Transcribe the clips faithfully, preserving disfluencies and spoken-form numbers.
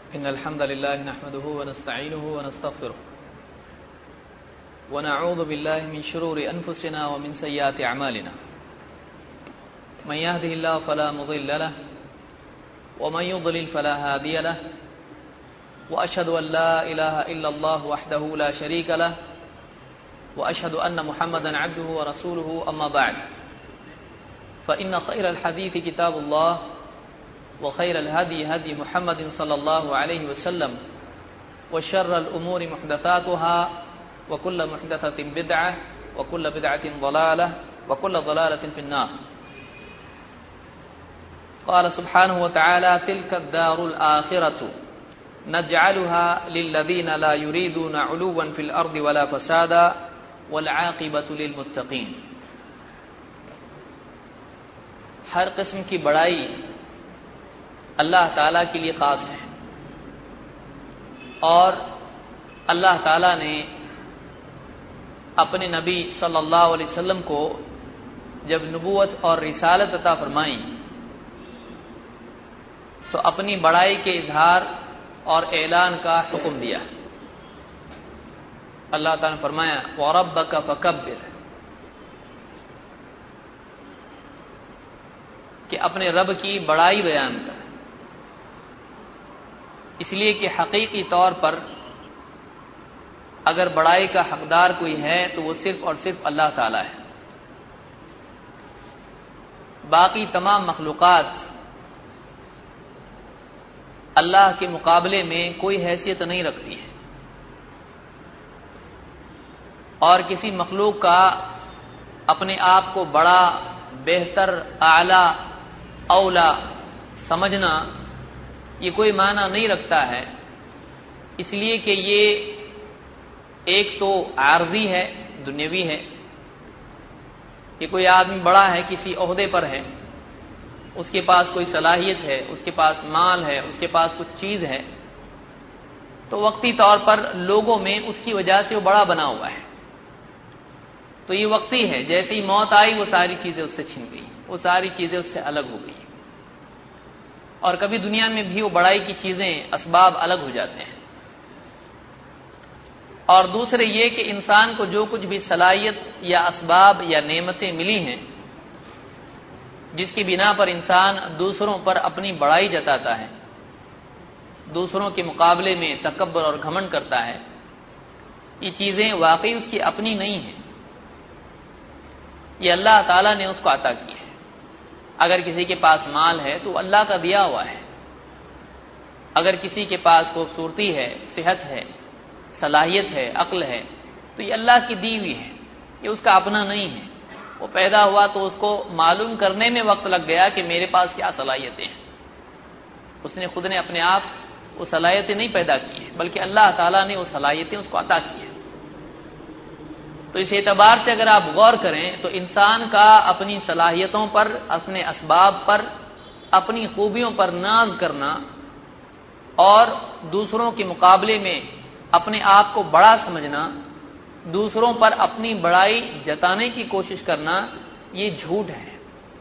إن الحمد لله نحمده ونستعينه ونستغفره ونعوذ بالله من شرور أنفسنا ومن سيئات أعمالنا من يهده الله فلا مضل له ومن يضلل فلا هادي له وأشهد أن لا إله إلا الله وحده لا شريك له وأشهد أن محمدا عبده ورسوله أما بعد فإن خير الحديث كتاب الله وخير الهدي هدي محمد صلى الله عليه وسلم وشر الأمور محدثاتها وكل محدثة بدعة وكل بدعة ضلالة وكل ضلالة في النار. قال سبحانه وتعالى تلك الدار الآخرة نجعلها للذين لا يريدون علوا في الأرض ولا فسادا والعاقبة للمتقين. ہر قسم کی بڑائی اللہ تعالیٰ کے لیے خاص ہے، اور اللہ تعالیٰ نے اپنے نبی صلی اللہ علیہ وسلم کو جب نبوت اور رسالت عطا فرمائی تو اپنی بڑائی کے اظہار اور اعلان کا حکم دیا۔ اللہ تعالیٰ نے فرمایا وَرَبَّكَ فَكَبِّرْ، کہ اپنے رب کی بڑائی بیان کر، اس لیے کہ حقیقی طور پر اگر بڑائی کا حقدار کوئی ہے تو وہ صرف اور صرف اللہ تعالیٰ ہے۔ باقی تمام مخلوقات اللہ کے مقابلے میں کوئی حیثیت نہیں رکھتی ہے، اور کسی مخلوق کا اپنے آپ کو بڑا، بہتر، اعلی، اولا سمجھنا یہ کوئی معنی نہیں رکھتا ہے، اس لیے کہ یہ ایک تو عارضی ہے، دنیاوی ہے، کہ کوئی آدمی بڑا ہے، کسی عہدے پر ہے، اس کے پاس کوئی صلاحیت ہے، اس کے پاس مال ہے، اس کے پاس کچھ چیز ہے، تو وقتی طور پر لوگوں میں اس کی وجہ سے وہ بڑا بنا ہوا ہے، تو یہ وقتی ہے، جیسے ہی موت آئی وہ ساری چیزیں اس سے چھن گئی، وہ ساری چیزیں اس سے الگ ہو گئی، اور کبھی دنیا میں بھی وہ بڑائی کی چیزیں، اسباب الگ ہو جاتے ہیں۔ اور دوسرے یہ کہ انسان کو جو کچھ بھی صلاحیت یا اسباب یا نعمتیں ملی ہیں، جس کی بنا پر انسان دوسروں پر اپنی بڑائی جتاتا ہے، دوسروں کے مقابلے میں تکبر اور گھمنڈ کرتا ہے، یہ چیزیں واقعی اس کی اپنی نہیں ہیں، یہ اللہ تعالیٰ نے اس کو عطا کی ہے۔ اگر کسی کے پاس مال ہے تو اللہ کا دیا ہوا ہے، اگر کسی کے پاس خوبصورتی ہے، صحت ہے، صلاحیت ہے، عقل ہے، تو یہ اللہ کی دی ہوئی ہے، یہ اس کا اپنا نہیں ہے۔ وہ پیدا ہوا تو اس کو معلوم کرنے میں وقت لگ گیا کہ میرے پاس کیا صلاحیتیں ہیں، اس نے خود نے اپنے آپ وہ صلاحیتیں نہیں پیدا کی ہیں، بلکہ اللہ تعالیٰ نے وہ صلاحیتیں اس کو عطا کی ہیں۔ تو اس اعتبار سے اگر آپ غور کریں تو انسان کا اپنی صلاحیتوں پر، اپنے اسباب پر، اپنی خوبیوں پر ناز کرنا اور دوسروں کے مقابلے میں اپنے آپ کو بڑا سمجھنا، دوسروں پر اپنی بڑائی جتانے کی کوشش کرنا، یہ جھوٹ ہے،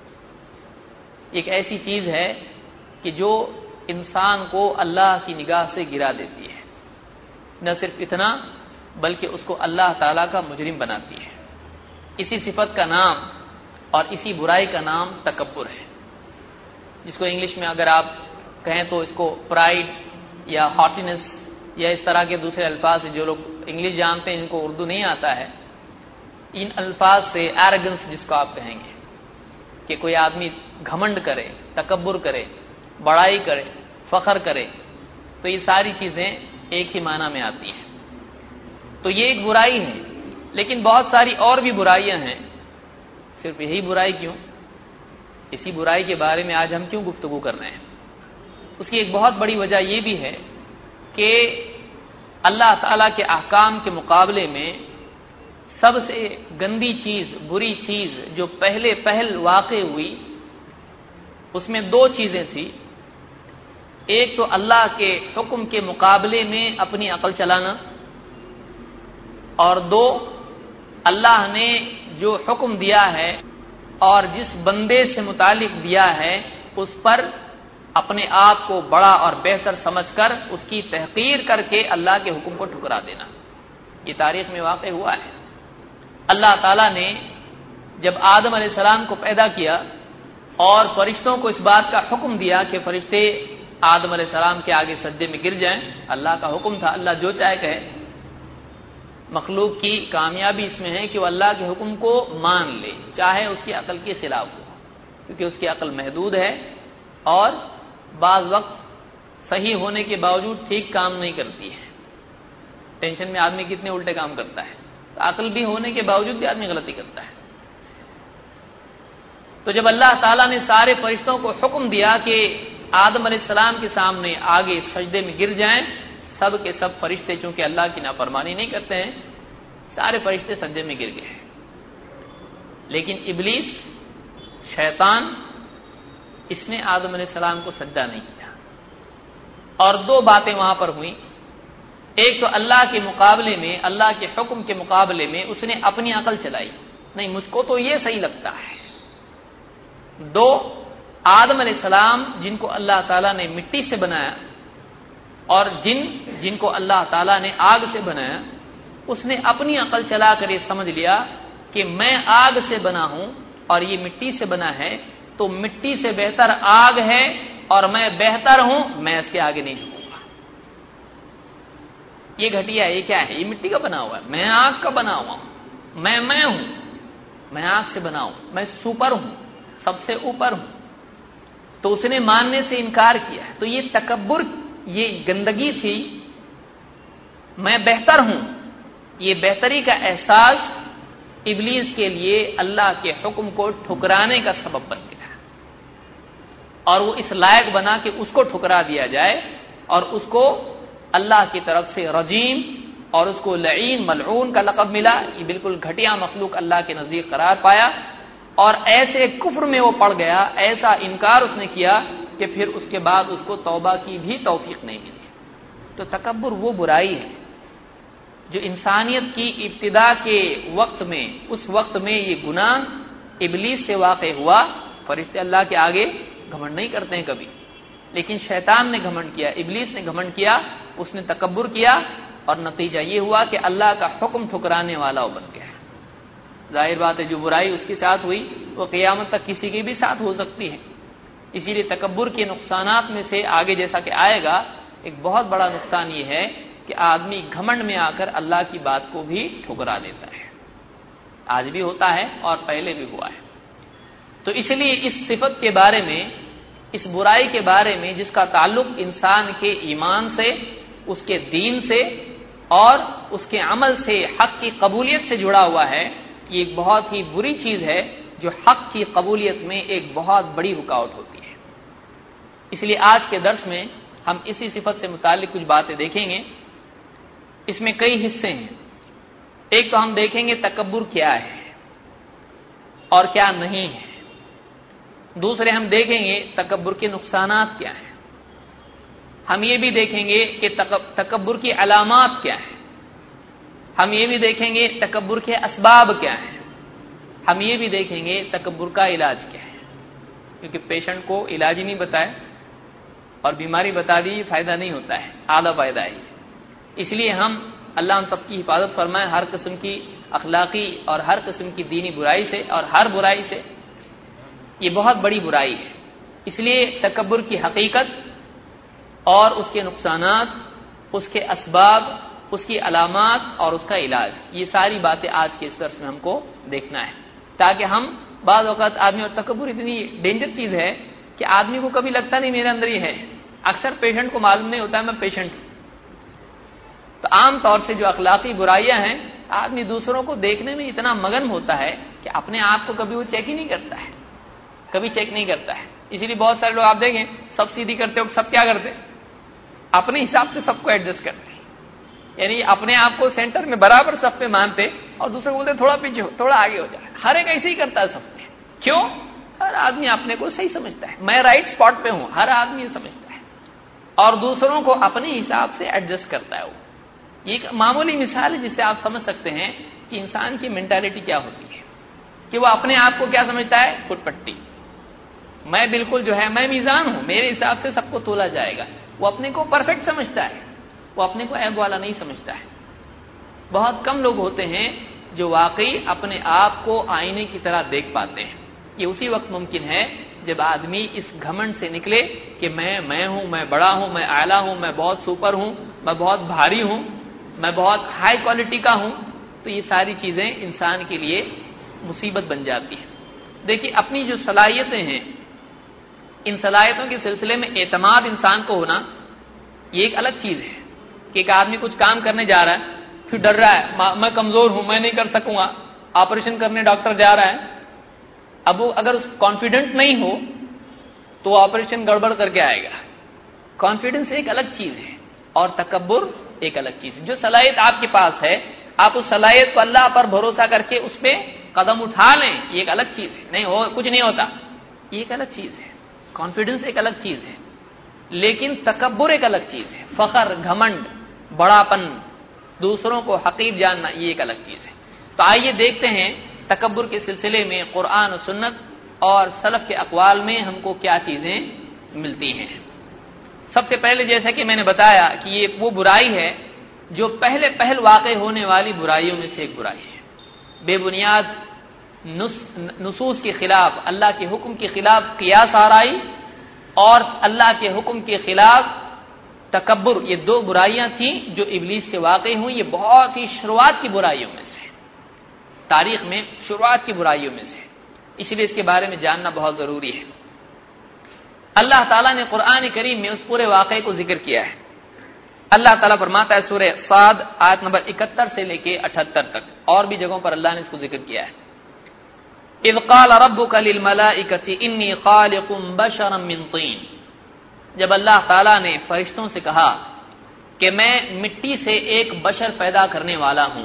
ایک ایسی چیز ہے کہ جو انسان کو اللہ کی نگاہ سے گرا دیتی ہے، نہ صرف اتنا بلکہ اس کو اللہ تعالیٰ کا مجرم بناتی ہے۔ اسی صفت کا نام اور اسی برائی کا نام تکبر ہے، جس کو انگلش میں اگر آپ کہیں تو اس کو پرائڈ یا ہاٹینس یا اس طرح کے دوسرے الفاظ ہیں، جو لوگ انگلش جانتے ہیں، ان کو اردو نہیں آتا ہے، ان الفاظ سے ایروگنس جس کو آپ کہیں گے، کہ کوئی آدمی گھمنڈ کرے، تکبر کرے، بڑائی کرے، فخر کرے، تو یہ ساری چیزیں ایک ہی معنی میں آتی ہیں۔ تو یہ ایک برائی ہے، لیکن بہت ساری اور بھی برائیاں ہیں۔ صرف یہی برائی کیوں؟ اسی برائی کے بارے میں آج ہم کیوں گفتگو کر رہے ہیں؟ اس کی ایک بہت بڑی وجہ یہ بھی ہے کہ اللہ تعالیٰ کے احکام کے مقابلے میں سب سے گندی چیز، بری چیز جو پہلے پہل واقع ہوئی، اس میں دو چیزیں تھیں۔ ایک تو اللہ کے حکم کے مقابلے میں اپنی عقل چلانا، اور دو اللہ نے جو حکم دیا ہے اور جس بندے سے متعلق دیا ہے اس پر اپنے آپ کو بڑا اور بہتر سمجھ کر اس کی تحقیر کر کے اللہ کے حکم کو ٹھکرا دینا. یہ تاریخ میں واقع ہوا ہے. اللہ تعالیٰ نے جب آدم علیہ السلام کو پیدا کیا اور فرشتوں کو اس بات کا حکم دیا کہ فرشتے آدم علیہ السلام کے آگے سجدے میں گر جائیں، اللہ کا حکم تھا، اللہ جو چاہے کہے. مخلوق کی کامیابی اس میں ہے کہ وہ اللہ کے حکم کو مان لے، چاہے اس کی عقل کے خلاف ہو، کیونکہ اس کی عقل محدود ہے اور بعض وقت صحیح ہونے کے باوجود ٹھیک کام نہیں کرتی ہے. ٹینشن میں آدمی کتنے الٹے کام کرتا ہے، تو عقل بھی ہونے کے باوجود بھی آدمی غلطی کرتا ہے. تو جب اللہ تعالیٰ نے سارے فرشتوں کو حکم دیا کہ آدم علیہ السلام کے سامنے آگے سجدے میں گر جائیں، سب کے سب فرشتے چونکہ اللہ کی نافرمانی نہیں کرتے ہیں، سارے فرشتے سجدے میں گر گئے. لیکن ابلیس، شیطان، اس نے آدم علیہ السلام کو سجدہ نہیں کیا. اور دو باتیں وہاں پر ہوئیں. ایک تو اللہ کے مقابلے میں، اللہ کے حکم کے مقابلے میں اس نے اپنی عقل چلائی، نہیں مجھ کو تو یہ صحیح لگتا ہے. دو، آدم علیہ السلام جن کو اللہ تعالیٰ نے مٹی سے بنایا اور جن جن کو اللہ تعالیٰ نے آگ سے بنایا، اس نے اپنی عقل چلا کر یہ سمجھ لیا کہ میں آگ سے بنا ہوں اور یہ مٹی سے بنا ہے، تو مٹی سے بہتر آگ ہے اور میں بہتر ہوں، میں اس کے آگے نہیں جھکوں گا. یہ گھٹیا ہے، یہ کیا ہے؟ یہ مٹی کا بنا ہوا ہے، میں آگ کا بنا ہوا ہوں، میں میں ہوں، میں آگ سے بنا ہوں، میں سپر ہوں، سب سے اوپر ہوں. تو اس نے ماننے سے انکار کیا. تو یہ تکبر، یہ گندگی تھی. میں بہتر ہوں، یہ بہتری کا احساس ابلیس کے لیے اللہ کے حکم کو ٹھکرانے کا سبب بن گیا اور وہ اس لائق بنا کہ اس کو ٹھکرا دیا جائے اور اس کو اللہ کی طرف سے رجیم اور اس کو لعین ملعون کا لقب ملا. یہ بالکل گھٹیا مخلوق اللہ کے نزدیک قرار پایا اور ایسے کفر میں وہ پڑ گیا، ایسا انکار اس نے کیا کہ پھر اس کے بعد اس کو توبہ کی بھی توفیق نہیں ملی. تو تکبر وہ برائی ہے جو انسانیت کی ابتدا کے وقت میں، اس وقت میں یہ گناہ ابلیس سے واقع ہوا. فرشتے اللہ کے آگے گھمنڈ نہیں کرتے ہیں کبھی، لیکن شیطان نے گھمنڈ کیا، ابلیس نے گھمنڈ کیا، اس نے تکبر کیا اور نتیجہ یہ ہوا کہ اللہ کا حکم ٹھکرانے والا وہ بن گیا. ظاہر بات ہے جو برائی اس کے ساتھ ہوئی وہ قیامت تک کسی کے بھی ساتھ ہو سکتی ہے. اسی لیے تکبر کے نقصانات میں سے آگے جیسا کہ آئے گا، ایک بہت بڑا نقصان یہ ہے کہ آدمی گھمنڈ میں آ کر اللہ کی بات کو بھی ٹھکرا دیتا ہے. آج بھی ہوتا ہے اور پہلے بھی ہوا ہے. تو اس لیے اس صفت کے بارے میں، اس برائی کے بارے میں جس کا تعلق انسان کے ایمان سے، اس کے دین سے اور اس کے عمل سے، حق کی قبولیت سے جڑا ہوا ہے، یہ ایک بہت ہی بری چیز ہے جو حق کی قبولیت میں ایک بہت بڑی رکاوٹ ہوتی ہے. اس لیے آج کے درس میں ہم اسی صفت سے متعلق کچھ باتیں دیکھیں گے. اس میں کئی حصے ہیں. ایک تو ہم دیکھیں گے تکبر کیا ہے اور کیا نہیں ہے. دوسرے ہم دیکھیں گے تکبر کے نقصانات کیا ہیں. ہم یہ بھی دیکھیں گے کہ تکبر کی علامات کیا ہیں. ہم یہ بھی دیکھیں گے تکبر کے اسباب کیا ہیں. ہم یہ بھی دیکھیں گے تکبر کا علاج کیا ہے، کیونکہ پیشنٹ کو علاج ہی نہیں بتائے اور بیماری بتا دی فائدہ نہیں ہوتا ہے، آدھا فائدہ ہے. اس لیے ہم اللہ ہم سب کی حفاظت فرمائے ہر قسم کی اخلاقی اور ہر قسم کی دینی برائی سے اور ہر برائی سے. یہ بہت بڑی برائی ہے. اس لیے تکبر کی حقیقت اور اس کے نقصانات، اس کے اسباب، اس کی علامات اور اس کا علاج، یہ ساری باتیں آج کے اس درس میں ہم کو دیکھنا ہے، تاکہ ہم بعض اوقات آدمی، اور تکبر اتنی ڈینجر چیز ہے کہ آدمی کو کبھی لگتا نہیں میرے اندر یہ ہے. اکثر پیشنٹ کو معلوم نہیں ہوتا ہے میں پیشنٹ ہوں. تو عام طور سے جو اخلاقی برائیاں ہیں، آدمی دوسروں کو دیکھنے میں اتنا مگن ہوتا ہے کہ اپنے آپ کو کبھی وہ چیک ہی نہیں کرتا ہے، کبھی چیک نہیں کرتا ہے. اسی لیے بہت سارے لوگ آپ دیکھیں سب سیدھی کرتے ہو، سب کیا کرتے، اپنے حساب سے سب کو ایڈجسٹ کرتے ہیں، یعنی اپنے آپ کو سینٹر میں برابر سب پہ مانتے اور دوسرے بولتے تھوڑا پیچھے ہو، تھوڑا آگے ہو جائے. ہر ایک ایسے ہی کرتا ہے سب میں. کیوں؟ ہر آدمی اپنے کو صحیح سمجھتا ہے، میں رائٹ اسپاٹ پہ ہوں، ہر آدمی یہ سمجھتا ہے اور دوسروں کو اپنے حساب سے ایڈجسٹ کرتا ہے. وہ یہ ایک معمولی مثال ہے جس سے آپ سمجھ سکتے ہیں کہ انسان کی مینٹالٹی کیا ہوتی ہے، کہ وہ اپنے آپ کو کیا سمجھتا ہے، فٹ پٹی، میں بالکل جو ہے میں میزان ہوں، میرے حساب سے سب کو تولا جائے گا. وہ اپنے کو پرفیکٹ سمجھتا ہے، وہ اپنے کو عیب والا نہیں سمجھتا ہے. بہت کم لوگ ہوتے ہیں جو واقعی اپنے آپ کو آئینے کی طرح دیکھ پاتے ہیں. یہ اسی وقت ممکن ہے جب آدمی اس گھمنڈ سے نکلے کہ میں میں ہوں، میں بڑا ہوں، میں اعلیٰ ہوں، میں بہت سپر ہوں، میں بہت بھاری ہوں، میں بہت ہائی کوالٹی کا ہوں. تو یہ ساری چیزیں انسان کے لیے مصیبت بن جاتی ہیں. دیکھیے اپنی جو صلاحیتیں ہیں، ان صلاحیتوں کے سلسلے میں اعتماد انسان کو ہونا یہ ایک الگ چیز ہے کہ ایک آدمی کچھ کام کرنے جا رہا ہے پھر ڈر رہا ہے میں کمزور ہوں، میں نہیں کر سکوں گا. آپریشن کرنے ڈاکٹر جا رہا ہے، اب وہ اگر کانفیڈنٹ نہیں ہو تو آپریشن گڑبڑ کر کے آئے گا. کانفیڈنس ایک الگ چیز ہے اور تکبر ایک الگ چیز ہے. جو صلاحیت آپ کے پاس ہے آپ اس صلاحیت کو اللہ پر بھروسہ کر کے اس پہ قدم اٹھا لیں، یہ ایک الگ چیز ہے. نہیں ہو کچھ نہیں ہوتا، یہ ایک الگ چیز ہے. کانفیڈنس ایک الگ چیز ہے، لیکن تکبر ایک الگ چیز ہے. فخر، گھمنڈ، بڑاپن، دوسروں کو حقیر جاننا یہ ایک الگ چیز ہے. تو آئیے دیکھتے ہیں تکبر کے سلسلے میں قرآن و سنت اور سلف کے اقوال میں ہم کو کیا چیزیں ملتی ہیں. سب سے پہلے جیسا کہ میں نے بتایا کہ یہ وہ برائی ہے جو پہلے پہل واقع ہونے والی برائیوں میں سے ایک برائی ہے. بے بنیاد نصوص کے خلاف، اللہ کے حکم کے خلاف قیاس آرائی اور اللہ کے حکم کے خلاف تکبر، یہ دو برائیاں تھیں جو ابلیس سے واقع ہوئی. یہ بہت ہی شروعات کی برائیوں میں سے، تاریخ میں شروعات کی برائیوں میں سے، اس لیے اس کے بارے میں جاننا بہت ضروری ہے. اللہ تعالیٰ نے قرآن کریم میں اس پورے واقعے کو ذکر کیا ہے. اللہ تعالیٰ فرماتا ہے سورہ صاد آیت نمبر اکہتر سے لے کے اٹھہتر تک، اور بھی جگہوں پر اللہ نے اس کو ذکر کیا ہے. اذ قال ربک للملائکۃ انی خالق بشرا من طین، جب اللہ تعالیٰ نے فرشتوں سے کہا کہ میں مٹی سے ایک بشر پیدا کرنے والا ہوں.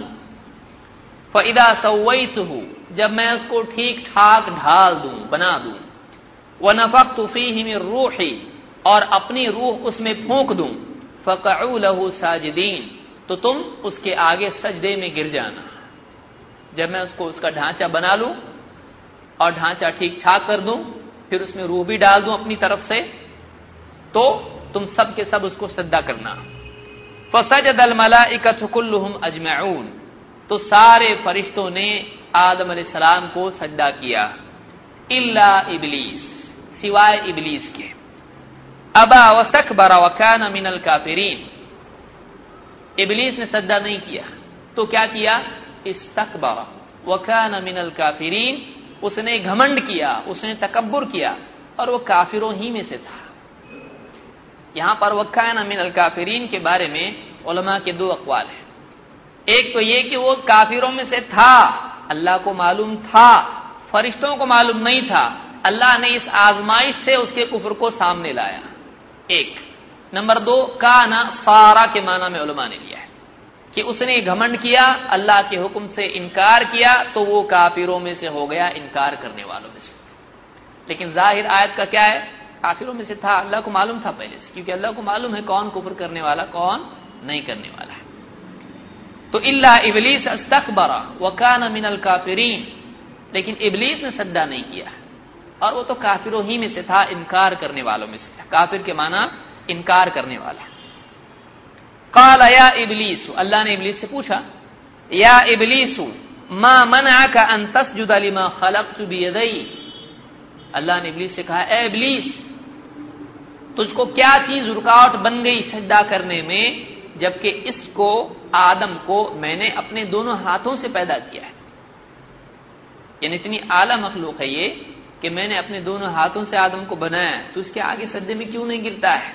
فاذا سویتہ، جب میں اس کو ٹھیک ٹھاک ڈھال دوں، بنا دوں. ونفخت فیہ من روحی، اور اپنی روح اس میں پھونک دوں. فقعوا لہ ساجدین، تو تم اس کے آگے سجدے میں گر جانا. جب میں اس کو اس کا ڈھانچہ بنا لوں اور ڈھانچہ ٹھیک ٹھاک کر دوں، پھر اس میں روح بھی ڈال دوں اپنی طرف سے، تو تم سب کے سب اس کو سجدہ کرنا. فسجد الملائکۃ کلھم اجمعون، تو سارے فرشتوں نے آدم علیہ السلام کو سجدہ کیا، الا ابلیس، سوائے ابلیس کے. ابا واستکبر وکان من الکافرین، ابلیس نے سجدہ نہیں کیا تو کیا کیا؟ استکبر وکان من الکافرین، اس نے گھمنڈ کیا، اس نے تکبر کیا اور وہ کافروں ہی میں سے تھا. یہاں پر وکان من الکافرین کے بارے میں علماء کے دو اقوال ہیں. ایک تو یہ کہ وہ کافروں میں سے تھا، اللہ کو معلوم تھا، فرشتوں کو معلوم نہیں تھا. اللہ نے اس آزمائش سے اس کے کفر کو سامنے لایا. ایک نمبر دو، کانا صارا کے معنی میں علماء نے لیا ہے کہ اس نے گھمنڈ کیا، اللہ کے حکم سے انکار کیا تو وہ کافروں میں سے ہو گیا، انکار کرنے والوں میں سے. لیکن ظاہر آیت کا کیا ہے؟ کافروں میں سے تھا، اللہ کو معلوم تھا پہلے سے، کیونکہ اللہ کو معلوم ہے کون کفر کرنے والا کون نہیں کرنے والا ہے. تو الا ابلیس استکبر وکان من الکافرین، لیکن ابلیس نے سجدہ نہیں کیا اور وہ تو کافروں ہی میں سے تھا، انکار کرنے والوں میں سے تھا. کافر کے معنی انکار کرنے والا. قال یا ابلیس، اللہ نے ابلیس سے پوچھا، یا ابلیس ما منعک ان تسجد لما خلقت بیدی، اللہ نے ابلیس سے کہا اے ابلیس تجھ کو کیا چیز رکاوٹ بن گئی سجدہ کرنے میں، جبکہ اس کو آدم کو میں نے اپنے دونوں ہاتھوں سے پیدا کیا ہے. یعنی اتنی اعلیٰ مخلوق ہے یہ کہ میں نے اپنے دونوں ہاتھوں سے آدم کو بنایا، تو اس کے آگے سجدے میں کیوں نہیں گرتا ہے؟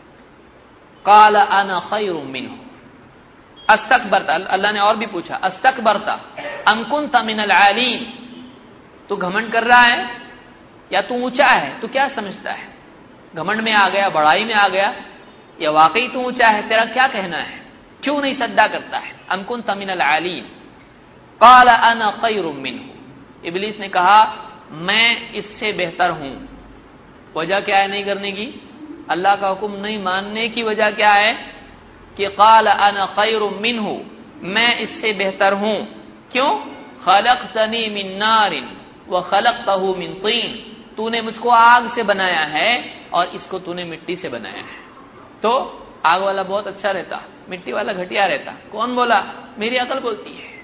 قال انا خیر منہ استکبرت، اللہ نے اور بھی پوچھا استکبرت ام کنت من العالین، تو گھمنڈ کر رہا ہے یا تو اونچا ہے، تو کیا سمجھتا ہے؟ گھمنڈ میں آ گیا، بڑائی میں آ گیا، یا واقعی تو اونچا ہے؟ تیرا کیا کہنا ہے؟ کیوں نہیں سجدہ کرتا ہے؟ ام کنت من العالین. قال انا خیر منہ، ابلیس نے کہا میں اس سے بہتر ہوں. وجہ کیا ہے نہیں کرنے کی؟ اللہ کا حکم نہیں ماننے کی وجہ کیا ہے کہ قال انا خیر منہ، میں اس سے بہتر ہوں. کیوں؟ خلقتنی من نار وخلقتہ من طین، تو نے مجھ کو آگ سے بنایا ہے اور اس کو تو نے مٹی سے بنایا ہے، تو آگ والا بہت اچھا رہتا، مٹی والا گھٹیا رہتا۔ کون بولا؟ میری عقل بولتی ہے۔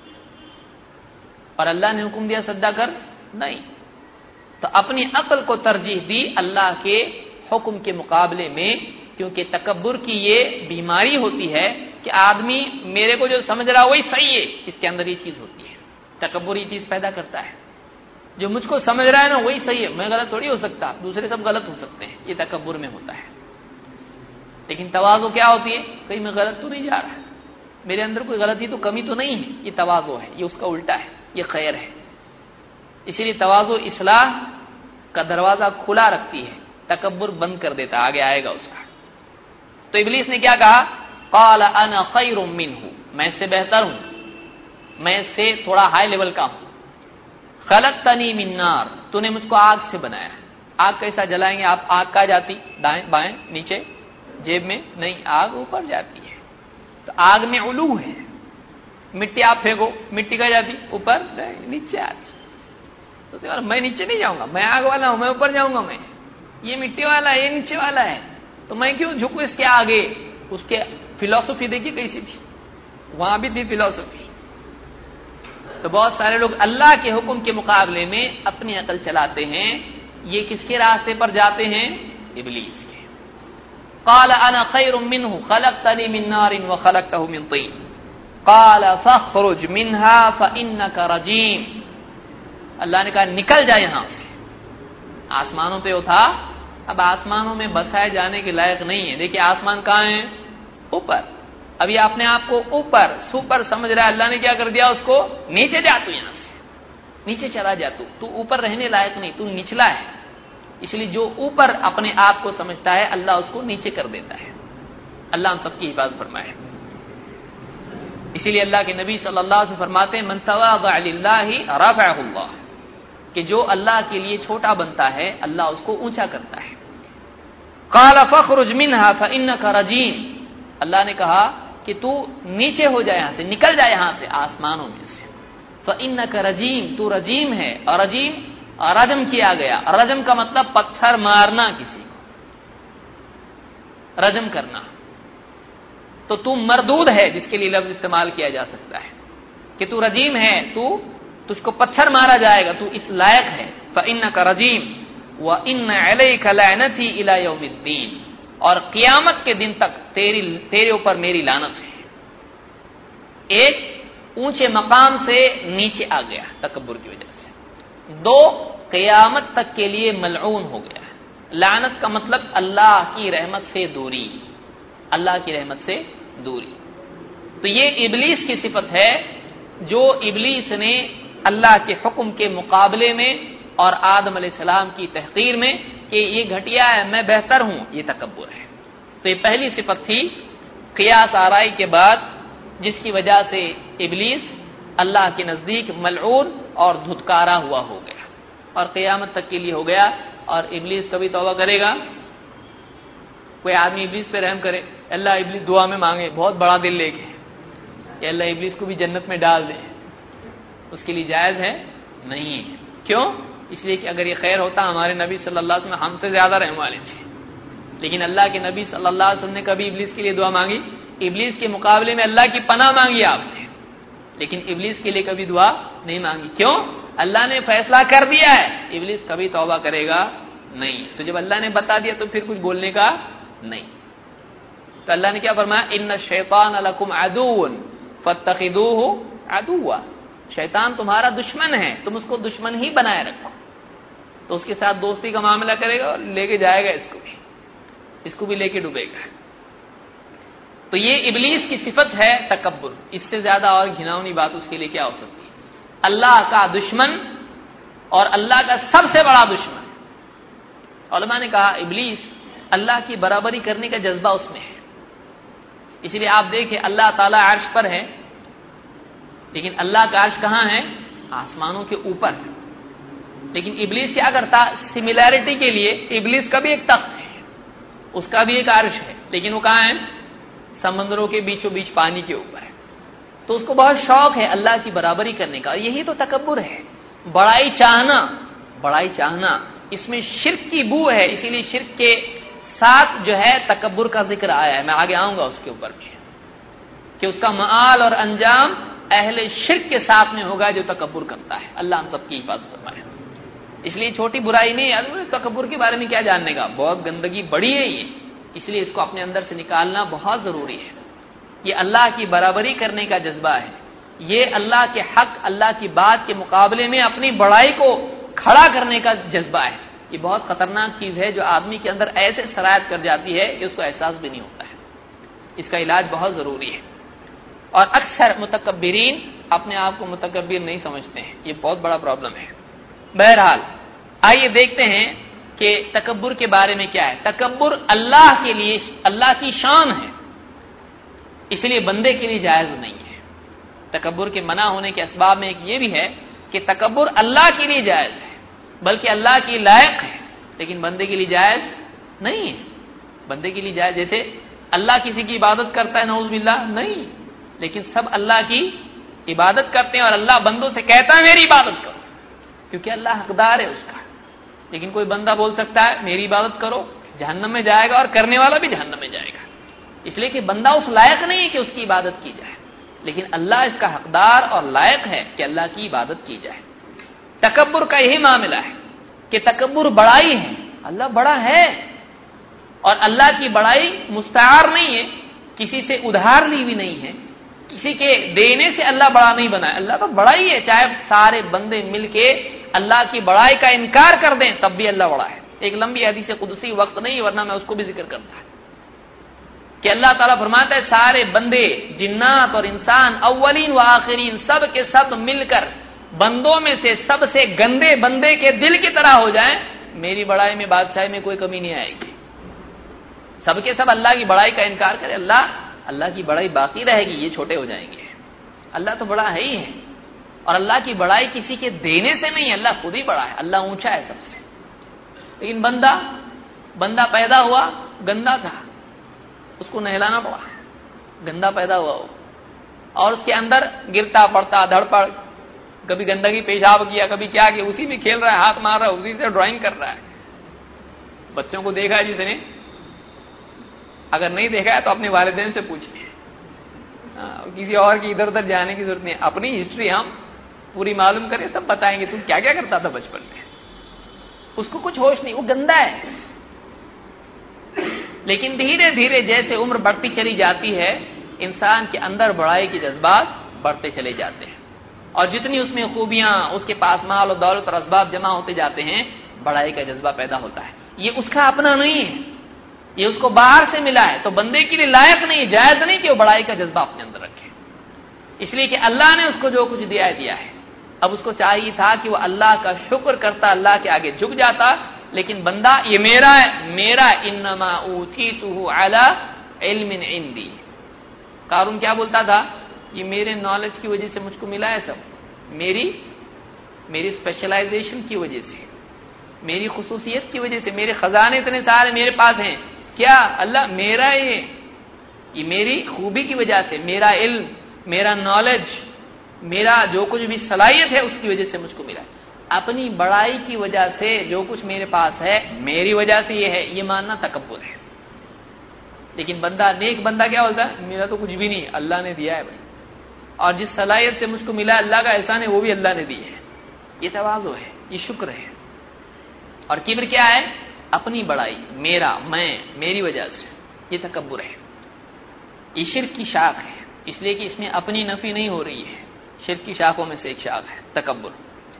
اور اللہ نے حکم دیا سجدہ کر؟ نہیں۔ تو اپنی عقل کو ترجیح دی اللہ کے حکم کے مقابلے میں، کیونکہ تکبر کی یہ بیماری ہوتی ہے کہ آدمی میرے کو جو سمجھ رہا وہی صحیح ہے، اس کے اندر یہ چیز ہوتی ہے، تکبر یہ چیز پیدا کرتا ہے، جو مجھ کو سمجھ رہا ہے نا وہی صحیح ہے، میں غلط تھوڑی ہو سکتا، دوسرے سب غلط ہو سکتے ہیں، یہ تکبر میں ہوتا ہے۔ لیکن تواضع کیا ہوتی ہے؟ کہیں میں غلط تو نہیں جا رہا، میرے اندر کوئی غلطی تو کمی تو نہیں ہے، یہ تواضع ہے، یہ اس کا الٹا ہے، یہ خیر ہے۔ اسی لیے تواضع اصلاح کا دروازہ کھلا رکھتی ہے، تکبر بند کر دیتا، آگے آئے گا اس کا۔ تو ابلیس نے کیا کہا؟ قال انا خیر منہ، میں اس سے بہتر ہوں، میں اس سے تھوڑا ہائی لیول کا ہوں۔ خلقتنی من نار، تو نے مجھ کو آگ سے بنایا۔ آگ کیسا جلائیں گے آپ؟ آگ کہاں جاتی؟ دائیں بائیں نیچے جیب میں؟ نہیں، آگ اوپر جاتی ہے، تو آگ میں علو ہے۔ مٹی آپ پھینکو، مٹی کہاں جاتی؟ اوپر، نیچے آتی۔ تو میں نیچے نہیں جاؤں گا، میں آگ والا ہوں، میں اوپر جاؤں گا، میں یہ مٹی والا ہے، یہ نیچے والا ہے، تو میں کیوں جھکوں اس کے آگے؟ اس کے فلسفی دیکھیے کیسی تھی، وہاں بھی تھی فلسفی۔ تو بہت سارے لوگ اللہ کے حکم کے مقابلے میں اپنی عقل چلاتے ہیں، یہ کس کے راستے پر جاتے ہیں؟ ابلیس کے۔ قال انا خیر منہ خلقتنی من نار وخلقته من طین قال فاخرج منها فانک رجیم، اللہ نے کہا نکل جا یہاں سے۔ آسمانوں پہ وہ تھا، اب آسمانوں میں بسائے جانے کے لائق نہیں ہے۔ دیکھیے آسمان کہاں ہے؟ اوپر۔ ابھی آپ نے آپ کو اوپر سپر سمجھ رہا ہے، اللہ نے کیا کر دیا اس کو؟ نیچے جا، تو یہاں سے نیچے چلا جا، تو تو اوپر رہنے لائق نہیں، تو نچلا ہے۔ اس لیے جو اوپر اپنے آپ کو سمجھتا ہے اللہ اس کو نیچے کر دیتا ہے۔ اللہ ہم سب کی حفاظت فرمائے۔ اسی لیے اللہ کے نبی صلی اللہ علیہ وسلم فرماتے ہیں من تواضع للہ رفعہ اللہ، کہ جو اللہ کے لیے چھوٹا بنتا ہے اللہ اس کو اونچا کرتا ہے۔ قال فاخرج منها فانك رجیم، اللہ نے کہا کہ تو نیچے ہو جائے، یہاں سے نکل جائے، یہاں سے آسمانوں میں سے۔ فانك رجیم، تو رجیم ہے، اور رجیم رجم کیا گیا، رجم کا مطلب پتھر مارنا، کسی کو رجم کرنا، تو تو مردود ہے، جس کے لیے لفظ استعمال کیا جا سکتا ہے کہ تو رجیم ہے، تو تجھ کو پتھر مارا جائے گا، تو اس لائق ہے۔ فانك رجیم وان علیک لعنتی الی یوم الدین، اور قیامت کے دن تک تیری تیرے اوپر میری لعنت ہے۔ ایک اونچے مقام سے نیچے آ گیا تکبر کی وجہ سے، دو قیامت تک کے لیے ملعون ہو گیا۔ لعنت کا مطلب اللہ کی رحمت سے دوری، اللہ کی رحمت سے دوری۔ تو یہ ابلیس کی صفت ہے، جو ابلیس نے اللہ کے حکم کے مقابلے میں اور آدم علیہ السلام کی تحقیر میں کہ یہ گھٹیا ہے میں بہتر ہوں، یہ تکبر ہے۔ تو یہ پہلی صفت تھی قیاس آرائی کے بعد، جس کی وجہ سے ابلیس اللہ کے نزدیک ملعون اور دھتکارا ہوا ہو گیا، اور قیامت تک کے لیے ہو گیا۔ اور ابلیس کبھی توبہ کرے گا؟ کوئی آدمی ابلیس پہ رحم کرے، اللہ ابلیس دعا میں مانگے بہت بڑا دل لے کے کہ اللہ ابلیس کو بھی جنت میں ڈال دے، اس کے لیے جائز ہے؟ نہیں ہے۔ کیوں؟ اس لیے کہ اگر یہ خیر ہوتا ہمارے نبی صلی اللہ علیہ وسلم ہم سے زیادہ رحم والے تھے، لیکن اللہ کے نبی صلی اللہ علیہ وسلم نے کبھی ابلیس کے لیے دعا مانگی؟ ابلیس کے مقابلے میں اللہ کی پناہ مانگی آپ نے، لیکن ابلیس کے لیے کبھی دعا نہیں مانگی۔ کیوں؟ اللہ نے فیصلہ کر دیا ہے ابلیس کبھی توبہ کرے گا نہیں، تو جب اللہ نے بتا دیا تو پھر کچھ بولنے کا نہیں۔ تو اللہ نے کیا فرمایا؟ ان الشیطان لکم عدو فاتخذوه عدوا، شیطان تمہارا دشمن ہے، تم اس کو دشمن ہی بنائے رکھو۔ تو اس کے ساتھ دوستی کا معاملہ کرے گا اور لے کے جائے گا، اس کو بھی اس کو بھی لے کے ڈوبے گا۔ تو یہ ابلیس کی صفت ہے تکبر، اس سے زیادہ اور گھناؤنی بات اس کے لیے کیا ہو سکتی ہے؟ اللہ کا دشمن اور اللہ کا سب سے بڑا دشمن۔ علماء نے کہا ابلیس اللہ کی برابری کرنے کا جذبہ اس میں ہے، اس لیے آپ دیکھیں اللہ تعالی عرش پر ہے، لیکن اللہ کا عرش کہاں ہے؟ آسمانوں کے اوپر۔ لیکن ابلیس کیا کرتا؟ سملیرٹی کے لیے ابلیس کا بھی ایک تخت ہے، اس کا بھی ایک عرش ہے، لیکن وہ کہاں ہے؟ سمندروں کے بیچوں بیچ پانی کے اوپر ہے۔ تو اس کو بہت شوق ہے اللہ کی برابری کرنے کا، اور یہی تو تکبر ہے، بڑائی چاہنا، بڑائی چاہنا اس میں شرک کی بو ہے، اسی لیے شرک کے ساتھ جو ہے تکبر کا ذکر آیا ہے. میں آگے آؤں گا اس کے اوپر بھی کہ اس کا معال اور انجام اہل شرک کے ساتھ میں ہوگا جو تکبر کرتا ہے. اللہ ہم سب کی حفاظت فرمائے. اس لیے چھوٹی برائی نہیں ہے. تکبر کے بارے میں کیا جاننے کا، بہت گندگی بڑی ہے یہ، اس لیے اس کو اپنے اندر سے نکالنا بہت ضروری ہے. یہ اللہ کی برابری کرنے کا جذبہ ہے، یہ اللہ کے حق، اللہ کی بات کے مقابلے میں اپنی بڑائی کو کھڑا کرنے کا جذبہ ہے. یہ بہت خطرناک چیز ہے جو آدمی کے اندر ایسے سرایت کر جاتی ہے کہ اس کو احساس بھی نہیں ہوتا ہے. اس کا علاج بہت ضروری ہے. اور اکثر متکبرین اپنے آپ کو متکبر نہیں سمجھتے ہیں، یہ بہت بڑا پرابلم ہے. بہرحال آئیے دیکھتے ہیں کہ تکبر کے بارے میں کیا ہے. تکبر اللہ کے لیے اللہ کی شان ہے، اس لیے بندے کے لیے جائز نہیں ہے. تکبر کے منع ہونے کے اسباب میں ایک یہ بھی ہے کہ تکبر اللہ کے لیے جائز ہے، بلکہ اللہ کی لائق ہے، لیکن بندے کے لیے جائز نہیں ہے. بندے کے لیے جائز، جیسے اللہ کسی کی عبادت کرتا ہے نعوذ باللہ نہیں، لیکن سب اللہ کی عبادت کرتے ہیں اور اللہ بندوں سے کہتا ہے میری عبادت کرو، کیونکہ اللہ حقدار ہے اس کا. لیکن کوئی بندہ بول سکتا ہے میری عبادت کرو، جہنم میں جائے گا اور کرنے والا بھی جہنم میں جائے گا، اس لیے کہ بندہ اس لائق نہیں ہے کہ اس کی عبادت کی جائے. لیکن اللہ اس کا حقدار اور لائق ہے کہ اللہ کی عبادت کی جائے. تکبر کا یہی معاملہ ہے کہ تکبر بڑائی ہے. اللہ بڑا ہے اور اللہ کی بڑائی مستعار نہیں ہے، کسی سے ادھار لی بھی نہیں ہے، کسی کے دینے سے اللہ بڑا نہیں بنا ہے. اللہ تو بڑا ہی ہے، چاہے سارے بندے مل کے اللہ کی بڑائی کا انکار کر دیں تب بھی اللہ بڑا ہے. ایک لمبی حدیث قدسی وقت نہیں ورنہ میں اس کو بھی ذکر کرتا ہے کہ اللہ تعالیٰ فرماتا ہے سارے بندے جنات اور انسان اولین و آخرین سب کے سب مل کر بندوں میں سے سب سے گندے بندے کے دل کی طرح ہو جائیں، میری بڑائی میں بادشاہی میں کوئی کمی نہیں آئے گی. سب کے سب اللہ کی بڑائی کا انکار کرے، اللہ اللہ کی بڑائی باقی رہے گی، یہ چھوٹے ہو جائیں گے. اللہ تو بڑا ہے ہی ہے، اور اللہ کی بڑائی کسی کے دینے سے نہیں، اللہ خود ہی بڑا ہے، اللہ اونچا ہے سب سے. لیکن بندہ بندہ پیدا ہوا گندا تھا، اس کو نہلانا پڑا، گندا پیدا ہوا وہ، اور اس کے اندر گرتا پڑتا دھڑ پڑ، کبھی گندگی پیشاب کیا، کبھی کیا کیا، اسی میں کھیل رہا ہے، ہاتھ مار رہا ہے، اسی سے ڈرائنگ کر رہا ہے. بچوں کو دیکھا ہے جس نے، اگر نہیں دیکھا ہے تو اپنے والدین سے پوچھیں، کسی اور کی ادھر ادھر جانے کی ضرورت نہیں. اپنی ہسٹری ہم پوری معلوم کریں، سب بتائیں گے تم کیا کیا کرتا تھا بچپن میں. اس کو کچھ ہوش نہیں، وہ گندا ہے. لیکن دھیرے دھیرے جیسے عمر بڑھتی چلی جاتی ہے انسان کے اندر بڑائی کے جذبات بڑھتے چلے جاتے ہیں، اور جتنی اس میں خوبیاں، اس کے پاس مال و دولت اور اسباب جمع ہوتے جاتے ہیں، بڑائی کا جذبہ پیدا ہوتا ہے. یہ اس کا اپنا نہیں ہے، یہ اس کو باہر سے ملا ہے، تو بندے کے لیے لائق نہیں، جائز نہیں کہ وہ بڑائی کا جذبہ اپنے اندر رکھے، اس لیے کہ اللہ نے اس کو جو کچھ دیا ہے دیا ہے. اب اس کو چاہیے تھا کہ وہ اللہ کا شکر کرتا، اللہ کے آگے جھک جاتا، لیکن بندہ یہ میرا ہے، میرا انما اوتیتہ علی علم عندی. قارون کیا بولتا تھا؟ یہ میرے نالج کی وجہ سے مجھ کو ملا ہے، سب میری میری اسپیشلائزیشن کی وجہ سے، میری خصوصیت کی وجہ سے، میرے خزانے اتنے سارے میرے پاس ہیں. کیا اللہ میرا یہ یہ میری خوبی کی وجہ سے، میرا علم، میرا نالج، میرا جو کچھ بھی صلاحیت ہے اس کی وجہ سے مجھ کو ملا ہے. اپنی بڑائی کی وجہ سے جو کچھ میرے پاس ہے میری وجہ سے یہ ہے، یہ ماننا تکبر ہے. لیکن بندہ نیک بندہ کیا بولتا ہے؟ میرا تو کچھ بھی نہیں، اللہ نے دیا ہے بھائی، اور جس صلاحیت سے مجھ کو ملا اللہ کا احسان ہے، وہ بھی اللہ نے دی ہے. یہ تواضع ہے، یہ شکر ہے. اور کبر کیا ہے؟ اپنی بڑائی، میرا، میں، میری وجہ سے، یہ تکبر ہے. یہ شرک کی شاخ ہے، اس لیے کہ اس میں اپنی نفی نہیں ہو رہی ہے. شرک کی شاخوں میں سے ایک شاخ ہے تکبر.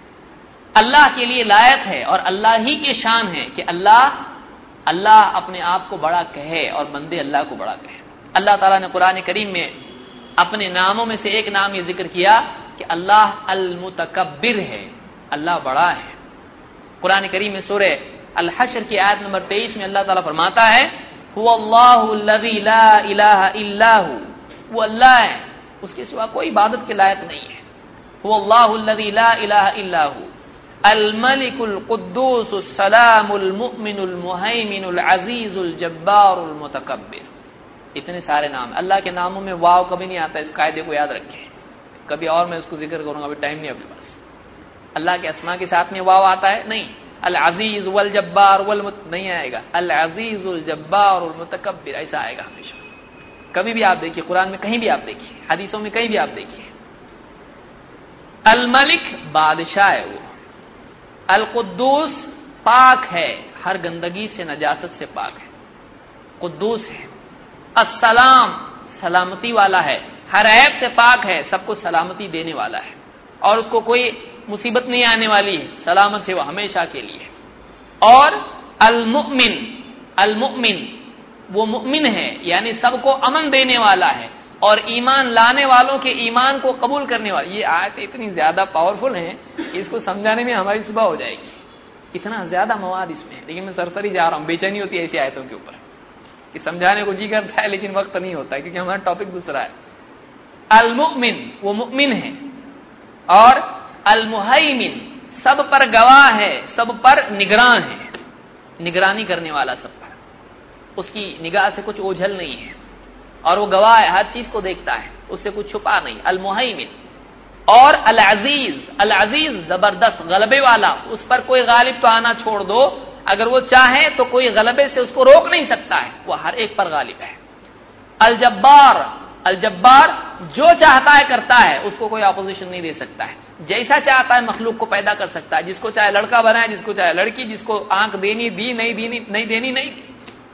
اللہ کے لیے لائق ہے اور اللہ ہی کی شان ہے کہ اللہ اللہ اپنے آپ کو بڑا کہے اور بندے اللہ کو بڑا کہے. اللہ تعالیٰ نے قرآن کریم میں اپنے ناموں میں سے ایک نام یہ ذکر کیا کہ اللہ المتکبر ہے، اللہ بڑا ہے. قرآن کریم میں سورہ الحشر کی آیت نمبر تیئیس میں اللہ تعالیٰ فرماتا ہے هو اللہ الذی لا الہ الا هو، وہ اللہ ہے، اس کے سوا کوئی عبادت کے لائق نہیں ہے. هو اللہ الذی لا الہ الا هو الملک القدوس السلام المؤمن المہیمن العزیز الجبار المتکبر. اتنے سارے نام، اللہ کے ناموں میں واو کبھی نہیں آتا، اس قاعدے کو یاد رکھیں. کبھی اور میں اس کو ذکر کروں گا، ابھی ٹائم نہیں اپنے پاس. اللہ کے اسماء کے ساتھ میں واو آتا ہے نہیں، العزیز والجبار والمت نہیں آئے گا، العزیز الجبار المتکبر ایسا آئے گا ہمیشہ. کبھی بھی آپ دیکھیے قرآن میں، کہیں بھی آپ دیکھیے، حدیثوں میں کہیں بھی آپ دیکھیے. الملک بادشاہ ہے وہ، القدوس پاک ہے، ہر گندگی سے نجاست سے پاک ہے، قدوس ہے. السلام سلامتی والا ہے، ہر عیب سے پاک ہے، سب کو سلامتی دینے والا ہے اور اس کو کوئی مصیبت نہیں آنے والی ہے، سلامت ہے وہ ہمیشہ کے لیے. اور المؤمن، المؤمن وہ مؤمن ہے یعنی سب کو امن دینے والا ہے اور ایمان لانے والوں کے ایمان کو قبول کرنے والا. یہ آیت اتنی زیادہ پاورفل ہیں کہ اس کو سمجھانے میں ہماری صبح ہو جائے گی، اتنا زیادہ مواد اس میں ہے. لیکن میں سرسری جا رہا ہوں، بے چینی ہوتی ہے ایسی آیتوں کے اوپر کہ سمجھانے کو جی کرتا ہے لیکن وقت نہیں ہوتا ہے کیونکہ ہمارا ٹاپک دوسرا ہے. المؤمن وہ مؤمن ہے، اور المہیمن سب پر گواہ ہے، سب پر نگراں ہے، نگرانی کرنے والا سب پر، اس کی نگاہ سے کچھ اوجھل نہیں ہے اور وہ گواہ ہے، ہر چیز کو دیکھتا ہے، اس سے کچھ چھپا نہیں. المہیمن. اور العزیز، العزیز زبردست غلبے والا، اس پر کوئی غالب تو آنا چھوڑ دو، اگر وہ چاہے تو کوئی غلبے سے اس کو روک نہیں سکتا ہے، وہ ہر ایک پر غالب ہے. الجبار، الجبار جو چاہتا ہے کرتا ہے، اس کو کوئی اپوزیشن نہیں دے سکتا ہے، جیسا چاہتا ہے مخلوق کو پیدا کر سکتا ہے، جس کو چاہے لڑکا بنائے، جس کو چاہے لڑکی، جس کو آنکھ دینی دی، نہیں دینی نہیں دینی نہیں دی.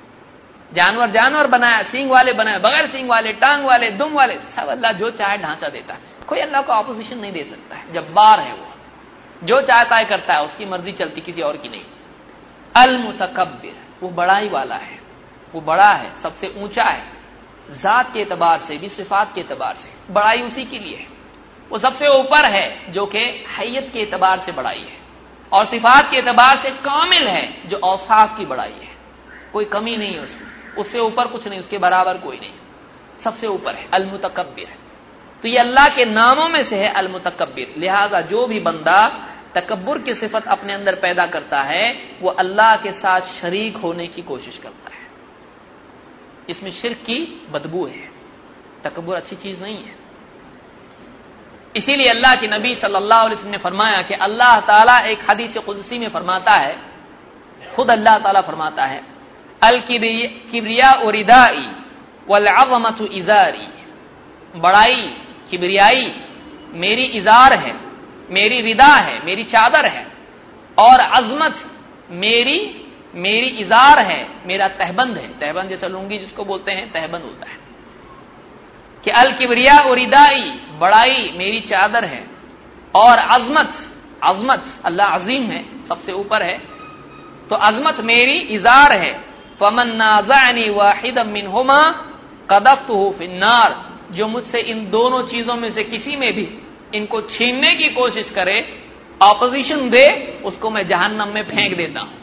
جانور جانور بنایا، سینگ والے بنائے، بغیر سینگ والے، ٹانگ والے، دم والے، سب اللہ جو چاہے ڈھانچہ دیتا ہے، کوئی اللہ کو اپوزیشن نہیں دے سکتا ہے. جبار ہے وہ، جو چاہتا ہے کرتا ہے، اس کی مرضی چلتی، کسی اور کی نہیں. المتکبر وہ بڑائی والا ہے، وہ بڑا ہے، سب سے اونچا ہے، ذات کے اعتبار سے بھی، صفات کے اعتبار سے بڑائی اسی کے لیے ہے. وہ سب سے اوپر ہے جو کہ حیت کے اعتبار سے بڑائی ہے، اور صفات کے اعتبار سے کامل ہے جو اوصاف کی بڑائی ہے، کوئی کمی نہیں ہے اس میں، اس سے اوپر کچھ نہیں، اس کے برابر کوئی نہیں، سب سے اوپر ہے. المتکبر ہے. تو یہ اللہ کے ناموں میں سے ہے المتکبر. لہذا جو بھی بندہ تکبر کی صفت اپنے اندر پیدا کرتا ہے وہ اللہ کے ساتھ شریک ہونے کی کوشش کرتا ہے، اس میں شرک کی بدبو ہے. تکبر اچھی چیز نہیں ہے. اسی لیے اللہ کے نبی صلی اللہ علیہ وسلم نے فرمایا کہ اللہ تعالیٰ ایک حدیث قدسی میں فرماتا ہے، خود اللہ تعالیٰ فرماتا ہے، الکبریاء ردائی والعظمۃ ازاری. بڑائی، کبریائی میری ازار ہے، میری ردا ہے، میری چادر ہے، اور عظمت میری میری ازار ہے، میرا تہبند ہے. تہبند جیسے لنگی جس کو بولتے ہیں تہبند ہوتا ہے. کہ الکبریاء ردائی بڑائی میری چادر ہے، اور عظمت، عظمت اللہ عظیم ہے، سب سے اوپر ہے، تو عظمت میری ازار ہے. فمن نازعنی واحدا منہما قذفته فی النار. جو مجھ سے ان دونوں چیزوں میں سے کسی میں بھی ان کو چھیننے کی کوشش کرے، اپوزیشن دے، اس کو میں جہنم میں پھینک دیتا ہوں.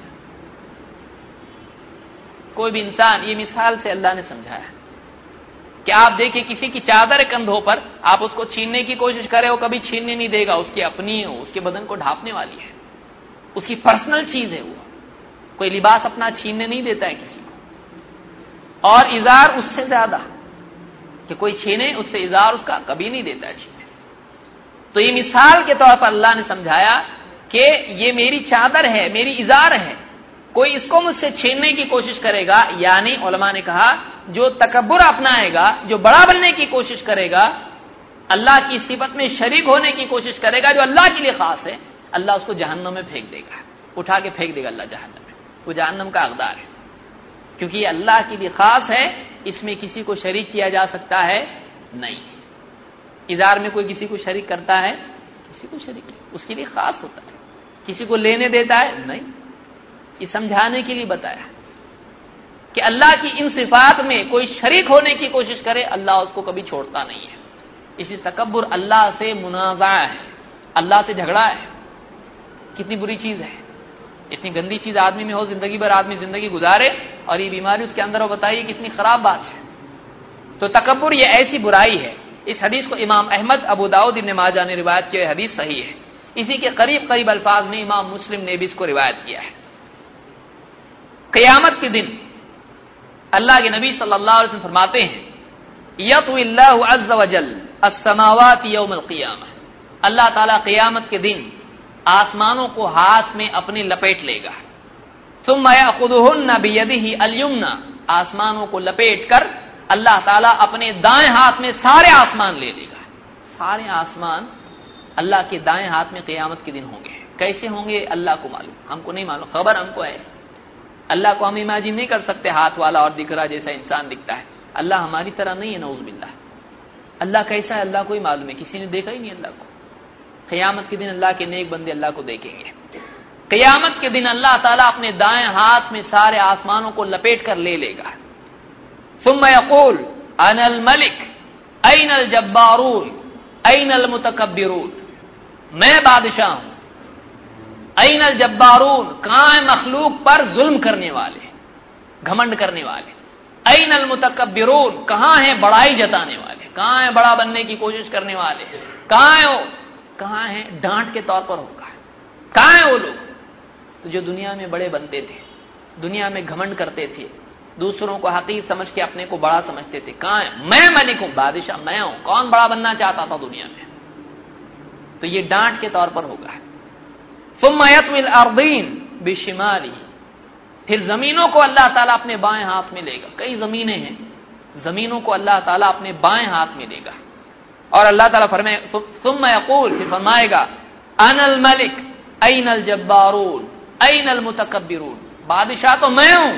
کوئی بھی انسان، یہ مثال سے اللہ نے سمجھایا کہ آپ دیکھیں کسی کی چادر کندھوں پر، آپ اس کو چھیننے کی کوشش کرے، وہ کبھی چھیننے نہیں دے گا، اس کی اپنی ہے، اس کے بدن کو ڈھانپنے والی ہے، اس کی پرسنل چیز ہے. وہ کوئی لباس اپنا چھیننے نہیں دیتا ہے کسی کو. اور ازار اس سے زیادہ کہ کوئی چھینے، اس سے ازار اس کا کبھی نہیں دیتا ہے چھینے. تو یہ مثال کے طور پر اللہ نے سمجھایا کہ یہ میری چادر ہے، میری ازار ہے، کوئی اس کو مجھ سے چھیننے کی کوشش کرے گا، یعنی علماء نے کہا جو تکبر اپنائے گا، جو بڑا بننے کی کوشش کرے گا، اللہ کی صفت میں شریک ہونے کی کوشش کرے گا جو اللہ کے لیے خاص ہے، اللہ اس کو جہنم میں پھینک دے گا، اٹھا کے پھینک دے گا اللہ جہنم میں. وہ جہنم کا حقدار ہے کیونکہ یہ اللہ کے لیے خاص ہے، اس میں کسی کو شریک کیا جا سکتا ہے نہیں. ازار میں کوئی کسی کو شریک کرتا ہے؟ کسی کو شریک نہیں، اس کے لیے خاص ہوتا ہے. کسی کو لینے دیتا ہے؟ نہیں. یہ سمجھانے کے لیے بتایا کہ اللہ کی ان صفات میں کوئی شریک ہونے کی کوشش کرے، اللہ اس کو کبھی چھوڑتا نہیں ہے. اسی تکبر اللہ سے منازعہ ہے، اللہ سے جھگڑا ہے. کتنی بری چیز ہے، اتنی گندی چیز آدمی میں ہو، زندگی بھر آدمی زندگی گزارے اور یہ بیماری اس کے اندر ہو، بتائیے کتنی خراب بات ہے. تو تکبر یہ ایسی برائی ہے. اس حدیث کو امام احمد، ابو داؤد، ابن ماجہ نے روایت کیا، حدیث صحیح ہے. اسی کے قریب قریب الفاظ میں امام مسلم نے بھی اس کو روایت کیا ہے. قیامت کے دن اللہ کے نبی صلی اللہ علیہ وسلم فرماتے ہیں، یطوی اللہ عز وجل السماوات یوم القیامہ. اللہ تعالیٰ قیامت کے دن آسمانوں کو ہاتھ میں اپنے لپیٹ لے گا. ثم یأخذہن بیدہ الیمنی، آسمانوں کو لپیٹ کر اللہ تعالیٰ اپنے دائیں ہاتھ میں سارے آسمان لے لے گا. سارے آسمان اللہ کے دائیں ہاتھ میں قیامت کے دن ہوں گے. کیسے ہوں گے اللہ کو معلوم، ہم کو نہیں معلوم، خبر ہم کو ہے. اللہ کو ہم امیجن نہیں کر سکتے ہاتھ والا اور دکھ رہا جیسا انسان دکھتا ہے. اللہ ہماری طرح نہیں ہے، نعوذ باللہ. اللہ کیسا ہے اللہ کو ہی معلوم ہے، کسی نے دیکھا ہی نہیں اللہ کو. قیامت کے دن اللہ کے نیک بندے اللہ کو دیکھیں گے. قیامت کے دن اللہ تعالیٰ اپنے دائیں ہاتھ میں سارے آسمانوں کو لپیٹ کر لے لے گا. ثم یقول انا الملک این الجبارون این المتکبرون، میں بادشاہ ہوں. این الجبارون، کہاں ہے مخلوق پر ظلم کرنے والے، گھمنڈ کرنے والے. این المتکبرون، کہاں ہیں بڑائی جتانے والے، کہاں ہیں بڑا بننے کی کوشش کرنے والے، کہاں ہیں وہ، کہاں ہیں ڈانٹ کے طور پر ہوگا، کہاں ہیں وہ لوگ تو جو دنیا میں بڑے بنتے تھے، دنیا میں گھمنڈ کرتے تھے، دوسروں کو حقیر سمجھ کے اپنے کو بڑا سمجھتے تھے. کہاں ہے، میں ملک ہوں، بادشاہ میں ہوں. کون بڑا بننا چاہتا تھا دنیا میں؟ تو یہ ڈانٹ کے طور پر ہوگا. ثم یطوی الارضین بشمالہ، پھر زمینوں کو اللہ تعالیٰ اپنے بائیں ہاتھ میں لے گا. کئی زمینیں ہیں، زمینوں کو اللہ تعالیٰ اپنے بائیں ہاتھ میں لے گا. اور اللہ تعالیٰ فرمائے ثم یقول، پھر فرمائے گا انا الملک این الجبارون این المتکبرون، بادشاہ تو میں ہوں،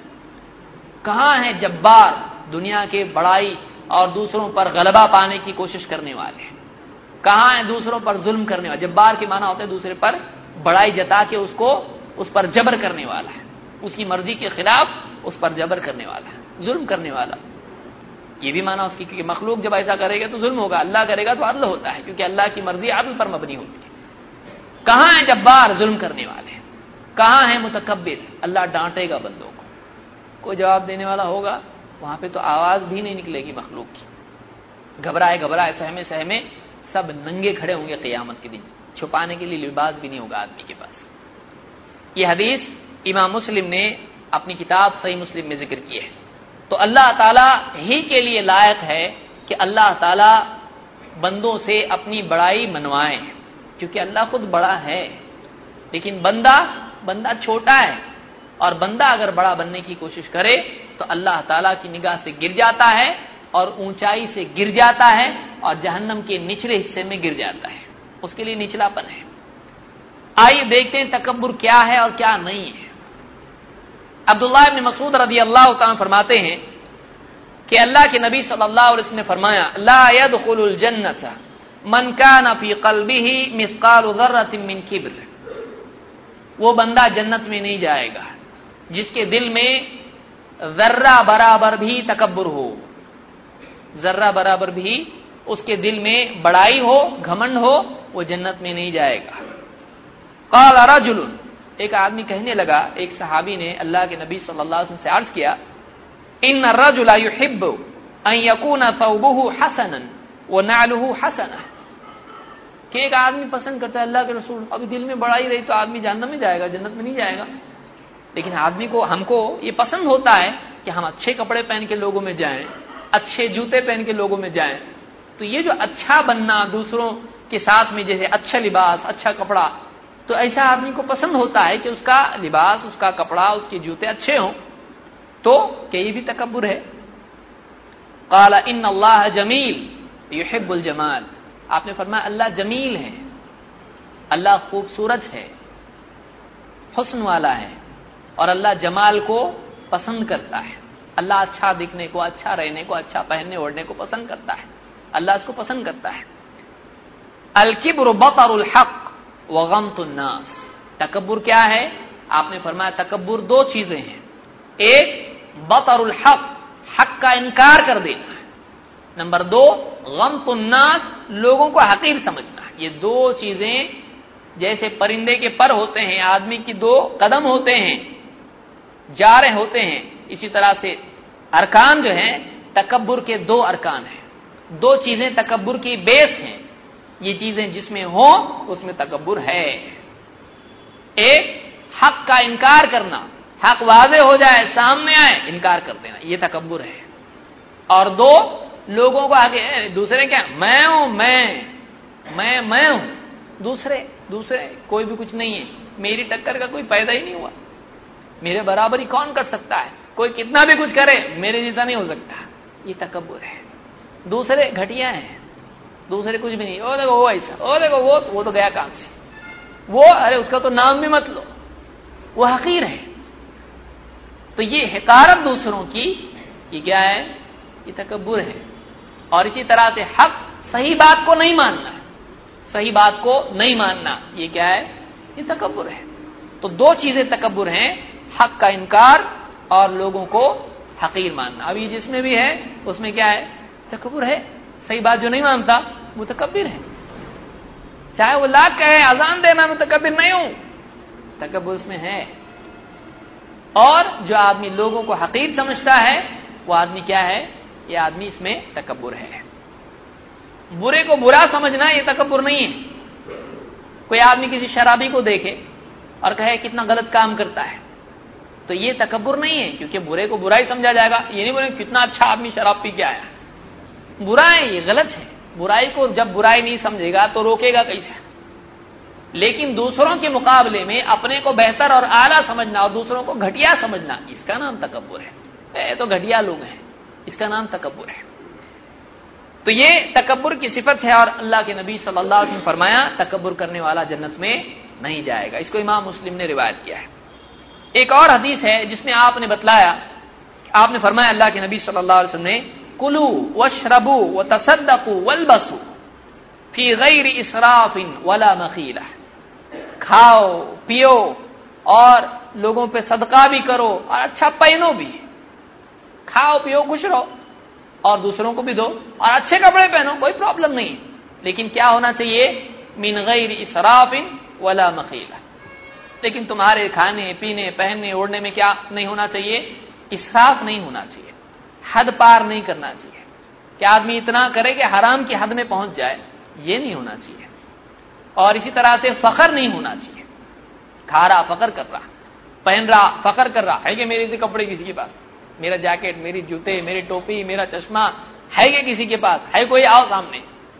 کہاں ہے جبار، دنیا کے بڑائی اور دوسروں پر غلبہ پانے کی کوشش کرنے والے، کہاں ہیں دوسروں پر ظلم کرنے والے. جبار کے معنی ہوتے ہیں دوسرے پر بڑائی جتا کے اس کو اس پر جبر کرنے والا ہے، اس کی مرضی کے خلاف اس پر جبر کرنے والا ہے، ظلم کرنے والا. یہ بھی معنی اس کی کہ مخلوق جب ایسا کرے گا تو ظلم ہوگا، اللہ کرے گا تو عدل ہوتا ہے، کیونکہ اللہ کی مرضی عدل پر مبنی ہوتی ہے. کہاں ہے جبار، ظلم کرنے والے، کہاں ہے متکبر، اللہ ڈانٹے گا بندوں کو. کوئی جواب دینے والا ہوگا وہاں پہ تو آواز بھی نہیں نکلے گی مخلوق کی. گھبرائے گھبرائے سہمے سہمے سب ننگے کھڑے ہوں گے قیامت کے دن، چھپانے کے لیے لباس بھی نہیں ہوگا آدمی کے پاس. یہ حدیث امام مسلم نے اپنی کتاب صحیح مسلم میں ذکر کی ہے. تو اللہ تعالیٰ ہی کے لیے لائق ہے کہ اللہ تعالیٰ بندوں سے اپنی بڑائی منوائے، کیونکہ اللہ خود بڑا ہے. لیکن بندہ بندہ چھوٹا ہے، اور بندہ اگر بڑا بننے کی کوشش کرے تو اللہ تعالیٰ کی نگاہ سے گر جاتا ہے اور اونچائی سے گر جاتا ہے اور جہنم کے نچلے حصے میں گر جاتا ہے. اس کے لیے نچلا پن ہے. آئیے دیکھتے ہیں تکبر کیا ہے اور کیا نہیں ہے. عبداللہ ابن مسعود رضی اللہ تعالیٰ فرماتے ہیں کہ اللہ کے نبی صلی اللہ علیہ وسلم نے فرمایا لا يدخل الجنۃ من کان فی قلبہ مثقال ذرۃ من کبر، وہ بندہ جنت میں نہیں جائے گا جس کے دل میں ذرہ برابر بھی تکبر ہو، ذرہ برابر بھی اس کے دل میں بڑائی ہو، گھمنڈ ہو، وہ جنت میں نہیں جائے گا. قال رجل، ایک آدمی کہنے لگا، ایک صحابی نے اللہ کے نبی صلی اللہ علیہ وسلم سے عرض کیا ان الرجل يحب ان يكون ثوبه حسنا ونعله حسنه، کہ ایک آدمی پسند کرتا ہے اللہ کے رسول ابھی دل میں بڑائی رہی تو آدمی جہنم میں جائے گا، جنت میں نہیں جائے گا. لیکن آدمی کو ہم کو یہ پسند ہوتا ہے کہ ہم اچھے کپڑے پہن کے لوگوں میں جائیں، اچھے جوتے پہن کے لوگوں میں جائیں. تو یہ جو اچھا بننا، دوسروں کے ساتھ میں جیسے اچھا لباس، اچھا کپڑا، تو ایسا آدمی کو پسند ہوتا ہے کہ اس کا لباس، اس کا کپڑا، اس کے جوتے اچھے ہوں. تو کہ یہ بھی تکبر ہے. قال ان اللہ جمیل یحب الجمال، آپ نے فرمایا اللہ جمیل ہے، اللہ خوبصورت ہے، حسن والا ہے، اور اللہ جمال کو پسند کرتا ہے. اللہ اچھا دکھنے کو، اچھا رہنے کو، اچھا پہننے اوڑھنے کو پسند کرتا ہے، اللہ اس کو پسند کرتا ہے. الکبر بطر الحق وغمط الناس، تکبر کیا ہے؟ آپ نے فرمایا تکبر دو چیزیں ہیں. ایک بطر الحق، حق کا انکار کر دینا ہے. نمبر دو غمط الناس، لوگوں کو حقیر سمجھنا ہے. یہ دو چیزیں جیسے پرندے کے پر ہوتے ہیں، آدمی کی دو قدم ہوتے ہیں، جا رہے ہوتے ہیں، اسی طرح سے ارکان جو ہیں تکبر کے دو ارکان ہیں. دو چیزیں تکبر کی بیس ہیں. یہ چیزیں جس میں ہوں اس میں تکبر ہے. ایک حق کا انکار کرنا، حق واضح ہو جائے، سامنے آئے، انکار کر دینا، یہ تکبر ہے. اور دو لوگوں کو آگے، دوسرے کیا، میں ہوں، میں میں میں ہوں، دوسرے دوسرے کوئی بھی کچھ نہیں ہے، میری ٹکر کا کوئی پیدا ہی نہیں ہوا، میرے برابر ہی کون کر سکتا ہے، کوئی کتنا بھی کچھ کرے میرے جیسا نہیں ہو سکتا، یہ تکبر ہے۔ دوسرے گھٹیا ہیں، دوسرے کچھ بھی نہیں، او دیکھو وہ ایسا، او دیکھو وہ وہ تو گیا کام سے، وہ ارے اس کا تو نام بھی مت لو، وہ حقیر ہے۔ تو یہ حقارت دوسروں کی یہ کیا ہے؟ یہ تکبر ہے۔ اور اسی طرح سے حق صحیح بات کو نہیں ماننا، صحیح بات کو نہیں ماننا یہ کیا ہے؟ یہ تکبر ہے۔ تو دو چیزیں تکبر ہیں، حق کا انکار اور لوگوں کو حقیر ماننا۔ اب یہ جس میں بھی ہے اس میں کیا ہے؟ تکبر ہے۔ صحیح بات جو نہیں مانتا وہ متکبر ہے، چاہے وہ لاکھ کہے اذان دے میں متکبر نہیں ہوں، تکبر اس میں ہے۔ اور جو آدمی لوگوں کو حقیر سمجھتا ہے وہ آدمی کیا ہے؟ یہ آدمی اس میں تکبر ہے۔ برے کو برا سمجھنا یہ تکبر نہیں ہے۔ کوئی آدمی کسی شرابی کو دیکھے اور کہے کتنا غلط کام کرتا ہے تو یہ تکبر نہیں ہے، کیونکہ برے کو برا ہی سمجھا جائے گا، یہ نہیں بولے کتنا اچھا آدمی شراب پی کے آیا، برا ہے، یہ غلط ہے۔ برائی کو جب برائی نہیں سمجھے گا تو روکے گا کیسے؟ لیکن دوسروں کے مقابلے میں اپنے کو بہتر اور اعلیٰ سمجھنا اور دوسروں کو گھٹیا سمجھنا، اس کا نام تکبر ہے۔ یہ تو گھٹیا لوگ ہیں، اس کا نام تکبر ہے۔ تو یہ تکبر کی صفت ہے، اور اللہ کے نبی صلی اللہ علیہ وسلم نے فرمایا تکبر کرنے والا جنت میں نہیں جائے گا۔ اس کو امام مسلم نے روایت کیا ہے۔ ایک اور حدیث ہے جس میں آپ نے بتلایا، آپ نے فرمایا اللہ کے نبی صلی اللہ علیہ وسلم نے کلوا واشربوا وتصدقوا والبسوا فی غیر اسراف ولا مخیلہ، کھاؤ پیو اور لوگوں پہ صدقہ بھی کرو اور اچھا پہنو بھی، کھاؤ پیو خوش رہو اور دوسروں کو بھی دو اور اچھے کپڑے پہنو، کوئی پرابلم نہیں، لیکن کیا ہونا چاہیے؟ من غیر اسراف ولا مخیلہ، لیکن تمہارے کھانے پینے پہننے اوڑھنے میں کیا نہیں ہونا چاہیے؟ اسراف نہیں ہونا چاہیے، حد پار نہیں کرنا چاہیے کہ آدمی اتنا کرے کہ حرام کی حد میں پہنچ جائے، یہ نہیں ہونا چاہیے۔ اور اسی طرح سے فخر نہیں ہونا چاہیے، کھا رہا فخر کر رہا، پہن رہا فخر کر رہا ہے کہ میرے سے کپڑے کسی کے پاس، میرا جیکٹ میری جوتے میری ٹوپی میرا چشمہ ہے کہ کسی کے پاس ہے، کوئی آؤ سامنے،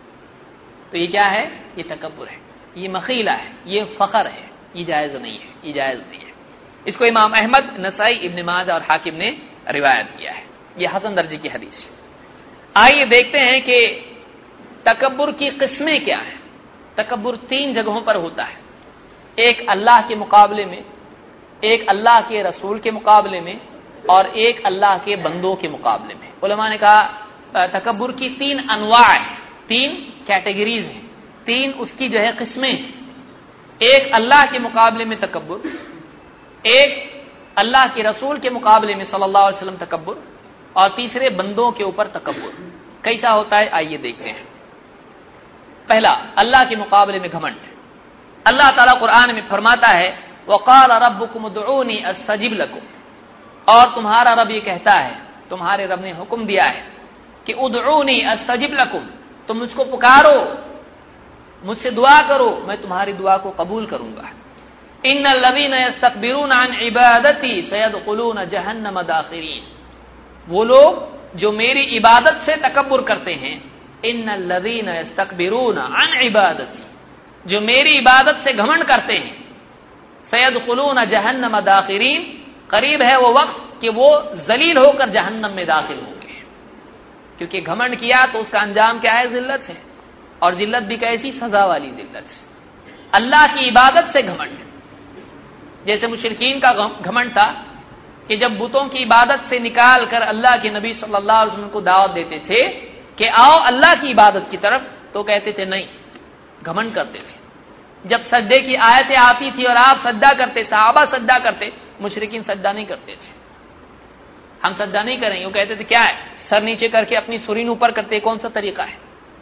تو یہ کیا ہے؟ یہ تکبر ہے، یہ مخیلہ ہے، یہ فخر ہے، یہ جائز نہیں ہے، یہ جائز نہیں ہے۔ اس کو امام احمد، نسائی، ابن ماجہ اور حاکم نے روایت کیا ہے، یہ حسن درجے کی حدیث ہے۔ آئیے دیکھتے ہیں کہ تکبر کی قسمیں کیا ہیں۔ تکبر تین جگہوں پر ہوتا ہے، ایک اللہ کے مقابلے میں، ایک اللہ کے رسول کے مقابلے میں، اور ایک اللہ کے بندوں کے مقابلے میں۔ علماء نے کہا تکبر کی تین انواع ہیں، تین کیٹیگریز ہیں، تین اس کی جو ہے قسمیں ہیں۔ ایک اللہ کے مقابلے میں تکبر، ایک اللہ کے رسول کے مقابلے میں صلی اللہ علیہ وسلم تکبر، اور تیسرے بندوں کے اوپر تکبر۔ کیسا ہوتا ہے آئیے دیکھتے ہیں۔ پہلا، اللہ کے مقابلے میں گھمنڈ۔ اللہ تعالیٰ قرآن میں فرماتا ہے وَقَالَ رَبُّكُمُ ادْعُونِي أَسْتَجِبْ لَكُمْ، اور تمہارا رب یہ کہتا ہے، تمہارے رب نے حکم دیا ہے کہ ادعونی استجب لکم، تم مجھ کو پکارو، مجھ سے دعا کرو، میں تمہاری دعا کو قبول کروں گا۔ ان الذین یستکبرون عن عبادتی سیدخلون جہنم داخرین، وہ لوگ جو میری عبادت سے تکبر کرتے ہیں، ان الذین یستکبرون عن عبادتی، جو میری عبادت سے گھمنڈ کرتے ہیں، سیدخلون جہنم داخرین، قریب ہے وہ وقت کہ وہ ذلیل ہو کر جہنم میں داخل ہوں گے، کیونکہ گھمنڈ کیا تو اس کا انجام کیا ہے؟ ذلت ہے، اور ذلت بھی کیسی؟ سزا والی ذلت ہے۔ اللہ کی عبادت سے گھمنڈ، جیسے مشرکین کا گھمنڈ تھا کہ جب بتوں کی عبادت سے نکال کر اللہ کے نبی صلی اللہ علیہ وسلم کو دعوت دیتے تھے کہ آؤ اللہ کی عبادت کی طرف، تو کہتے تھے نہیں، گھمنڈ کرتے تھے۔ جب سجدے کی آیتیں آتی تھی اور آپ سجدہ کرتے، صحابہ سجدہ کرتے، مشرکین سجدہ نہیں کرتے تھے، ہم سجدہ نہیں کریں گے، وہ کہتے تھے کیا ہے؟ سر نیچے کر کے اپنی سرین اوپر کرتے، کون سا طریقہ ہے؟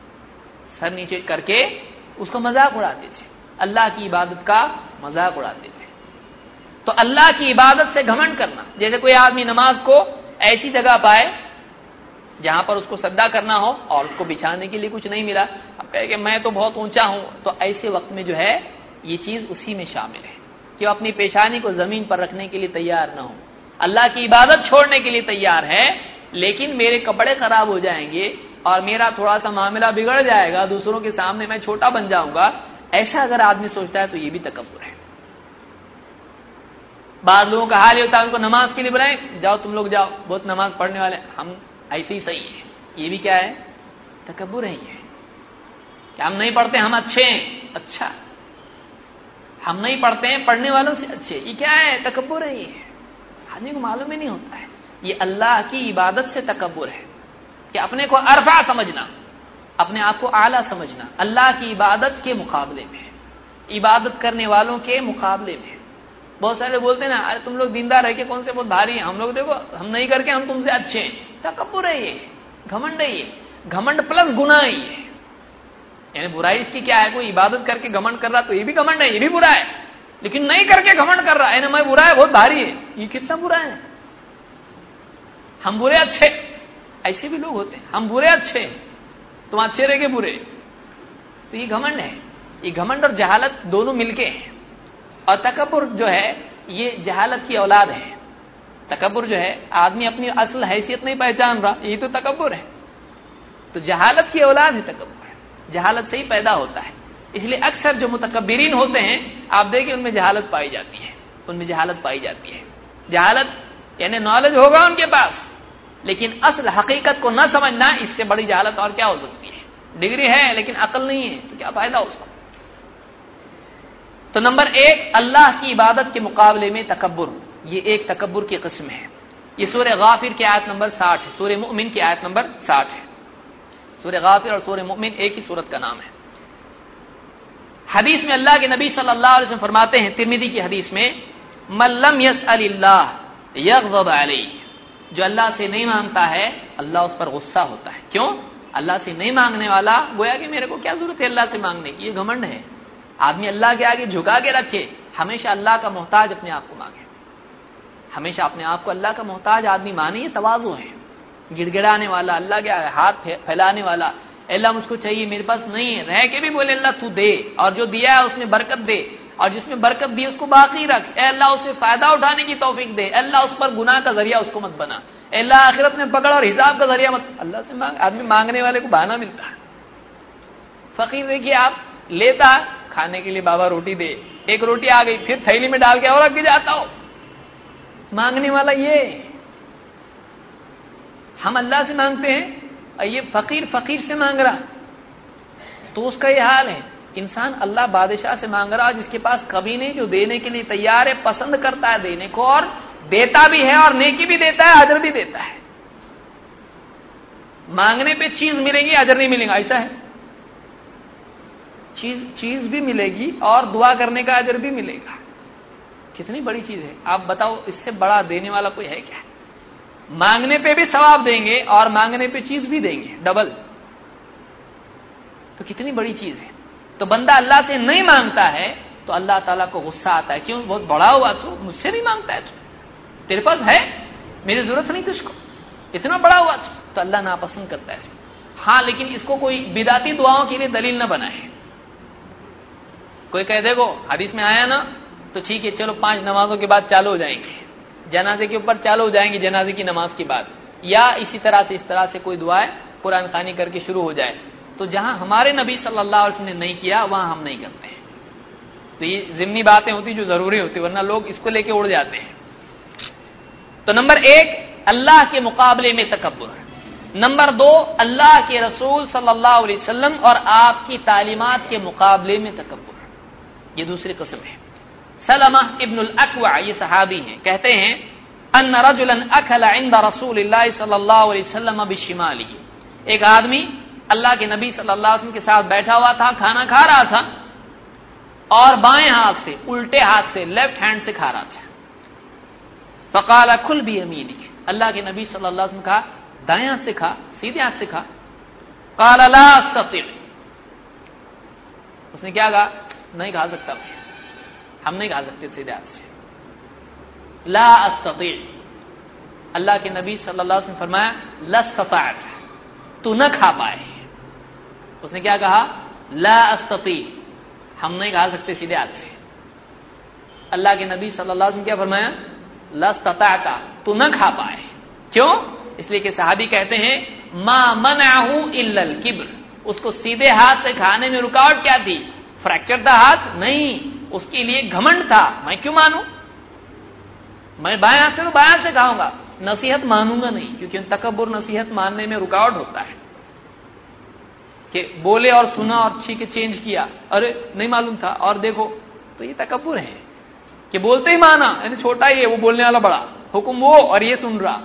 سر نیچے کر کے اس کا مذاق اڑاتے تھے، اللہ کی عبادت کا مذاق اڑاتے تھے۔ تو اللہ کی عبادت سے گھمنڈ کرنا، جیسے کوئی آدمی نماز کو ایسی جگہ پائے جہاں پر اس کو سجدہ کرنا ہو اور اس کو بچھانے کے لیے کچھ نہیں ملا، اب کہے کہ میں تو بہت اونچا ہوں، تو ایسے وقت میں جو ہے یہ چیز اسی میں شامل ہے کہ وہ اپنی پیشانی کو زمین پر رکھنے کے لیے تیار نہ ہو، اللہ کی عبادت چھوڑنے کے لیے تیار ہے، لیکن میرے کپڑے خراب ہو جائیں گے اور میرا تھوڑا سا معاملہ بگڑ جائے گا، دوسروں کے سامنے میں چھوٹا بن جاؤں گا، ایسا اگر آدمی سوچتا ہے تو یہ بھی تکبر ہے. بعض لوگوں کا حال یہ ہوتا ہے ان کو نماز کے لیے بلائیں, جاؤ تم لوگ جاؤ, بہت نماز پڑھنے والے, ہم ایسے ہی صحیح ہے. یہ بھی کیا ہے؟ تکبر ہے. یہ کہ ہم نہیں پڑھتے, ہم اچھے ہیں. اچھا, ہم نہیں پڑھتے ہیں, پڑھنے والوں سے اچھے, یہ کیا ہے؟ تکبر ہے. یہ آدمی کو معلوم ہی نہیں ہوتا ہے. یہ اللہ کی عبادت سے تکبر ہے کہ اپنے کو ارفع سمجھنا, اپنے آپ کو اعلیٰ سمجھنا اللہ کی عبادت کے مقابلے میں, عبادت کرنے والوں کے مقابلے میں. بہت سارے بولتے ہیں نا, ارے تم لوگ دیندار رہ کے کون سے بہت بھاری ہیں, ہم لوگ دیکھو ہم نہیں کر کے ہم تم سے اچھے ہیں. تکبر ہے. یہ گھمنڈ ہے. یہ گھمنڈ پلس گناہ ہے. یہ یعنی برائی اس کی کیا ہے؟ کوئی عبادت کر کے گھمنڈ کر رہا تو یہ بھی گھمنڈ ہے, یہ بھی برا ہے. لیکن نہیں کر کے گھمنڈ کر رہا ہے نا, میں برا ہے, بہت بھاری ہے, یہ کتنا برا ہے. ہم برے اچھے, ایسے بھی لوگ ہوتے ہیں, ہم برے اچھے, تم اچھے رہ کے برے, تو یہ گھمنڈ ہے. یہ گھمنڈ اور جہالت دونوں مل کے ہیں. اور تکبر جو ہے یہ جہالت کی اولاد ہے. تکبر جو ہے آدمی اپنی اصل حیثیت نہیں پہچان رہا, یہ تو تکبر ہے. تو جہالت کی اولاد ہے تکبر, جہالت سے ہی پیدا ہوتا ہے. اس لیے اکثر جو متکبرین ہوتے ہیں آپ دیکھیں ان میں جہالت پائی جاتی ہے, ان میں جہالت پائی جاتی ہے. جہالت یعنی نالج ہوگا ان کے پاس, لیکن اصل حقیقت کو نہ سمجھنا, اس سے بڑی جہالت اور کیا ہو سکتی ہے. ڈگری ہے لیکن عقل نہیں ہے تو کیا فائدہ اس کو. تو نمبر ایک, اللہ کی عبادت کے مقابلے میں تکبر, یہ ایک تکبر کی قسم ہے. یہ سورہ غافر کی آیت نمبر ساٹھ ہے, سورہ مؤمن کی آیت نمبر ساٹھ ہے. سورہ غافر اور سورہ مؤمن ایک ہی سورت کا نام ہے. حدیث میں اللہ کے نبی صلی اللہ علیہ وسلم فرماتے ہیں, ترمذی کی حدیث میں, من لم يسأل اللہ یغضب علیہ, جو اللہ سے نہیں مانگتا ہے اللہ اس پر غصہ ہوتا ہے. کیوں؟ اللہ سے نہیں مانگنے والا گویا کہ میرے کو کیا ضرورت ہے اللہ سے مانگنے کی, یہ گھمنڈ ہے. آدمی اللہ کے آگے جھکا کے رکھے, ہمیشہ اللہ کا محتاج اپنے آپ کو مانگے, ہمیشہ اپنے آپ کو اللہ کا محتاج آدمی مانے, یہ تواضع ہے. گڑ گڑانے والا, اللہ کے ہاتھ پھیلانے والا, اللہ مجھ کو چاہیے میرے پاس نہیں ہے, رہ کے بھی بولے اللہ تو دے, اور جو دیا ہے اس میں برکت دے, اور جس میں برکت دی اس کو باقی رکھ, اے اللہ اس سے فائدہ اٹھانے کی توفیق دے, اللہ اس پر گناہ کا ذریعہ اس کو مت بنا, اے اللہ آخرت میں پکڑ اور حساب کا ذریعہ مت. اللہ سے مانگ, آدمی مانگنے والے کو بہانہ ملتا ہے. فقیر دیکھیے آپ, لیتا کھانے کے لیے بابا روٹی دے, ایک روٹی آ گئی پھر تھیلی میں ڈال کے اور رکھ کے جاتا ہو. مانگنے والا یہ, ہم اللہ سے مانگتے ہیں اور یہ فقیر فقیر سے مانگ رہا, تو اس کا یہ حال ہے. انسان اللہ بادشاہ سے مانگ رہا جس کے پاس کبھی نہیں, جو دینے کے لیے تیار ہے, پسند کرتا ہے دینے کو, اور دیتا بھی ہے, اور نیکی بھی دیتا ہے, اجر بھی دیتا ہے. مانگنے پہ چیز ملے گی, اجر نہیں ملے گا, ایسا ہے. چیز چیز بھی ملے گی اور دعا کرنے کا اجر بھی ملے گا. کتنی بڑی چیز ہے آپ بتاؤ, اس سے بڑا دینے والا کوئی ہے کیا؟ مانگنے پہ بھی ثواب دیں گے اور مانگنے پہ چیز بھی دیں گے, ڈبل. تو کتنی بڑی چیز ہے. تو بندہ اللہ سے نہیں مانگتا ہے تو اللہ تعالیٰ کو غصہ آتا ہے. کیوں؟ بہت بڑا ہوا تو مجھ سے نہیں مانگتا ہے, تو تیرے پاس ہے, میری ضرورت نہیں تجھ کو, اتنا بڑا ہوا تو, تو اللہ ناپسند کرتا ہے. ہاں لیکن اس کو کوئی بدعتی دعاؤں کے لیے دلیل نہ بنائے. کوئی کہہ دے گو حدیث میں آیا نا, تو ٹھیک ہے چلو پانچ نمازوں کے بعد چالو ہو جائیں گے, جنازے کے اوپر چالو ہو جائیں گے جنازے کی نماز کے بعد, یا اسی طرح سے اس طرح سے کوئی دعائیں قرآن خوانی کر کے شروع ہو جائے. تو جہاں ہمارے نبی صلی اللہ علیہ وسلم نے نہیں کیا وہاں ہم نہیں کرتے ہیں. تو یہ ضمنی باتیں ہوتی جو ضروری ہوتی, ورنہ لوگ اس کو لے کے اڑ جاتے ہیں. تو نمبر ایک, اللہ کے مقابلے میں تکبر. نمبر دو, اللہ کے رسول صلی اللہ علیہ وسلم اور آپ کی تعلیمات کے مقابلے میں تکبر, یہ دوسری قسم ہے. سلمہ ابن الاکوع یہ صحابی ہیں, کہتے ہیں ان رجلا اکل عند رسول اللہ صلی اللہ علیہ وسلم بشماله, ایک آدمی اللہ کے نبی صلی اللہ علیہ وسلم کے ساتھ بیٹھا ہوا تھا, کھانا کھا رہا تھا, اور بائیں ہاتھ سے, الٹے ہاتھ سے, لیفٹ ہینڈ سے کھا رہا تھا. فقال کل بیمینک, اللہ کے نبی صلی اللہ علیہ وسلم کہا دائیں ہاتھ سے کھا, سیدھے ہاتھ سے کھا. قال لا استطيع, اس نے کیا کہا, نہیں کھا سکتا, ہم نہیں کھا سکتے سیدھے ہاتھ سے. لا استطيع, اللہ کے نبی صلی اللہ علیہ وسلم فرمایا لا استطعت, تو نہ کھا پائے. اس نے کیا کہا, لا استطيع, ہم نہیں کھا سکتے سیدھے ہاتھ سے. اللہ کے نبی صلی اللہ علیہ وسلم کیا فرمایا, لا استطعت, تو نہ کھا پائے. کیوں؟ اس لیے کہ صحابی کہتے ہیں ما منعه الا الكبر, اس کو سیدھے ہاتھ سے کھانے میں رکاوٹ کیا تھی, فریکچر تھا ہاتھ نہیں، اس کے لیے گھمنڈ تھا، میں کیوں مانوں، میں بائیں ہاتھ سے تو بائیں ہاتھ سے کھاؤں گا، نصیحت مانوں گا نہیں، کیونکہ تکبر نصیحت ماننے میں رکاوٹ ہوتا ہے کہ بولے اور سنا اور چھینک کے چینج کیا، ارے نہیں معلوم تھا اور دیکھو، تو یہ تکبر ہے کہ بولتے ہی مانا، یعنی چھوٹا ہی ہے وہ بولنے والا بڑا، حکم وہ اور یہ سن رہا،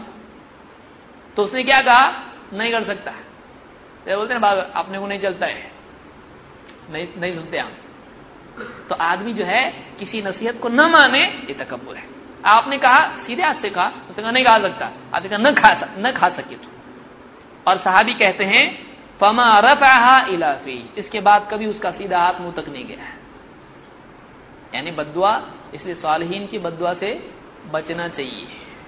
تو اس نے کیا کہا، نہیں کر سکتا، بولتے ہیں اپنے کو نہیں چلتا ہے، نہیں نہیں سنتے ہم، تو آدمی جو ہے کسی نصیحت کو نہ مانے یہ تکبر ہے۔ آپ نے کہا سیدھے ہاتھ سے کہا، اس نے کہا نہیں کھا سکتا، آپ نے کہا نہ کھا نہ کھا سکے تو، اور صحابی کہتے ہیں فما رفعها الى فی، اس کے بعد کبھی اس کا سیدھا ہاتھ منہ تک نہیں گیا، یعنی بددعا، اس لیے صالحین کی بددعا سے بچنا چاہیے۔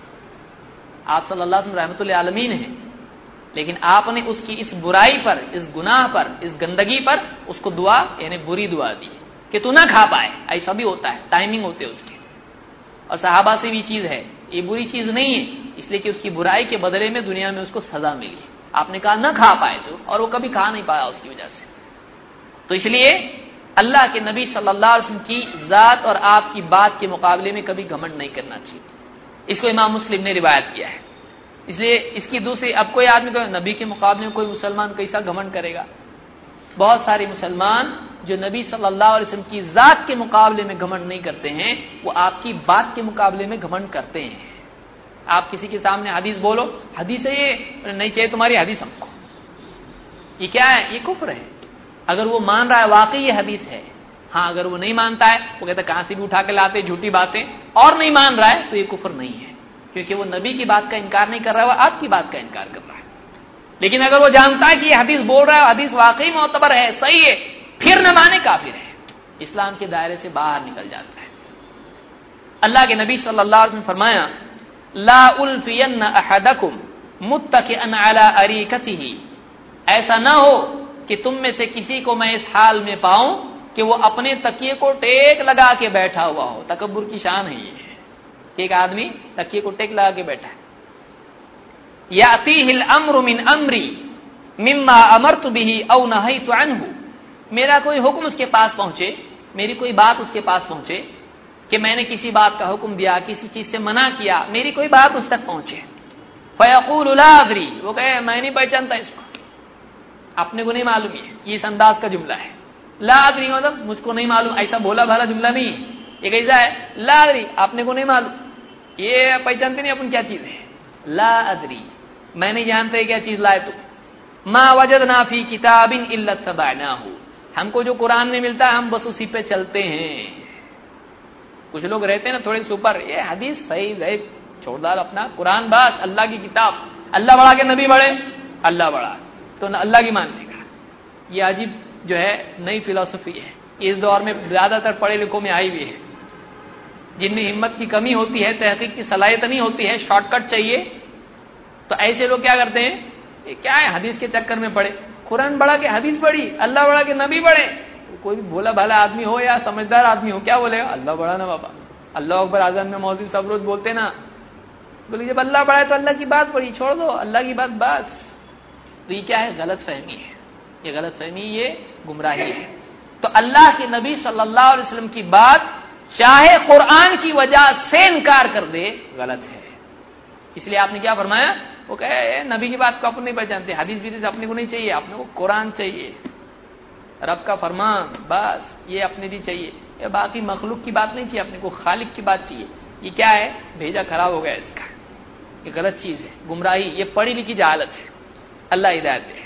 آپ صلی اللہ علیہ وسلم رحمۃ للعالمین ہیں، لیکن آپ نے اس کی اس برائی پر، اس گناہ پر، اس گندگی پر اس کو دعا یعنی بری دعا دی کہ تو نہ کھا پائے، ایسا بھی ہوتا ہے، ٹائمنگ ہوتے اس کے، اور صحابہ سے بھی چیز ہے، یہ بری چیز نہیں ہے، اس لیے کہ اس کی برائی کے بدلے میں دنیا میں اس کو سزا ملی، آپ نے کہا نہ کھا پائے تو، اور وہ کبھی کھا نہیں پایا اس کی وجہ سے، تو اس لیے اللہ کے نبی صلی اللہ علیہ وسلم کی ذات اور آپ کی بات کے مقابلے میں کبھی گھمنڈ نہیں کرنا چاہیے، اس کو امام مسلم نے روایت کیا ہے۔ اس لیے اس کی دوسری، اب کوئی آدمی تو نبی کے مقابلے میں کوئی مسلمان کیسا گھمنڈ کرے گا، بہت سارے مسلمان جو نبی صلی اللہ علیہ وسلم کی ذات کے مقابلے میں گھمنڈ نہیں کرتے ہیں، وہ آپ کی بات کے مقابلے میں گھمنڈ کرتے ہیں۔ آپ کسی کے سامنے حدیث بولو، حدیث ہے یہ نہیں چاہیے تمہاری حدیث ہم کو، یہ کیا ہے، یہ کفر ہے۔ اگر وہ مان رہا ہے واقعی یہ حدیث ہے، ہاں اگر وہ نہیں مانتا ہے، وہ کہتا ہے کہاں سے بھی اٹھا کے لاتے جھوٹی باتیں، اور نہیں مان رہا ہے تو یہ کفر نہیں ہے، کیونکہ وہ نبی کی بات کا انکار نہیں کر رہا ہے، وہ آپ کی بات کا انکار کر رہا ہے۔ لیکن اگر وہ جانتا ہے کہ یہ حدیث بول رہا ہے، حدیث واقعی معتبر ہے، صحیح ہے، پھر نہ مانے کافر ہے، اسلام کے دائرے سے باہر نکل جاتا ہے۔ اللہ کے نبی صلی اللہ علیہ وسلم نے فرمایا لا الفین احدکم متکئا علی اریکتہ، ایسا نہ ہو کہ تم میں سے کسی کو میں اس حال میں پاؤں کہ وہ اپنے تکیے کو ٹیک لگا کے بیٹھا ہوا ہو، تکبر کی شان ہے یہ کہ ایک آدمی تکیے کو ٹیک لگا کے بیٹھا ہے، یاتیہ الامر من امری مما امرت به او نهیت عنہ، میرا کوئی حکم اس کے پاس پہنچے، میری کوئی بات اس کے پاس پہنچے کہ میں نے کسی بات کا حکم دیا، کسی چیز سے منع کیا، میری کوئی بات اس تک پہنچے، فیقول لا ادری، وہ کہے میں نہیں پہچانتا اس کو، اپنے کو نہیں معلوم، یہ اس انداز کا جملہ ہے، لا ادری مطلب مجھ کو نہیں معلوم، ایسا بولا بھالا جملہ نہیں ہے، یہ کیسا ہے، لا ادری اپنے کو نہیں معلوم، یہ پہچانتے نہیں اپن کیا چیز ہے، لا ادری میں نہیں جانتے کیا چیز لائے تو، ما وجدنا فی کتاب الا اتبعناہ، ہم کو جو قرآن میں ملتا ہے ہم بس اسی پہ چلتے ہیں۔ کچھ لوگ رہتے ہیں نا تھوڑے سپر، یہ حدیث صحیح ہے چھوڑ ڈال اپنا، قرآن بس اللہ کی کتاب، اللہ بڑا کہ نبی بڑے، اللہ بڑا تو نہ اللہ کی ماننے کا، یہ عجیب جو ہے نئی فلسفی ہے، اس دور میں زیادہ تر پڑھے لکھوں میں آئی ہوئی ہے، جن میں ہمت کی کمی ہوتی ہے، تحقیق کی صلاحیت نہیں ہوتی ہے، شارٹ کٹ چاہیے، تو ایسے لوگ کیا کرتے ہیں، یہ کیا ہے حدیث کے چکر میں پڑے، قرآن بڑا کہ حدیث بڑی، اللہ بڑا کہ نبی بڑے، کوئی بھی بولا بھالا آدمی ہو یا سمجھدار آدمی ہو کیا بولے گا، اللہ بڑا نا بابا، اللہ اکبر اذان میں مؤذن سب روز بولتے نا، بولے جب اللہ بڑا ہے تو اللہ کی بات بڑی، چھوڑ دو اللہ کی بات بس، تو یہ کیا ہے، غلط فہمی ہے، یہ غلط فہمی، یہ گمراہی ہے۔ تو اللہ کے نبی صلی اللہ علیہ وسلم کی بات چاہے قرآن کی وجہ سے انکار کر دے غلط ہے، اس لیے آپ نے کیا فرمایا، وہ کہے نبی کی بات کو اپنے نہیں پہچانتے، حدیث بھی اپنے کو نہیں چاہیے، اپنے کو قرآن چاہیے، رب کا فرمان بس یہ اپنے بھی چاہیے، یہ باقی مخلوق کی بات نہیں چاہیے، اپنے کو خالق کی بات چاہیے، یہ کیا ہے، بھیجا خراب ہو گیا اس کا، یہ غلط چیز ہے، گمراہی، یہ پڑھی لکھی جہالت ہے، اللہ ہدایت دے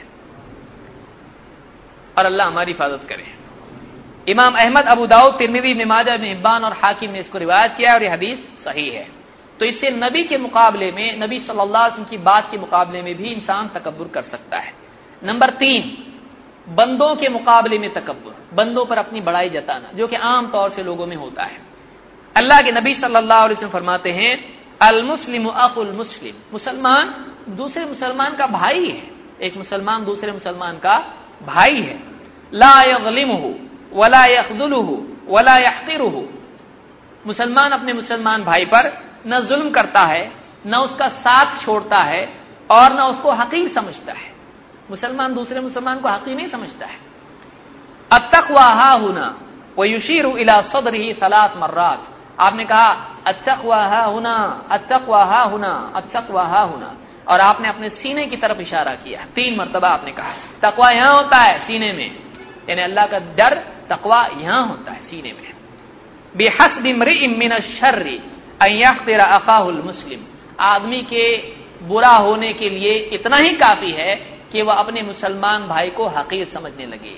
اور اللہ ہماری حفاظت کرے۔ امام احمد، ابو داؤد، ترمذی، ابن ماجہ، ابن حبان اور حاکم نے اس کو روایت کیا اور یہ حدیث صحیح ہے۔ تو اس سے نبی کے مقابلے میں، نبی صلی اللہ علیہ وسلم کی بات کے مقابلے میں بھی انسان تکبر کر سکتا ہے۔ نمبر تین، بندوں کے مقابلے میں تکبر، بندوں پر اپنی بڑائی جتانا، جو کہ عام طور سے لوگوں میں ہوتا ہے۔ اللہ کے نبی صلی اللہ علیہ وسلم فرماتے ہیں المسلم اخو المسلم، مسلمان دوسرے مسلمان کا بھائی ہے، ایک مسلمان دوسرے مسلمان کا بھائی ہے، لا یظلمہ ولا یخذلہ ولا یحقرہ، مسلمان اپنے مسلمان بھائی پر نہ ظلم کرتا ہے، نہ اس کا ساتھ چھوڑتا ہے اور نہ اس کو حقیر سمجھتا ہے، مسلمان دوسرے مسلمان کو حقیر نہیں سمجھتا ہے۔ التقوی ہا ہنا ویشیر الی صدرہ ثلاث مرات. آپ نے کہا التقوی ہا ہنا التقوی ہا ہنا التقوی ہا ہنا، اور آپ نے اپنے سینے کی طرف اشارہ کیا، تین مرتبہ آپ نے کہا تقوی یہاں ہوتا ہے سینے میں، یعنی اللہ کا ڈر تقوی یہاں ہوتا ہے سینے میں. بحسب امرئ من الشر ان يحقر اخاه المسلم، آدمی کے برا ہونے کے لیے اتنا ہی کافی ہے کہ وہ اپنے مسلمان بھائی کو حقیر سمجھنے لگے.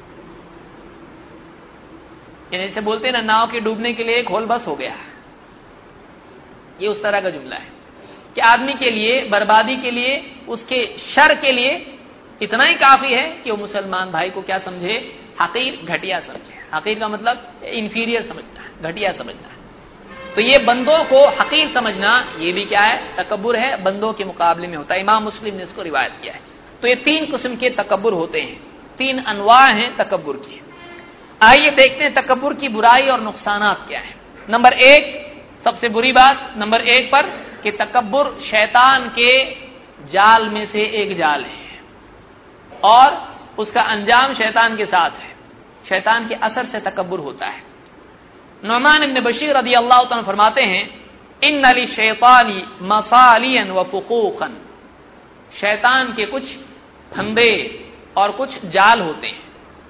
یعنی جیسے بولتے ہیں نا ناؤ کے ڈوبنے کے لیے ایک ہول بس ہو گیا، یہ اس طرح کا جملہ ہے کہ آدمی کے لیے بربادی کے لیے اس کے شر کے لیے اتنا ہی کافی ہے کہ وہ مسلمان بھائی کو کیا سمجھے؟ حقیر، گھٹیا سمجھے. حقیر کا مطلب انفیریئر سمجھنا ہے، گھٹیا سمجھنا ہے. تو یہ بندوں کو حقیر سمجھنا یہ بھی کیا ہے؟ تکبر ہے، بندوں کے مقابلے میں ہوتا ہے. امام مسلم نے اس کو روایت کیا ہے. تو یہ تین قسم کے تکبر ہوتے ہیں، تین انواع ہیں تکبر کی. آئیے دیکھتے ہیں تکبر کی برائی اور نقصانات کیا ہیں. نمبر ایک، سب سے بری بات نمبر ایک پر کہ تکبر شیطان کے جال میں سے ایک جال ہے اور اس کا انجام شیطان کے ساتھ ہے. شیطان کے اثر سے تکبر ہوتا ہے. نعمان ابن بشیر رضی اللہ تعالیٰ فرماتے ہیں ان للشیطان مصالیا وفقوقا، شیطان کے کچھ پھندے اور کچھ جال ہوتے ہیں.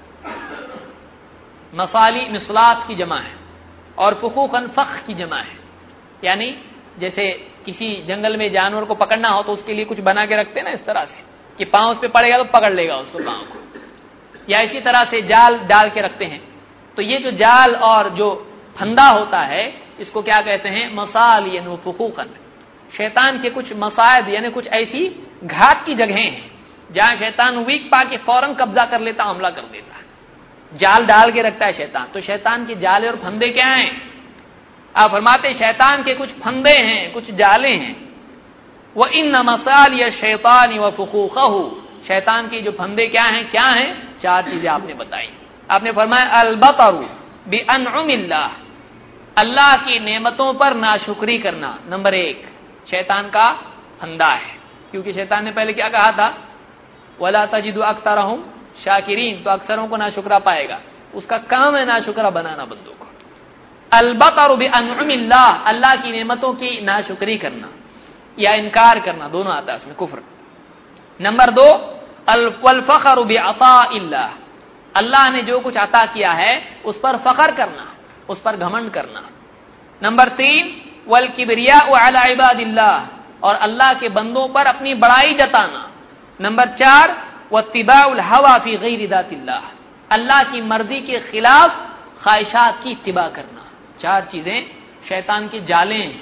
مصالی مصلات کی جمع ہے اور فقوقا فخ کی جمع ہے. یعنی جیسے کسی جنگل میں جانور کو پکڑنا ہو تو اس کے لیے کچھ بنا کے رکھتے ہیں نا اس طرح سے کہ پاؤں اس پہ پڑے گا تو پکڑ لے گا اس کو پاؤں کو، یا اسی طرح سے جال ڈال کے رکھتے ہیں. تو یہ جو جال اور جو پھندا ہوتا ہے اس کو کیا کہتے ہیں؟ مصالین و فقوقا. شیطان کے کچھ مصائد یعنی کچھ ایسی گھاٹ کی جگہیں ہیں جہاں شیطان ویک پا کے فوراً قبضہ کر لیتا، حملہ کر دیتا ہے، جال ڈال کے رکھتا ہے شیطان. تو شیطان کے جالے اور پھندے کیا ہیں؟ آپ فرماتے شیطان کے کچھ پھندے ہیں، کچھ جالے ہیں. وَإِنَّ مَصَالِيَ الشَّيْطَانِ وَفُقُوقَهُ، شیطان کی جو پھندے کیا ہیں؟ کیا ہیں؟ چار چیزیں آپ نے بتائی. آپ نے فرمایا البطر بِأَنْعُمِ اللَّهِ، اللہ کی نعمتوں پر ناشکری کرنا نمبر ایک شیطان کا پھندا ہے. کیونکہ شیطان نے پہلے کیا کہا تھا؟ وَلَا تَجِدُ أَكْثَرَهُمْ شَاكِرِينَ، تو اکثروں کو ناشکرا پائے گا. اس کا کام ہے ناشکرا بنانا بندوں کو. البطر بِأَنْعُمِ اللَّهِ، اللہ کی نعمتوں کی ناشکری کرنا یا انکار کرنا، دونوں آتا ہے اس میں کفر. نمبر دو الفخر بعطاء اللہ، اللہ نے جو کچھ عطا کیا ہے اس پر فخر کرنا، اس پر گھمنڈ کرنا. نمبر تین والکبریاء علی عباد اللہ، اور اللہ کے بندوں پر اپنی بڑائی جتانا. نمبر چار واتباع الہوى فی غیر ذات اللہ، اللہ کی مرضی کے خلاف خواہشات کی اتباع کرنا. چار چیزیں شیطان کے جالیں ہیں.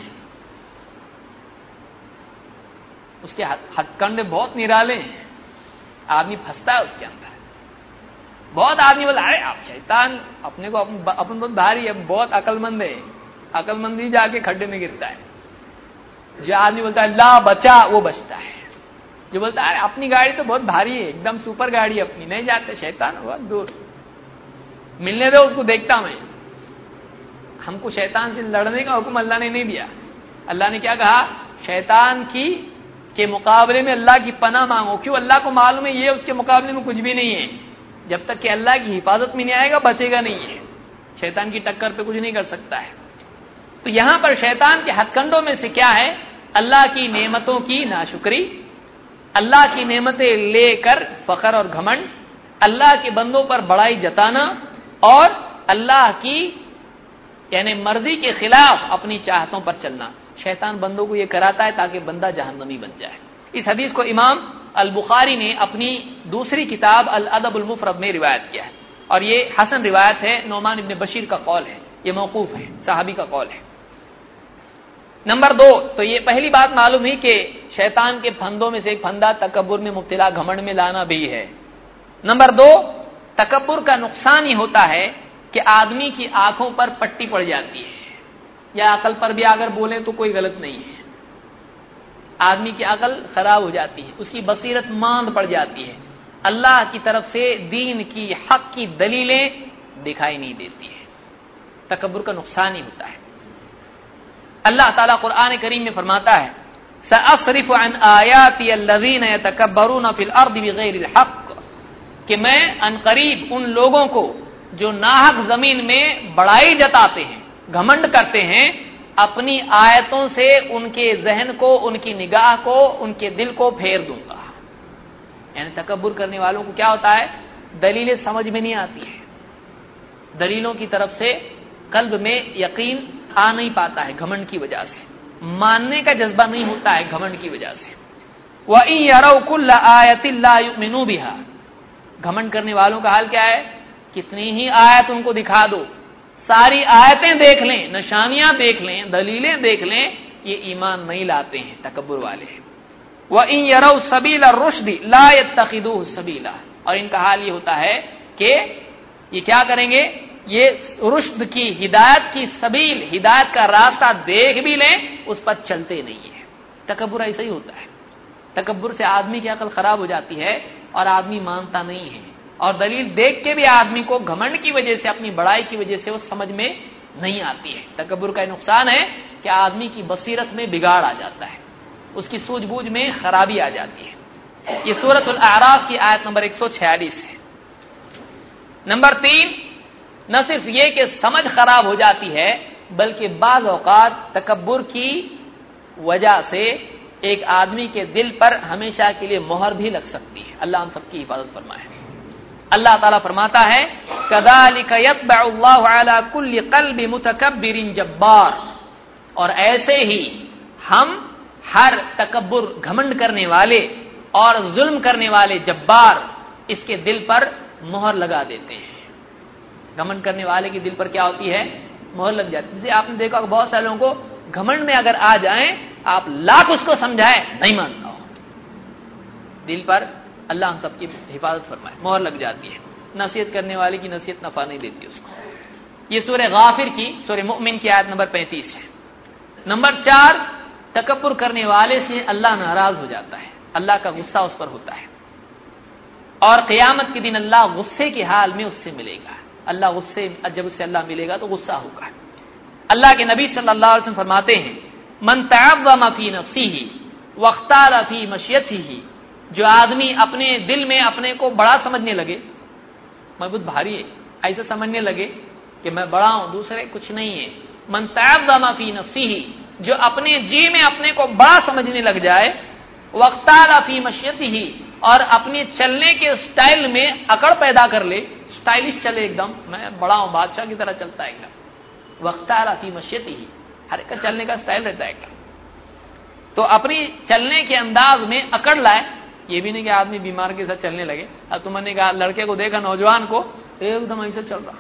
اس کے ہتھ کنڈے بہت نرالے ہیں، آدمی پھنستا ہے اس کے اندر. بہت آدمی بولتا ہے آپ شیطان اپنے کو اپن بہت بھاری ہے، بہت عقل مند ہے. عقل مند ہی جا کے کھڈے میں گرتا ہے. جو آدمی بولتا ہے لا بچا، وہ بچتا ہے. جو بولتا ہے اپنی گاڑی تو بہت بھاری ہے، ایک دم سپر گاڑی اپنی، نہیں جاتے. شیطان بہت دور، ملنے دو اس کو، دیکھتا میں. ہم کو شیطان سے لڑنے کا حکم اللہ نے نہیں دیا. اللہ نے کیا کہا؟ شیطان کی کے مقابلے میں اللہ کی پناہ مانگو. کیوں؟ اللہ کو معلوم ہے یہ اس کے مقابلے میں کچھ بھی نہیں ہے. جب تک کہ اللہ کی حفاظت میں نہیں آئے گا بچے گا نہیں ہے. شیطان کی ٹکر پہ کچھ نہیں کر سکتا ہے. تو یہاں پر شیطان کے ہتھ کنڈوں میں سے کیا ہے؟ اللہ کی نعمتوں کی ناشکری، اللہ کی نعمتیں لے کر فخر اور گھمنڈ، اللہ کے بندوں پر بڑائی جتانا، اور اللہ کی یعنی مرضی کے خلاف اپنی چاہتوں پر چلنا. شیطان بندوں کو یہ کراتا ہے تاکہ بندہ جہنمی بن جائے. اس حدیث کو امام البخاری نے اپنی دوسری کتاب الادب المفرد میں روایت کیا ہے، اور یہ حسن روایت ہے. نعمان ابن بشیر کا قول ہے، یہ موقوف ہے، صحابی کا قول ہے. نمبر دو، تو یہ پہلی بات معلوم ہی کہ شیطان کے پھندوں میں سے ایک پھندا تکبر میں مبتلا، گھمنڈ میں لانا بھی ہے. نمبر دو تکبر کا نقصان ہی ہوتا ہے کہ آدمی کی آنکھوں پر پٹی پڑ جاتی ہے، یا عقل پر بھی اگر بولیں تو کوئی غلط نہیں ہے. آدمی کی عقل خراب ہو جاتی ہے، اس کی بصیرت ماند پڑ جاتی ہے، اللہ کی طرف سے دین کی حق کی دلیلیں دکھائی نہیں دیتی ہے. تکبر کا نقصان ہی ہوتا ہے. اللہ تعالیٰ قرآن کریم میں فرماتا ہے سأصرف عن آیاتی الذین یتکبرون فی الارض بغیر الحق، کہ میں عنقریب ان لوگوں کو جو ناحق زمین میں بڑائی جتاتے ہیں، گھمنڈ کرتے ہیں، اپنی آیتوں سے ان کے ذہن کو، ان کی نگاہ کو، ان کے دل کو پھیر دوں گا۔ یعنی تکبر کرنے والوں کو کیا ہوتا ہے؟ دلیلیں سمجھ میں نہیں آتی ہے، دلیلوں کی طرف سے قلب میں یقین آ نہیں پاتا ہے، گھمنڈ کی وجہ سے ماننے کا جذبہ نہیں ہوتا ہے، گھمنڈ کی وجہ سے۔ وَإِن يَرَوْا كُلَّ آيَةٍ لَّا يُؤْمِنُوا بِهَا، گھمنڈ کرنے والوں کا حال کیا ہے؟ کتنی ہی آیت ان کو دکھا دو، ساری آیتیں دیکھ لیں، نشانیاں دیکھ لیں، دلیلیں دیکھ لیں، یہ ایمان نہیں لاتے ہیں تکبر والے۔ وَإِن يَرَوْا سَبِيلَ الرُّشْدِ لَا يَتَّخِذُوهُ سَبِيلًا، اور ان کا حال یہ ہوتا ہے کہ یہ کیا کریں گے؟ یہ رشد کی، ہدایت کی سبیل، ہدایت کا راستہ دیکھ بھی لیں، اس پر چلتے نہیں ہیں۔ تکبر ایسا ہی ہوتا ہے، تکبر سے آدمی کی عقل خراب ہو جاتی ہے اور آدمی مانتا نہیں ہے، اور دلیل دیکھ کے بھی آدمی کو گھمنڈ کی وجہ سے، اپنی بڑائی کی وجہ سے وہ سمجھ میں نہیں آتی ہے۔ تکبر کا نقصان ہے کہ آدمی کی بصیرت میں بگاڑ آ جاتا ہے، اس کی سوجھ بوجھ میں خرابی آ جاتی ہے۔ یہ سورۃ الاعراف کی آیت نمبر ایک سو چھیالیس ہے۔ نمبر تین، نہ صرف یہ کہ سمجھ خراب ہو جاتی ہے، بلکہ بعض اوقات تکبر کی وجہ سے ایک آدمی کے دل پر ہمیشہ کے لیے مہر بھی لگ سکتی ہے۔ اللہ ہم سب کی حفاظت فرمائے۔ اللہ تعالیٰ فرماتا ہے كَذَلِكَ يَطْبَعُ اللَّهُ عَلَى كُلِّ قَلْبِ مُتَكَبِّرٍ جَبَّارٍ، اور ایسے ہی ہم ہر تکبر، گھمنڈ کرنے والے اور ظلم کرنے والے جبار، اس کے دل پر مہر لگا دیتے ہیں۔ گھمنڈ کرنے والے کے دل پر کیا ہوتی ہے؟ مہر لگ جاتی ہے۔ جسے آپ نے دیکھا کہ بہت سارے لوگوں کو گھمنڈ میں اگر آ جائیں، آپ لاکھ اس کو سمجھائیں نہیں مانتا ہو، دل پر اللہ ہم سب کی حفاظت فرمائے، مہر لگ جاتی ہے۔ نصیحت کرنے والے کی نصیحت نفع نہیں دیتی اس کو۔ یہ سورہ غافر کی، سورہ مؤمن کی آیت نمبر پینتیس ہے۔ نمبر چار، تکبر کرنے والے سے اللہ ناراض ہو جاتا ہے، اللہ کا غصہ اس پر ہوتا ہے، اور قیامت کے دن اللہ غصے کے حال میں اس سے ملے گا۔ اللہ غصے، جب اس سے اللہ ملے گا تو غصہ ہوگا۔ اللہ کے نبی صلی اللہ علیہ وسلم فرماتے ہیں من تعظم فی نفسہ واختال فی مشیتہ، جو آدمی اپنے دل میں اپنے کو بڑا سمجھنے لگے، میں بہت بھاری ہے، ایسا سمجھنے لگے کہ میں بڑا ہوں، دوسرے کچھ نہیں ہے۔ من تعظم فی نفسہ، جو اپنے جی میں اپنے کو بڑا سمجھنے لگ جائے، واختال فی مشیتہ، اور اپنے چلنے کے سٹائل میں اکڑ پیدا کر لے، سٹائلش چلے، ایک دم میں بڑا ہوں، بادشاہ کی طرح چلتا ہے ایک دم۔ واختال فی مشیتہ، ہر ایک کا چلنے کا سٹائل رہتا ہے، تو اپنی چلنے کے انداز میں اکڑ لائے۔ یہ بھی نہیں کہ آدمی بیمار کے ساتھ چلنے لگے۔ اب تم نے کہا لڑکے کو دیکھا، نوجوان کو، ایک دم ایسے چل رہا،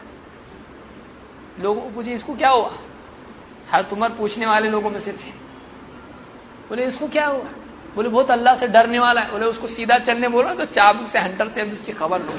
لوگوں کو پوچھے اس کو کیا ہوا، ہر تمہر پوچھنے والے لوگوں میں سے تھے، بولے اس کو کیا ہوا، بولے بہت اللہ سے ڈرنے والا ہے، بولے اس کو سیدھا چلنے بولو تو چابک سے ہنٹر سے اب اس کی خبر لو۔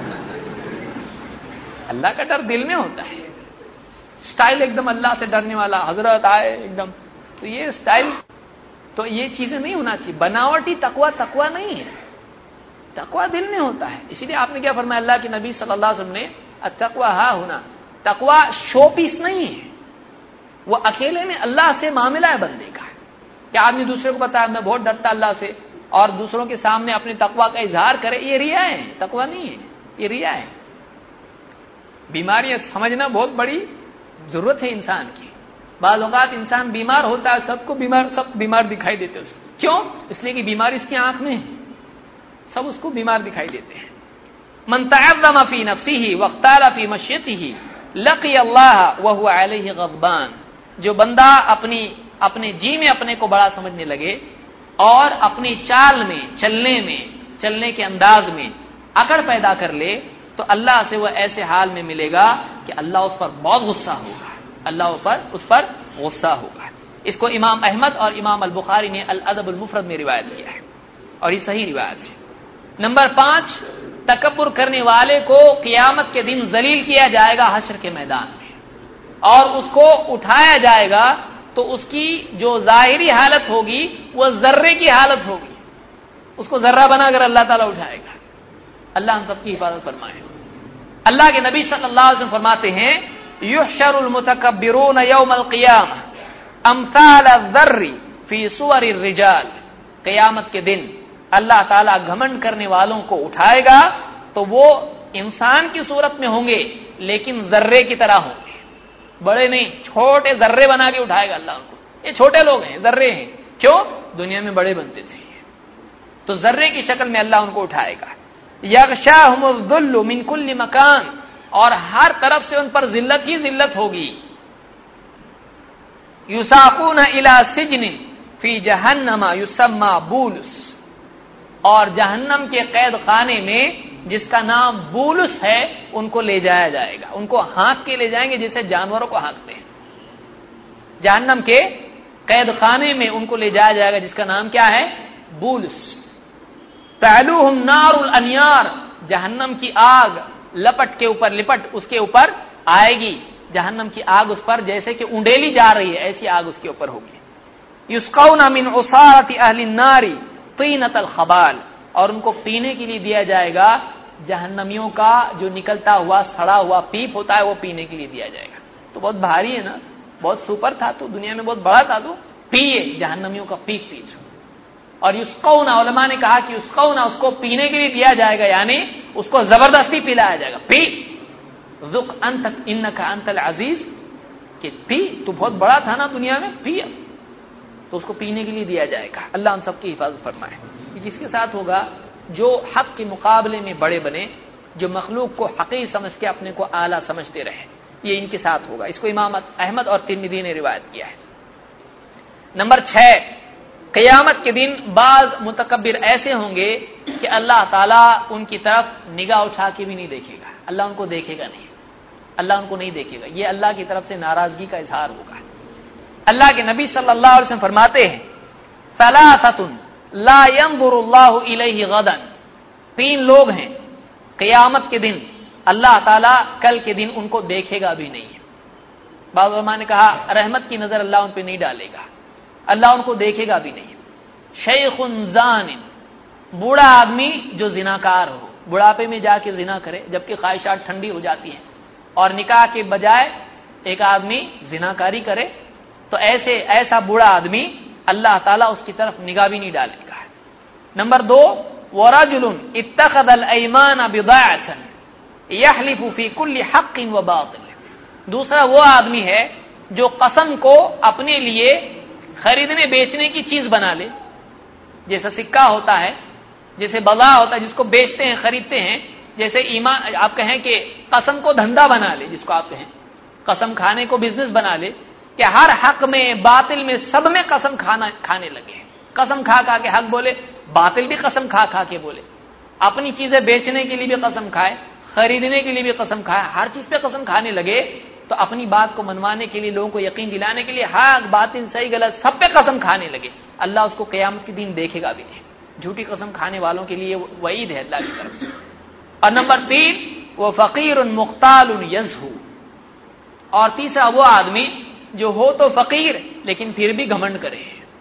اللہ کا ڈر دل میں ہوتا ہے، سٹائل ایک دم اللہ سے ڈرنے والا، حضرت آئے ایک دم، تو یہ سٹائل، تو یہ چیزیں نہیں ہونا چاہیے۔ بناوٹی تقویٰ تقویٰ نہیں ہے، تقویٰ دل میں ہوتا ہے۔ اسی لیے آپ نے کیا فرمایا، اللہ کے نبی صلی اللہ علیہ وسلم نے التقویٰ ہا ہونا، تقویٰ شو پیس نہیں ہے، وہ اکیلے میں اللہ سے معاملہ ہے بندے کا، کہ آدمی دوسرے کو بتایا میں بہت ڈرتا اللہ سے، اور دوسروں کے سامنے اپنے تقویٰ کا اظہار کرے، یہ ریا ہے، تقویٰ نہیں ہے، یہ ریا ہے۔ بیماریاں سمجھنا بہت بڑی ضرورت ہے انسان کی۔ بعض اوقات انسان بیمار ہوتا ہے، سب کو بیمار، سب بیمار دکھائی دیتے ہیں، کیوں؟ اس لیے کہ بیماری اس کی آنکھ میں ہے، سب اس کو بیمار دکھائی دیتے ہیں۔ من تعظم فی نفسہ واختال فی مشیتہ لقی اللہ وہو علیہ غضبان، جو بندہ اپنی اپنے جی میں اپنے کو بڑا سمجھنے لگے اور اپنی چال میں، چلنے میں، چلنے کے انداز میں اکڑ پیدا کر لے، تو اللہ سے وہ ایسے حال میں ملے گا کہ اللہ اس پر بہت غصہ ہوگا، اللہ پر اس پر غصہ ہوگا۔ اس کو امام احمد اور امام البخاری نے الادب المفرد میں روایت کیا ہے، اور یہ صحیح روایت ہے۔ نمبر پانچ، تکبر کرنے والے کو قیامت کے دن ذلیل کیا جائے گا حشر کے میدان میں، اور اس کو اٹھایا جائے گا تو اس کی جو ظاہری حالت ہوگی وہ ذرے کی حالت ہوگی، اس کو ذرہ بنا کر اللہ تعالیٰ اٹھائے گا۔ اللہ ہم سب کی حفاظت فرمائے۔ اللہ کے نبی صلی اللہ علیہ وسلم فرماتے ہیں یحشر المتکبرون یوم القیامہ امثال الذر فی صور الرجال، قیامت کے دن اللہ تعالیٰ گھمنڈ کرنے والوں کو اٹھائے گا تو وہ انسان کی صورت میں ہوں گے لیکن ذرے کی طرح ہوں گے، بڑے نہیں، چھوٹے ذرے بنا کے اٹھائے گا اللہ ان کو. یہ چھوٹے لوگ ہیں، ذرے ہیں. کیوں؟ دنیا میں بڑے بنتے تھے، تو ذرے کی شکل میں اللہ ان کو اٹھائے گا. یغشاہم الذل من کل مکان، اور ہر طرف سے ان پر ذلت ہی ذلت ہوگی. یساقون الی سجن فی جہنم یسمى بولس، اور جہنم کے قید خانے میں جس کا نام بولس ہے ان کو لے جایا جائے گا. ان کو ہانک کے لے جائیں گے جیسے جانوروں کو ہانکتے ہیں. جہنم کے قید خانے میں ان کو لے جایا جائے گا جس کا نام کیا ہے؟ بولس. تعلوہم نار الانیار، جہنم کی آگ لپٹ کے اوپر لپٹ اس کے اوپر آئے گی. جہنم کی آگ اس پر جیسے کہ اونڈیلی جا رہی ہے ایسی آگ اس کے اوپر ہوگی. یسقون من عصارۃ اہل النار طینۃ الخبال، اور ان کو پینے کے لیے دیا جائے گا جہنمیوں کا جو نکلتا ہوا سڑا ہوا پیپ ہوتا ہے، وہ پینے کے لیے دیا جائے گا. تو بہت بھاری ہے نا، بہت سپر تھا، تو دنیا میں بہت بڑا تھا، تو پیے جہنمیوں کا پیپ پیچھو. اور یسقون، علماء نے کہا کہ یسقون اس کو پینے کے لیے دیا جائے گا، یعنی اس کو زبردستی پلایا جائے گا. پی ذق انت انک انت العزیز، کہ پی تو بہت بڑا تھا نا دنیا میں، پی. تو اس کو پینے کے لیے دیا جائے گا. اللہ ہم سب کی حفاظت فرمائے. کس کے ساتھ ہوگا؟ جو حق کے مقابلے میں بڑے بنے، جو مخلوق کو حقیر سمجھ کے اپنے کو اعلیٰ سمجھتے رہے، یہ ان کے ساتھ ہوگا. اس کو امام احمد اور ترمذی نے روایت کیا ہے. نمبر چھ، قیامت کے دن بعض متکبر ایسے ہوں گے کہ اللہ تعالیٰ ان کی طرف نگاہ اٹھا کے بھی نہیں دیکھے گا. اللہ ان کو دیکھے گا نہیں، اللہ ان کو نہیں دیکھے گا. یہ اللہ کی طرف سے ناراضگی کا اظہار ہوگا. اللہ کے نبی صلی اللہ علیہ وسلم فرماتے ہیں ثلاثۃ لا ينظر اللہ الیہ غدا، تین لوگ ہیں قیامت کے دن اللہ تعالیٰ کل کے دن ان کو دیکھے گا بھی نہیں. بعض علماء نے کہا رحمت کی نظر اللہ ان پہ نہیں ڈالے گا، اللہ ان کو دیکھے گا بھی نہیں. شیخ زان، بوڑھا آدمی جو زناکار ہو، بڑھاپے میں جا کے زنا کرے جبکہ خواہشات ٹھنڈی ہو جاتی ہیں، اور نکاح کے بجائے ایک آدمی زناکاری کرے، تو ایسے ایسا بوڑھا آدمی اللہ تعالیٰ اس کی طرف نگاہ بھی نہیں ڈالے گا. نمبر دو، ورجل اتخذ الایمان بضاعۃ یحلف فی کل حق وباطل، دوسرا وہ آدمی ہے جو قسم کو اپنے لیے خریدنے بیچنے کی چیز بنا لے. جیسا سکہ ہوتا ہے، جیسے بضاع ہوتا ہے جس کو بیچتے ہیں خریدتے ہیں، جیسے ایمان آپ کہیں کہ قسم کو دھندا بنا لے، جس کو آپ کہیں قسم کھانے کو بزنس بنا لے، کہ ہر حق میں باطل میں سب میں قسم کھانا کھانے لگے. قسم کھا کھا کے حق بولے، باطل بھی قسم کھا کھا کے بولے، اپنی چیزیں بیچنے کے لیے بھی قسم کھائے، خریدنے کے لیے بھی قسم کھائے، ہر چیز پہ قسم کھانے لگے. تو اپنی بات کو منوانے کے لیے، لوگوں کو یقین دلانے کے لیے حق باطل صحیح غلط سب پہ قسم کھانے لگے. اللہ اس کو قیامت کے دن دیکھے گا بھی نہیں. جھوٹی قسم کھانے والوں کے لیے وعید ہے اللہ کی طرف سے. اور نمبر تین، وہ فقیر مختال یزہو، اور تیسرا وہ آدمی جو ہو تو فقیر لیکن پھر بھی گھمنڈ کرے،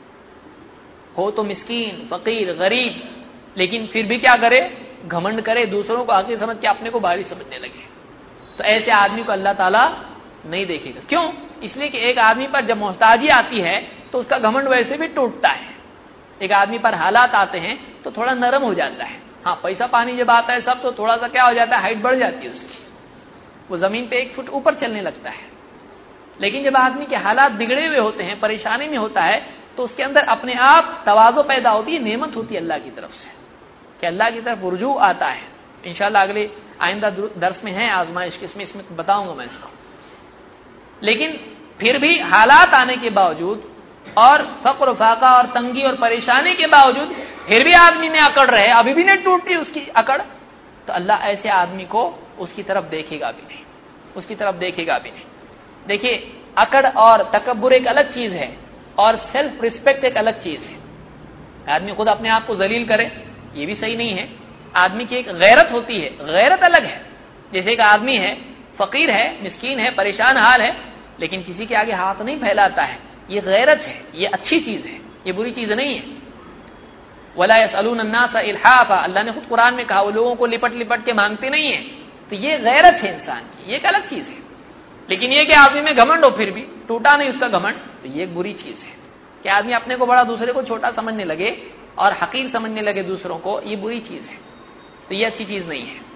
ہو تو مسکین فقیر غریب لیکن پھر بھی کیا کرے؟ گھمنڈ کرے، دوسروں کو حقیر سمجھ کے اپنے کو بھاری سمجھنے لگے. تو ایسے آدمی کو اللہ تعالیٰ نہیں دیکھے گا. کیوں؟ اس لیے کہ ایک آدمی پر جب محتاجی آتی ہے تو اس کا گھمنڈ ویسے بھی ٹوٹتا ہے. ایک آدمی پر حالات آتے ہیں تو تھوڑا نرم ہو جاتا ہے. ہاں پیسہ پانی جب آتا ہے سب تو تھوڑا سا کیا ہو جاتا ہے، ہائٹ بڑھ جاتی ہے اس کی، وہ زمین پہ ایک فٹ اوپر چلنے لگتا ہے. لیکن جب آدمی کے حالات بگڑے ہوئے ہوتے ہیں، پریشانی میں ہوتا ہے، تو اس کے اندر اپنے آپ تواضع پیدا ہوتی ہے، نعمت ہوتی ہے اللہ کی طرف سے کہ اللہ کی طرف رجوع آتا ہے. انشاءاللہ اگلے آئندہ درس میں ہے آزمائش، کس میں اس میں بتاؤں گا میں اس کو. لیکن پھر بھی حالات آنے کے باوجود اور فقر و فاقہ اور تنگی اور پریشانی کے باوجود پھر بھی آدمی میں اکڑ رہے، ابھی بھی نہیں ٹوٹتی اس کی اکڑ، تو اللہ ایسے آدمی کو اس کی طرف دیکھے گا بھی نہیں، اس کی طرف دیکھے گا بھی نہیں. دیکھیے اکڑ اور تکبر ایک الگ چیز ہے اور سیلف ریسپیکٹ ایک الگ چیز ہے. آدمی خود اپنے آپ کو ذلیل کرے یہ بھی صحیح نہیں ہے. آدمی کی ایک غیرت ہوتی ہے، غیرت الگ ہے. جیسے ایک آدمی ہے فقیر ہے، مسکین ہے، پریشان حال ہے، لیکن کسی کے آگے ہاتھ نہیں پھیلاتا ہے، یہ غیرت ہے، یہ اچھی چیز ہے، یہ بری چیز نہیں ہے. وَلَا يَسْأَلُونَ النَّاسَ إِلْحَافًا، اللہ نے خود قرآن میں کہا وہ لوگوں کو لپٹ لپٹ کے مانگتے نہیں ہیں. تو یہ غیرت ہے انسان کی، یہ ایک الگ چیز ہے. لیکن یہ کہ آدمی میں گھمنڈ ہو پھر بھی ٹوٹا نہیں اس کا گھمنڈ، تو یہ ایک بری چیز ہے. کہ آدمی اپنے کو بڑا دوسرے کو چھوٹا سمجھنے لگے اور حقیر سمجھنے لگے دوسروں کو، یہ بری چیز ہے. تو یہ اچھی چیز نہیں ہے.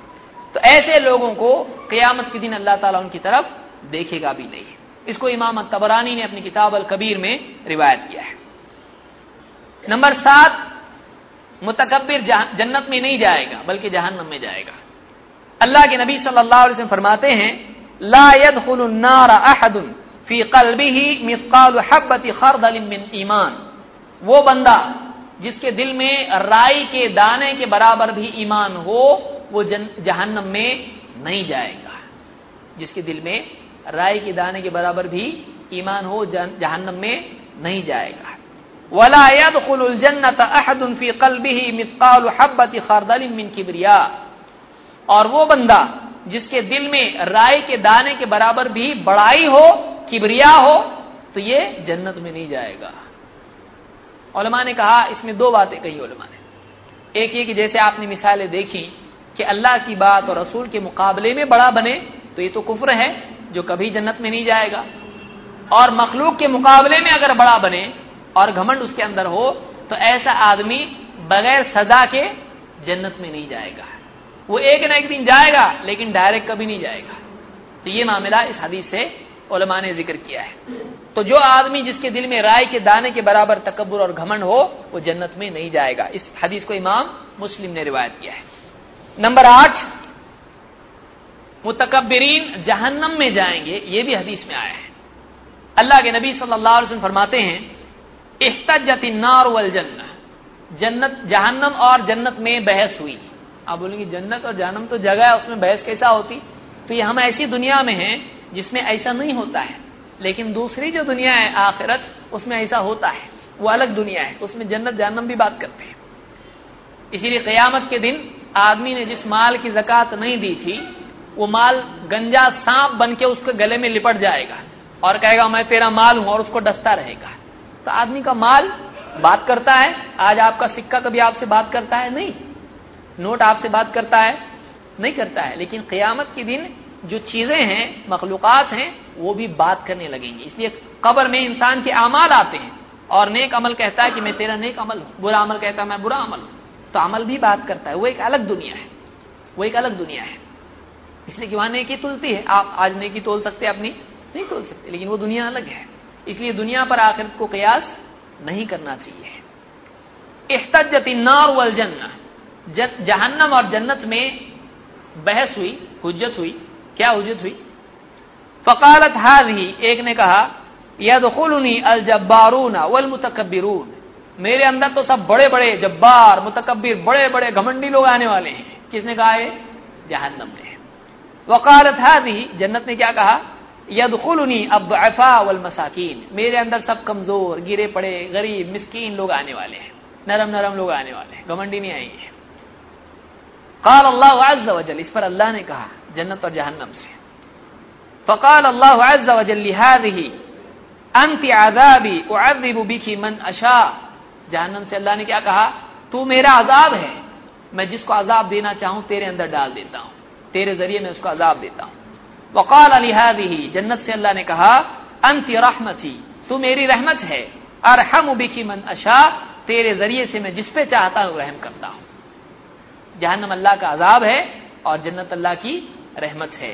تو ایسے لوگوں کو قیامت کے دن اللہ تعالیٰ ان کی طرف دیکھے گا بھی نہیں. اس کو امام طبرانی نے اپنی کتاب الکبیر میں روایت کیا ہے. نمبر سات، متکبر جنت میں نہیں جائے گا بلکہ جہنم میں جائے گا. اللہ کے نبی صلی اللہ علیہ وسلم فرماتے ہیں لا يدخل النار احد فی قلبه مثقال حبۃ خردل من ایمان. وہ بندہ جس کے دل میں رائی کے دانے کے برابر بھی ایمان ہو وہ جہنم میں نہیں جائے گا. جس کے دل میں رائی کے دانے کے برابر بھی ایمان ہو جہنم میں نہیں جائے گا. ولا يدخل الجنة احد في قلبه مثقال حبۃ خردل من کبریاء. اور وہ بندہ جس کے دل میں رائی کے دانے کے برابر بھی بڑائی ہو، کبریا ہو، تو یہ جنت میں نہیں جائے گا. علماء نے کہا اس میں دو باتیں کہی علماء نے. ایک یہ کہ جیسے آپ نے مثالیں دیکھی کہ اللہ کی بات اور رسول کے مقابلے میں بڑا بنے تو یہ تو کفر ہے جو کبھی جنت میں نہیں جائے گا. اور مخلوق کے مقابلے میں اگر بڑا بنے اور گھمنڈ اس کے اندر ہو تو ایسا آدمی بغیر سزا کے جنت میں نہیں جائے گا. وہ ایک نہ ایک دن جائے گا لیکن ڈائریکٹ کبھی نہیں جائے گا. تو یہ معاملہ اس حدیث سے علماء نے ذکر کیا ہے. تو جو آدمی جس کے دل میں رائے کے دانے کے برابر تکبر اور گھمنڈ ہو وہ جنت میں نہیں جائے گا. اس حدیث کو امام مسلم نے روایت کیا ہے. نمبر آٹھ، متکبرین جہنم میں جائیں گے، یہ بھی حدیث میں آیا ہے. اللہ کے نبی صلی اللہ علیہ وسلم فرماتے ہیں احتجت النار والجنہ. جنت جہنم اور جنت میں بحث ہوئی. آپ بولیں گے جنت اور جہنم تو جگہ ہے، اس میں بحث کیسا ہوتی؟ تو یہ ہم ایسی دنیا میں ہیں جس میں ایسا نہیں ہوتا ہے، لیکن دوسری جو دنیا ہے آخرت اس میں ایسا ہوتا ہے. وہ الگ دنیا ہے، اس میں جنت جہنم بھی بات کرتے ہیں. اسی لیے قیامت کے دن آدمی نے جس مال کی زکات نہیں دی تھی وہ مال گنجا سانپ بن کے اس کے گلے میں لپٹ جائے گا اور کہے گا میں تیرا مال ہوں، اور اس کو ڈستا رہے گا. تو آدمی کا مال بات کرتا ہے. آج آپ کا سکہ کبھی آپ سے بات کرتا ہے؟ نہیں. نوٹ آپ سے بات کرتا ہے؟ نہیں کرتا ہے. لیکن قیامت کے دن جو چیزیں ہیں، مخلوقات ہیں، وہ بھی بات کرنے لگیں گی. اس لیے قبر میں انسان کے اعمال آتے ہیں اور نیک عمل کہتا ہے کہ میں تیرا نیک عمل ہوں، برا عمل کہتا ہے میں برا عمل ہوں. تو عمل بھی بات کرتا ہے. وہ ایک الگ دنیا ہے، وہ ایک الگ دنیا ہے. اس لیے کہ وہاں نیکی تلتی ہے. آپ آج نیکی تول سکتے اپنی؟ نہیں تول سکتے. لیکن وہ دنیا الگ ہے. اس لیے دنیا پر آخرت کو قیاس نہیں کرنا چاہیے. احتجت النار والجنہ، جہنم اور جنت میں بحث ہوئی، حجت ہوئی. کیا حجت ہوئی؟ فقالت هذه، ایک نے کہا يدخلني الجبارون والمتکبرون، میرے اندر تو سب بڑے بڑے جبار، متکبر، بڑے بڑے گھمنڈی لوگ آنے والے ہیں. کس نے کہا ہے؟ جہنم نے. وقالت هذه، جنت نے کیا کہا؟ يدخلني الضعفاء والمساکین، میرے اندر سب کمزور، گرے پڑے، غریب، مسکین لوگ آنے والے ہیں، نرم نرم لوگ آنے والے ہیں، گھمنڈی نہیں آئیں گے. قال اللہ عز وجل، اس پر اللہ نے کہا جنت اور جہنم سے. فقال اللہ عز وجل لهذه انت عذابی اعذب بك من اشاء، جہنم سے اللہ نے کیا کہا؟ تو میرا عذاب ہے، میں جس کو عذاب دینا چاہوں تیرے اندر ڈال دیتا ہوں، تیرے ذریعے میں اس کو عذاب دیتا ہوں. وقال لهذه، جنت سے اللہ نے کہا انت رحمتی، تو میری رحمت ہے، ارحم بك من اشاء، تیرے ذریعے سے میں جس پہ چاہتا ہوں رحم کرتا ہوں. جہنم اللہ کا عذاب ہے اور جنت اللہ کی رحمت ہے.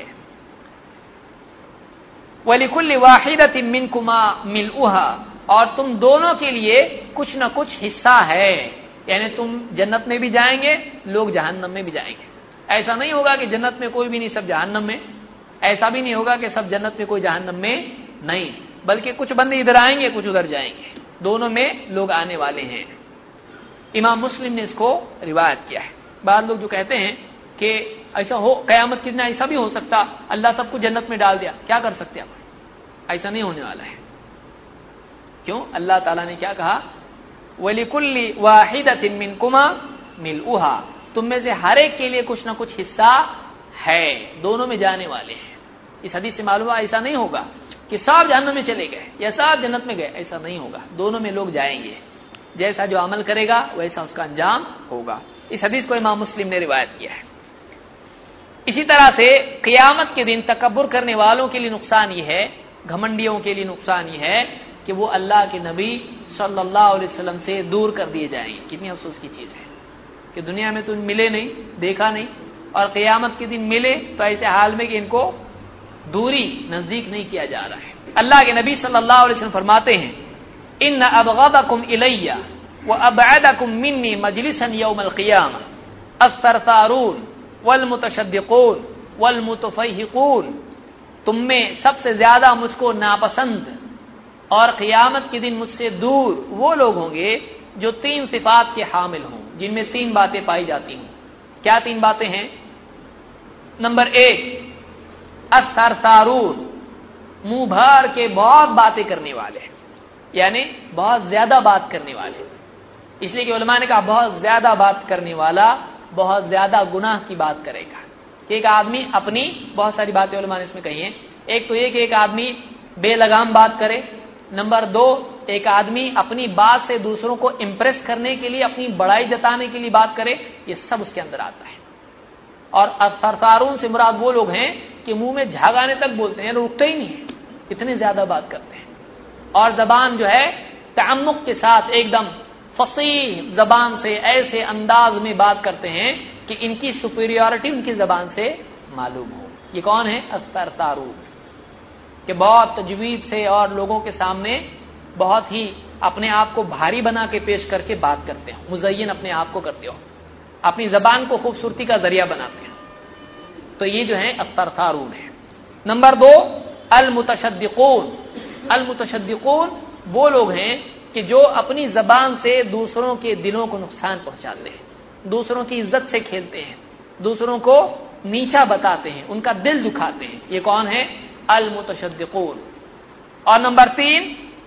وَلِكُلِّ وَاحِدَةٍ مِّنكُمَا مِلْؤُهَا، اور تم دونوں کے لیے کچھ نہ کچھ حصہ ہے. یعنی تم جنت میں بھی جائیں گے، لوگ جہنم میں بھی جائیں گے. ایسا نہیں ہوگا کہ جنت میں کوئی بھی نہیں سب جہنم میں، ایسا بھی نہیں ہوگا کہ سب جنت میں کوئی جہنم میں نہیں، بلکہ کچھ بندے ادھر آئیں گے کچھ ادھر جائیں گے، دونوں میں لوگ آنے والے ہیں. امام مسلم نے اس کو روایت کیا ہے. بعض لوگ جو کہتے ہیں کہ ایسا ہو قیامت کتنا ایسا بھی ہو سکتا اللہ سب کو جنت میں ڈال دیا، کیا کر سکتے آپ؟ ایسا نہیں ہونے والا ہے. کیوں؟ اللہ تعالیٰ نے کیا کہا؟ وَلِكُلِّ وَاحِدَةٍ مِّنكُمَا مِلْؤُهَا، تم میں سے ہر ایک کے لیے کچھ نہ کچھ حصہ ہے، دونوں میں جانے والے ہیں. اس حدیث سے معلوم ہے ایسا نہیں ہوگا کہ سب جہنم میں چلے گئے یا سب جنت میں گئے، ایسا نہیں ہوگا. دونوں میں لوگ جائیں گے، جیسا جو عمل کرے گا ویسا اس کا انجام ہوگا. اس حدیث کو امام مسلم نے روایت کیا ہے. اسی طرح سے قیامت کے دن تکبر کرنے والوں کے لیے نقصان یہ ہے، گھمنڈیوں کے لیے نقصان یہ ہے کہ وہ اللہ کے نبی صلی اللہ علیہ وسلم سے دور کر دیے جائیں گے. کتنی افسوس کی چیز ہے کہ دنیا میں تم ملے نہیں، دیکھا نہیں، اور قیامت کے دن ملے تو ایسے حال میں کہ ان کو دوری نزدیک نہیں کیا جا رہا ہے۔ اللہ کے نبی صلی اللہ علیہ وسلم فرماتے ہیں ان ابغضکم الی وابعدکم منی مجلسا یوم القیامہ الثرثارون والمتشدقون والمتفیہقون، تم میں سب سے زیادہ مجھ کو ناپسند اور قیامت کے دن مجھ سے دور وہ لوگ ہوں گے جو تین صفات کے حامل ہوں، جن میں تین باتیں پائی جاتی ہوں۔ کیا تین باتیں ہیں؟ نمبر ایک، الثرثارون، منہ بھر کے بہت باتیں کرنے والے، یعنی بہت زیادہ بات کرنے والے۔ اس لیے کہ علماء نے کہا بہت زیادہ بات کرنے والا بہت زیادہ گناہ کی بات کرے گا۔ ایک آدمی اپنی بہت ساری باتیں علماء نے اس میں کہی ہیں، ایک تو یہ کہ ایک آدمی بے لگام بات کرے، نمبر دو ایک آدمی اپنی بات سے دوسروں کو امپریس کرنے کے لیے، اپنی بڑائی جتانے کے لیے بات کرے، یہ سب اس کے اندر آتا ہے۔ اور الثرثارون سے مراد وہ لوگ ہیں کہ منہ میں جھاگانے تک بولتے ہیں، رکتے ہی نہیں ہیں، اتنے زیادہ بات کرتے ہیں، اور زبان جو ہے تعمق کے ساتھ ایک دم فصیح زبان سے ایسے انداز میں بات کرتے ہیں کہ ان کی سپیریورٹی ان کی زبان سے معلوم ہو۔ یہ کون ہے؟ الثرثارون، کہ بہت تجوید سے اور لوگوں کے سامنے بہت ہی اپنے آپ کو بھاری بنا کے پیش کر کے بات کرتے ہیں، مزین اپنے آپ کو کرتے ہو، اپنی زبان کو خوبصورتی کا ذریعہ بناتے ہیں، تو یہ جو ہے الثرثارون ہے۔ نمبر دو، المتشدقون، المتشدقون وہ لوگ ہیں کہ جو اپنی زبان سے دوسروں کے دلوں کو نقصان پہنچاتے ہیں، دوسروں کی عزت سے کھیلتے ہیں، دوسروں کو نیچا بتاتے ہیں، ان کا دل دکھاتے ہیں، یہ کون ہے؟ المتشدقون۔ اور نمبر تین،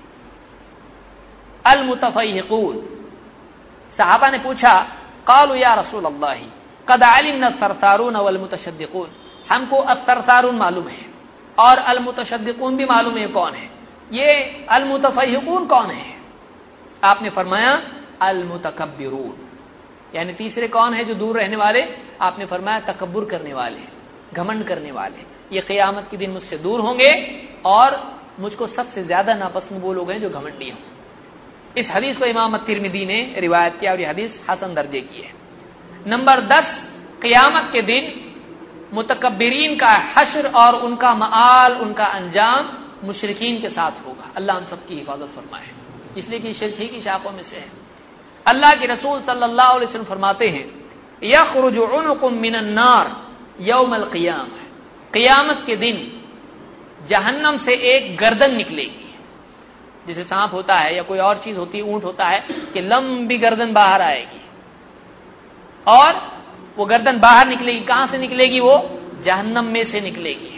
المتفیہقون۔ صحابہ نے پوچھا قالوا یا رسول اللہ قد علمنا الثرثارون والمتشدقون، ہم کو الثرثارون معلوم ہے اور المتشدقون بھی معلوم ہے کون ہے، یہ المتفیہقون کون ہے؟ آپ نے فرمایا المتکبرون، یعنی تیسرے کون ہے جو دور رہنے والے؟ آپ نے فرمایا تکبر کرنے والے، گھمنڈ کرنے والے، یہ قیامت کے دن مجھ سے دور ہوں گے، اور مجھ کو سب سے زیادہ ناپسند وہ لوگ ہیں جو گھمنڈی ہوں۔ اس حدیث کو امام الترمذی نے روایت کیا اور یہ حدیث حسن درجے کی ہے۔ نمبر دس، قیامت کے دن متکبرین کا حشر اور ان کا مآل، ان کا انجام مشرکین کے ساتھ ہوگا۔ اللہ ہم سب کی حفاظت فرمائے، اس لیے کہ شرک ہی کی شاخوں میں سے ہے۔ اللہ کے رسول صلی اللہ علیہ وسلم فرماتے ہیں یخرج عنق من النار یوم القیامہ، قیامت کے دن جہنم سے ایک گردن نکلے گی، جیسے سانپ ہوتا ہے یا کوئی اور چیز ہوتی ہے، اونٹ ہوتا ہے کہ لمبی گردن باہر آئے گی، اور وہ گردن باہر نکلے گی، کہاں سے نکلے گی؟ وہ جہنم میں سے نکلے گی۔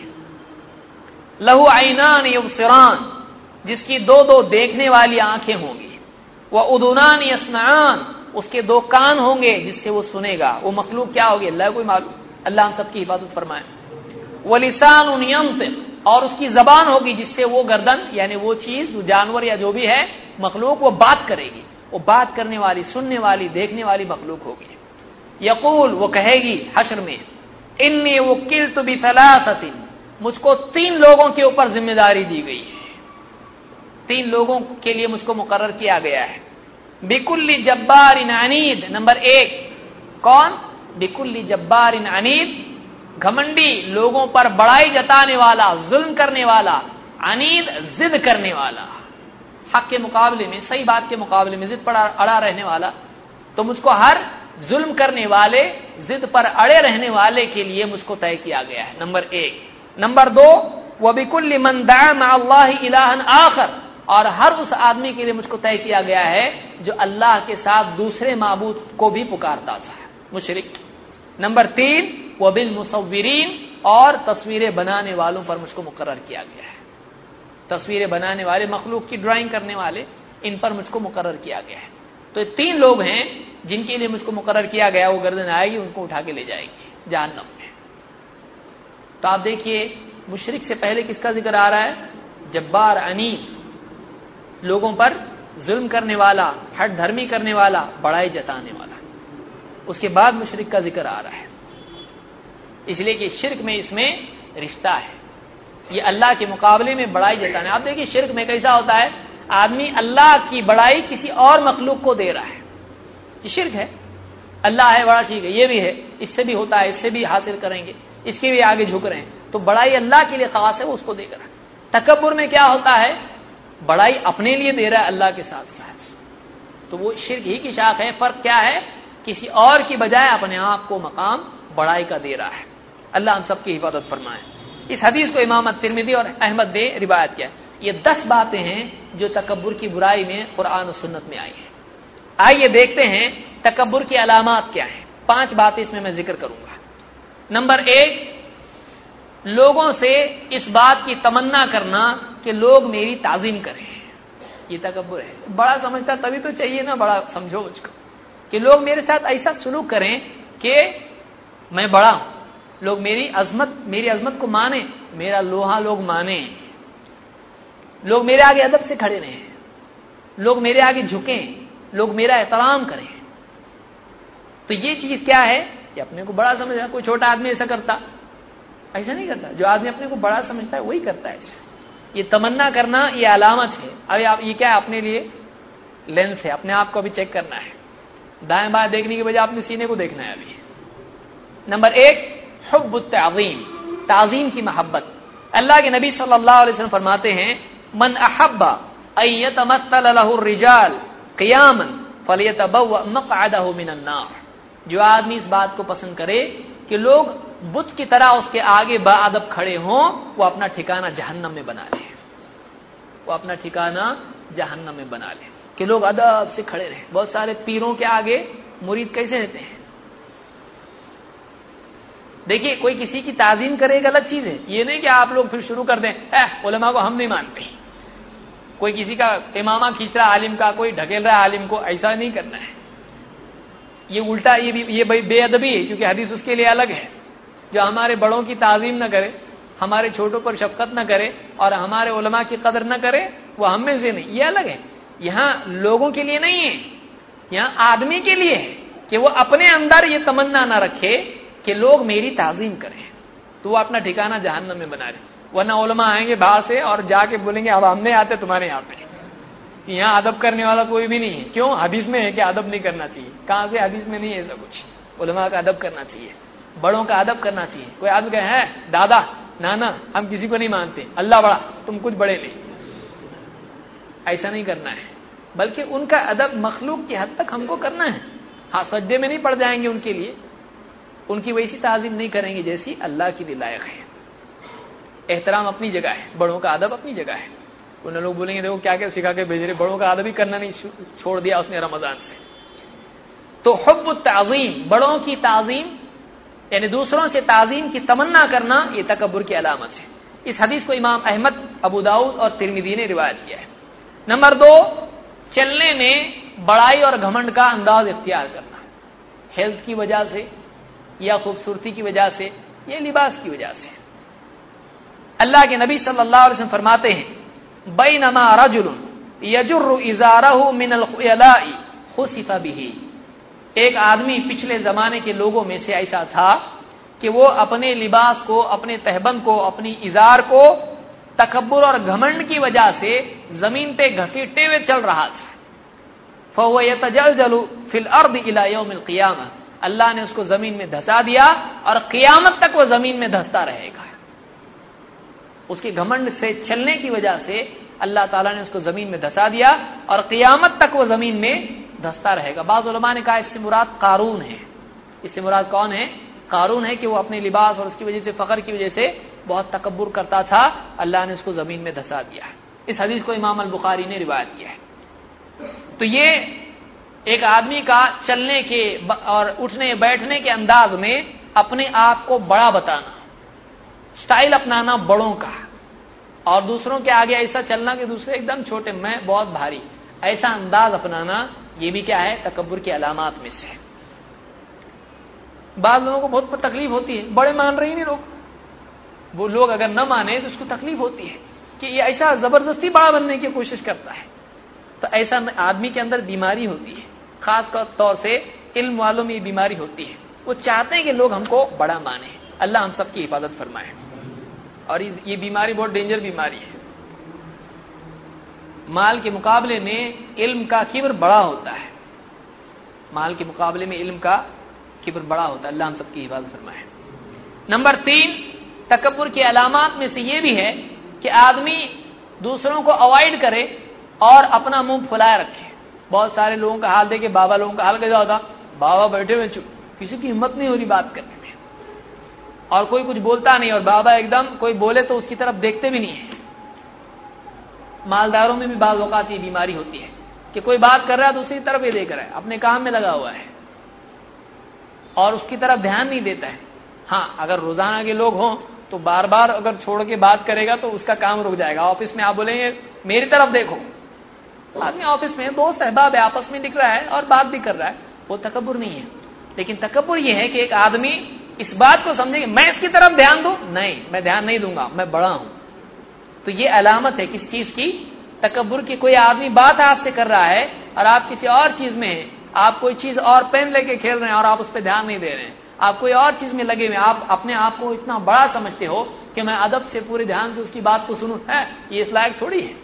لہو عینان یبصران، جس کی دو دو دیکھنے والی آنکھیں ہوں گی، وَأُذُنَانِ يَسْمَعَانِ، اس کے دو کان ہوں گے جس سے وہ سنے گا۔ وہ مخلوق کیا ہوگی اللہ کو معلوم، اللہ ہم سب کی حفاظت فرمائے۔ وَلِسَانٌ يَنطِقُ، اور اس کی زبان ہوگی جس سے وہ گردن، یعنی وہ چیز، وہ جانور یا جو بھی ہے مخلوق، وہ بات کرے گی، وہ بات کرنے والی، سننے والی، دیکھنے والی مخلوق ہوگی۔ یقول، وہ کہے گی حشر میں انی وکلت بثلاثۃ، مجھ کو تین لوگوں کے اوپر ذمہ داری دی گئی ہے، تین لوگوں کے لیے مجھ کو مقرر کیا گیا ہے۔ بکل جبار عنید، نمبر ایک کون؟ بکل جبار عنید، گھمنڈی، لوگوں پر بڑائی جتانے والا، ظلم کرنے والا، عنید، ضد کرنے والا، حق کے مقابلے میں، صحیح بات کے مقابلے میں ضد پر اڑا رہنے والا، تو مجھ کو ہر ظلم کرنے والے، ضد پر اڑے رہنے والے کے لیے مجھ کو طے کیا گیا ہے، نمبر ایک۔ نمبر دو، وَبِكُلِّ مَنْ دَعَا مَعَ اللَّهِ إِلَٰهًا آخر، اور ہر اس آدمی کے لیے مجھ کو طے کیا گیا ہے جو اللہ کے ساتھ دوسرے معبود کو بھی پکارتا تھا، مشرک۔ نمبر تین، وَبِالْمُصَوِّرِينَ، اور تصویریں بنانے والوں پر مجھ کو مقرر کیا گیا ہے، تصویریں بنانے والے، مخلوق کی ڈرائنگ کرنے والے، ان پر مجھ کو مقرر کیا گیا ہے۔ تو یہ تین لوگ ہیں جن کے لیے مجھ کو مقرر کیا گیا، وہ گردن آئے گی، ان کو اٹھا کے لے جائے گی جہنم میں۔ تو آپ دیکھیے مشرک سے پہلے کس کا ذکر آ رہا ہے؟ جبار، عنید، لوگوں پر ظلم کرنے والا، ہٹ دھرمی کرنے والا، بڑائی جتانے والا۔ اس کے بعد مشرک کا ذکر آ رہا ہے، اس لیے کہ شرک میں اس میں رشتہ ہے، یہ اللہ کے مقابلے میں بڑائی جتانا۔ آپ دیکھیے شرک میں کیسا ہوتا ہے، آدمی اللہ کی بڑائی کسی اور مخلوق کو دے رہا ہے، یہ شرک ہے۔ اللہ ہے بڑا، ٹھیک ہے یہ بھی ہے، اس سے بھی ہوتا ہے، اس سے بھی حاصل کریں گے، اس کے بھی آگے جھک رہے ہیں، تو بڑائی اللہ کے لیے خاص ہے، وہ اس کو دے کر۔ تکبر میں کیا ہوتا ہے؟ بڑائی اپنے لیے دے رہا ہے اللہ کے ساتھ ساتھ، تو وہ شرک ہی کی شاخ ہے۔ فرق کیا ہے؟ کسی اور کی بجائے اپنے آپ کو مقام بڑائی کا دے رہا ہے۔ اللہ ہم سب کی حفاظت فرمائے۔ اس حدیث کو امام الترمذی اور احمد نے روایت کیا۔ یہ دس باتیں ہیں جو تکبر کی برائی میں قرآن و سنت میں آئی ہیں۔ آئیے دیکھتے ہیں تکبر کی علامات کیا ہیں۔ پانچ باتیں اس میں میں ذکر کروں گا۔ نمبر ایک، لوگوں سے اس بات کی تمنا کرنا کہ لوگ میری تعظیم کریں، یہ تکبر ہے۔ بڑا سمجھتا تبھی تو چاہیے نا بڑا سمجھو مجھ کو، کہ لوگ میرے ساتھ ایسا سلوک کریں کہ میں بڑا ہوں، لوگ میری عظمت میری عظمت کو مانیں، میرا لوہا لوگ مانیں، لوگ میرے آگے ادب سے کھڑے رہیں، لوگ میرے آگے جھکیں، لوگ میرا احترام کریں۔ تو یہ چیز کیا ہے کہ اپنے کو بڑا سمجھنا۔ کوئی چھوٹا آدمی ایسا کرتا؟ ایسا نہیں کرتا۔ جو آدمی اپنے کو بڑا سمجھتا ہے وہی کرتا ہے ایسا۔ یہ تمنا کرنا یہ علامت ہے۔ ابھی آپ یہ کیا ہے؟ اپنے لیے لینس ہے، اپنے آپ کو ابھی چیک کرنا ہے۔ دائیں بائیں دیکھنے کے بجائے اپنے سینے کو دیکھنا ہے ابھی۔ نمبر ایک، حب التعظیم، تعظیم کی محبت۔ اللہ کے نبی صلی اللہ علیہ وسلم فرماتے ہیں، من احب ان يتمثل له الرجال قیاما فلیتبوأ مقعده من النار۔ جو آدمی اس بات کو پسند کرے کہ لوگ بت کی طرح اس کے آگے باادب کھڑے ہوں، وہ اپنا ٹھکانہ جہنم میں بنا لے، وہ اپنا ٹھکانہ جہنم میں بنا لے، کہ لوگ ادب سے کھڑے رہیں۔ بہت سارے پیروں کے آگے مرید کیسے رہتے ہیں؟ دیکھیے، کوئی کسی کی تعظیم کرے ایک الگ چیز ہے، یہ نہیں کہ آپ لوگ پھر شروع کر دیں اے علماء کو ہم نہیں مانتے۔ کوئی کسی کا امامہ کھینچ رہا عالم کا، کوئی ڈھکیل رہا عالم کو، ایسا نہیں کرنا ہے۔ یہ الٹا، یہ بھی یہ بے ادبی ہے، کیونکہ حدیث اس کے لیے الگ ہے۔ جو ہمارے بڑوں کی تعظیم نہ کرے، ہمارے چھوٹوں پر شفقت نہ کرے اور ہمارے علماء کی قدر نہ کرے، وہ ہم میں سے نہیں، یہ الگ ہے۔ یہاں لوگوں کے لیے نہیں ہے، یہاں آدمی کے لیے ہے کہ وہ اپنے اندر یہ تمنا نہ رکھے کہ لوگ میری تعظیم کریں، تو وہ اپنا ٹھکانہ جہنم میں بنا لے۔ ورنہ علماء آئیں گے باہر سے اور جا کے بولیں گے اب ہم نہیں آتے تمہارے یہاں پہ، یہاں ادب کرنے والا کوئی بھی نہیں ہے۔ کیوں؟ حدیث میں ہے کہ ادب نہیں کرنا چاہیے۔ کہاں سے؟ حدیث میں نہیں ہے ایسا کچھ۔ علماء کا ادب کرنا چاہیے، بڑوں کا ادب کرنا چاہیے۔ کوئی آدمی کہے ہے دادا نانا ہم کسی کو نہیں مانتے، اللہ بڑا تم کچھ بڑے نہیں، ایسا نہیں کرنا ہے۔ بلکہ ان کا ادب مخلوق کی حد تک ہم کو کرنا ہے۔ ہاں، سجدے میں نہیں پڑ جائیں گے ان کے لیے، ان کی ویسی تعظیم نہیں کریں گے جیسی اللہ کی لیے لائق ہے۔ احترام اپنی جگہ ہے، بڑوں کا ادب اپنی جگہ ہے۔ ان لوگ بولیں گے دیکھو کیا کیا سکھا کے بھیج رہے، بڑوں کا ادب ہی کرنا نہیں چھوڑ دیا اس نے رمضان سے۔ تو حب التعظیم، بڑوں کی تعظیم یعنی دوسروں سے تعظیم کی تمنا کرنا، یہ تکبر کی علامت ہے۔ اس حدیث کو امام احمد، ابو داؤد اور ترمذی نے روایت کیا ہے۔ نمبر دو، چلنے میں بڑائی اور گھمنڈ کا انداز اختیار کرنا، ہیلتھ کی وجہ سے یا خوبصورتی کی وجہ سے یا لباس کی وجہ سے۔ اللہ کے نبی صلی اللہ علیہ وسلم فرماتے ہیں، بینما رجل یجر ازارہ من الخیلاء خسف به، ایک آدمی پچھلے زمانے کے لوگوں میں سے ایسا تھا کہ وہ اپنے لباس کو، اپنے تہبند کو، اپنی ازار کو تکبر اور گھمنڈ کی وجہ سے زمین پہ گھسیٹتے ہوئے چل رہا تھا۔ فهو يتجلجل في الارض الى يوم القيامه، اللہ نے اس کو زمین میں دھسا دیا اور قیامت تک وہ زمین میں دھستا رہے گا۔ اس کے گھمنڈ سے چلنے کی وجہ سے اللہ تعالیٰ نے اس کو زمین میں دھسا دیا اور قیامت تک وہ زمین میں دھستا رہے گا۔ بعض علماء نے کہا اس سے مراد قارون ہے۔ اس سے مراد کون ہے؟ قارون ہے، کہ وہ اپنے لباس اور اس کی وجہ سے، فخر کی وجہ سے بہت تکبر کرتا تھا، اللہ نے اس کو زمین میں دھسا دیا۔ اس حدیث کو امام البخاری نے روایت کیا ہے۔ تو یہ ایک آدمی کا چلنے کے اور اٹھنے بیٹھنے کے انداز میں اپنے آپ کو بڑا بتانا، سٹائل اپنانا بڑوں کا، اور دوسروں کے آگے ایسا چلنا کہ دوسرے ایک دم چھوٹے، میں بہت بھاری، ایسا انداز اپنانا، یہ بھی کیا ہے؟ تکبر کی علامات میں سے ہے۔ بعض لوگوں کو بہت تکلیف ہوتی ہے، بڑے مان رہے ہی نہیں لوگ، وہ لوگ اگر نہ مانے تو اس کو تکلیف ہوتی ہے کہ یہ ایسا زبردستی بڑا بننے کی کوشش کرتا ہے۔ تو ایسا آدمی کے اندر بیماری ہوتی ہے، خاص طور سے علم والوں میں یہ بیماری ہوتی ہے، وہ چاہتے ہیں کہ لوگ ہم کو بڑا مانیں۔ اللہ ہم سب کی حفاظت فرمائے۔ اور یہ بیماری بہت ڈینجر بیماری ہے۔ مال کے مقابلے میں علم کا کبر بڑا ہوتا ہے۔ مال کے مقابلے میں علم کا کبر بڑا ہوتا ہے. اللہ ہم سب کی حفاظت فرمائے. نمبر تین، تکبر کی علامات میں سے یہ بھی ہے کہ آدمی دوسروں کو اوائڈ کرے اور اپنا منہ پھلائے رکھے. بہت سارے لوگوں کا حال دیکھے، بابا لوگوں کا حال کیسا ہوتا، بابا بیٹھے ہوئے چپ، کسی کی ہمت نہیں ہو رہی بات کرنے میں، اور کوئی کچھ بولتا نہیں، اور بابا ایک دم کوئی بولے تو اس کی طرف دیکھتے بھی نہیں ہے. مالداروں میں بھی بعض اوقات یہ بیماری ہوتی ہے کہ کوئی بات کر رہا ہے دوسری طرف یہ دیکھ رہا ہے، اپنے کام میں لگا ہوا ہے اور اس کی طرف دھیان نہیں دیتا ہے. ہاں اگر روزانہ کے لوگ ہوں تو بار بار اگر چھوڑ کے بات کرے گا تو اس کا کام رک جائے گا. آفس میں آپ بولیں گے میری طرف دیکھو، آدمی آفس میں دوست احباب ہے آپس میں دکھ رہا ہے اور بات بھی کر رہا ہے، وہ تکبر نہیں ہے. لیکن تکبر یہ ہے کہ ایک آدمی اس بات کو سمجھے کہ میں اس کی طرف دھیان دوں، نہیں میں دھیان نہیں دوں گا، میں بڑا ہوں. تو یہ علامت ہے کس چیز کی؟ تکبر کی. کوئی آدمی بات آپ سے کر رہا ہے اور آپ کسی اور چیز میں ہیں، آپ کوئی چیز اور پین لے کے کھیل رہے ہیں اور آپ اس پہ دھیان نہیں دے رہے ہیں، آپ کوئی اور چیز میں لگے ہوئے ہیں، آپ اپنے آپ کو اتنا بڑا سمجھتے ہو کہ میں ادب سے پورے دھیان سے اس کی بات کو سنوں، ہے یہ اس لائق تھوڑی ہے.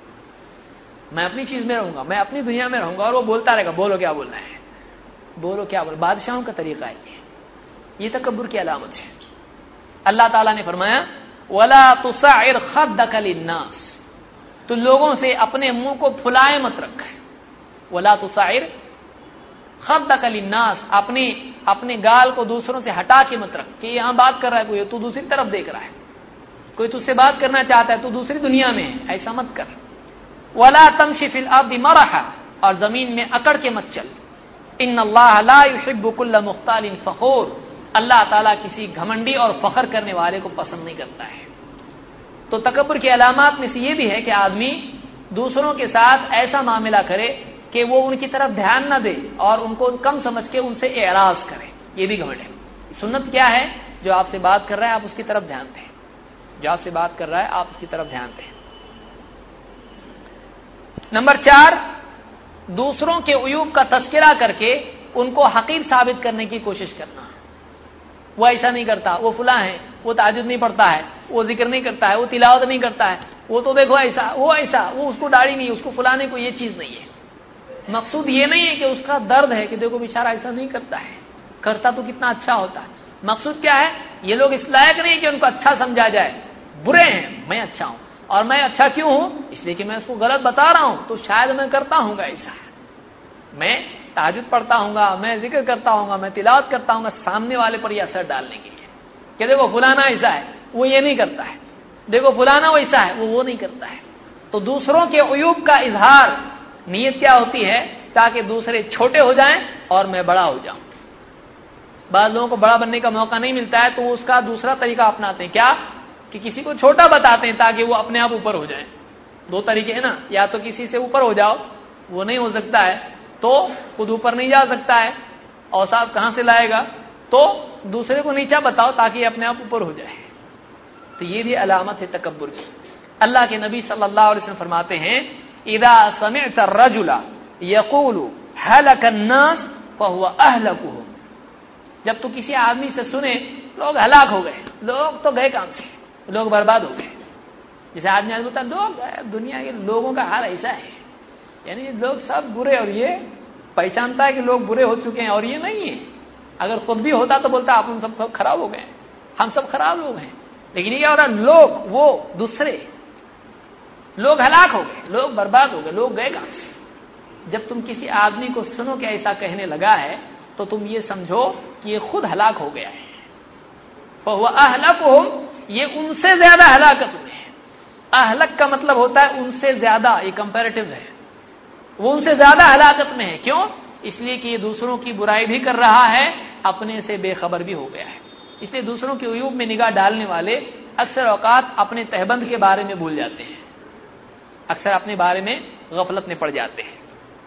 میں اپنی چیز میں رہوں گا، میں اپنی دنیا میں رہوں گا، اور وہ بولتا رہے گا بولو کیا بولنا ہے، بولو کیا بولو. بادشاہوں کا طریقہ ہے یہ یہ تکبر کی علامت ہے. اللہ تعالیٰ نے فرمایا وَلَا تُصَعِّرْ خَدَّكَ لِلنَّاسِ، تو لوگوں سے اپنے منہ کو پھلائے مت رکھ. وَلَا تُصَعِّرْ خَدَّكَ لِلنَّاسِ، اپنی اپنے گال کو دوسروں سے ہٹا کے مت رکھ کہ یہاں بات کر رہا ہے کوئی، تو دوسری طرف دیکھ رہا ہے، کوئی تجھ سے بات کرنا چاہتا ہے تو دوسری دنیا میں ہے، ایسا مت کر. وَلَا تَمْشِ فِي الْأَرْضِ مَرَحًا، اور زمین میں اکڑ کے مت چل. ان اللہ لا يحب كل مختال فخور، اللہ تعالیٰ کسی گھمنڈی اور فخر کرنے والے کو پسند نہیں کرتا ہے. تو تکبر کی علامات میں سے یہ بھی ہے کہ آدمی دوسروں کے ساتھ ایسا معاملہ کرے کہ وہ ان کی طرف دھیان نہ دے اور ان کو کم سمجھ کے ان سے اعراض کرے، یہ بھی گھمنڈ ہے. سنت کیا ہے؟ جو آپ سے بات کر رہا ہے آپ اس کی طرف دھیان دیں، جو آپ سے بات کر رہا ہے آپ اس کی طرف دھیان دیں. نمبر چار، دوسروں کے عیوب کا تذکرہ کر کے ان کو حقیر ثابت کرنے کی کوشش کرنا. وہ ایسا نہیں کرتا، وہ فلاں ہے، وہ تہجد نہیں پڑھتا ہے، وہ ذکر نہیں کرتا ہے، وہ تلاوت نہیں کرتا ہے، وہ تو دیکھو ایسا، وہ ایسا، وہ اس کو داڑھی نہیں، اس کو فلانے کو، یہ چیز نہیں ہے. مقصود یہ نہیں ہے کہ اس کا درد ہے کہ دیکھو بیچارہ ایسا نہیں کرتا ہے، کرتا تو کتنا اچھا ہوتا ہے. مقصود کیا ہے؟ یہ لوگ اس لائق نہیں کہ ان کو اچھا سمجھا جائے، برے ہیں، میں اچھا ہوں. اور میں اچھا کیوں ہوں؟ اس لیے کہ میں اس کو غلط بتا رہا ہوں تو شاید میں کرتا ہوں گا ایسا، میں تہجد پڑھتا ہوں گا، میں ذکر کرتا ہوں گا، میں تلاوت کرتا ہوں گا، سامنے والے پر یہ اثر ڈالنے کے لیے کہ دیکھو فلانا ایسا ہے، وہ یہ نہیں کرتا ہے، دیکھو فلانا ویسا ہے، وہ وہ نہیں کرتا ہے. تو دوسروں کے عیوب کا اظہار نیت کیا ہوتی ہے؟ تاکہ دوسرے چھوٹے ہو جائیں اور میں بڑا ہو جاؤں. بعض لوگوں کو بڑا بننے کا موقع نہیں ملتا ہے تو وہ اس کا دوسرا طریقہ اپناتے ہیں، کیا کہ کسی کو چھوٹا بتاتے ہیں تاکہ وہ اپنے آپ اوپر ہو جائیں. دو طریقے ہیں نا، یا تو کسی سے اوپر ہو جاؤ، وہ نہیں ہو سکتا ہے تو خود اوپر نہیں جا سکتا ہے، اوصاف کہاں سے لائے گا، تو دوسرے کو نیچا بتاؤ تاکہ اپنے آپ اوپر ہو جائے. تو یہ بھی علامت ہے تکبر کی. اللہ کے نبی صلی اللہ علیہ وسلم فرماتے ہیں اذا سمعت الرجل يقول هلك الناس فهو اهلكهم، جب تو کسی آدمی سے سنے لوگ ہلاک ہو گئے، لوگ تو گئے کام سے، لوگ برباد ہو گئے. جیسے آدمی آج بولتا لوگ دنیا کے لوگوں کا حال ایسا ہے، یعنی لوگ سب برے، اور یہ پہچانتا ہے کہ لوگ برے ہو چکے ہیں اور یہ نہیں ہے. اگر خود بھی ہوتا تو بولتا آپ ہم سب خراب ہو گئے، ہم سب خراب لوگ ہیں. لیکن یہ کیا ہو رہا، لوگ وہ دوسرے لوگ ہلاک ہو گئے، لوگ برباد ہو گئے، لوگ گئے کام سے. جب تم کسی آدمی کو سنو کہ ایسا کہنے لگا ہے تو تم یہ سمجھو کہ یہ خود ہلاک ہو گیا ہے. فهو اهلكهم، یہ ان سے زیادہ ہلاکت میں ہے. اہلک کا مطلب ہوتا ہے ان سے زیادہ، یہ کمپیریٹو ہے، وہ ان سے زیادہ ہلاکت میں ہے. کیوں؟ اس لیے کہ یہ دوسروں کی برائی بھی کر رہا ہے، اپنے سے بے خبر بھی ہو گیا ہے. اس لیے دوسروں کے عیوب میں نگاہ ڈالنے والے اکثر اوقات اپنے تہبند کے بارے میں بھول جاتے ہیں، اکثر اپنے بارے میں غفلت میں پڑ جاتے ہیں.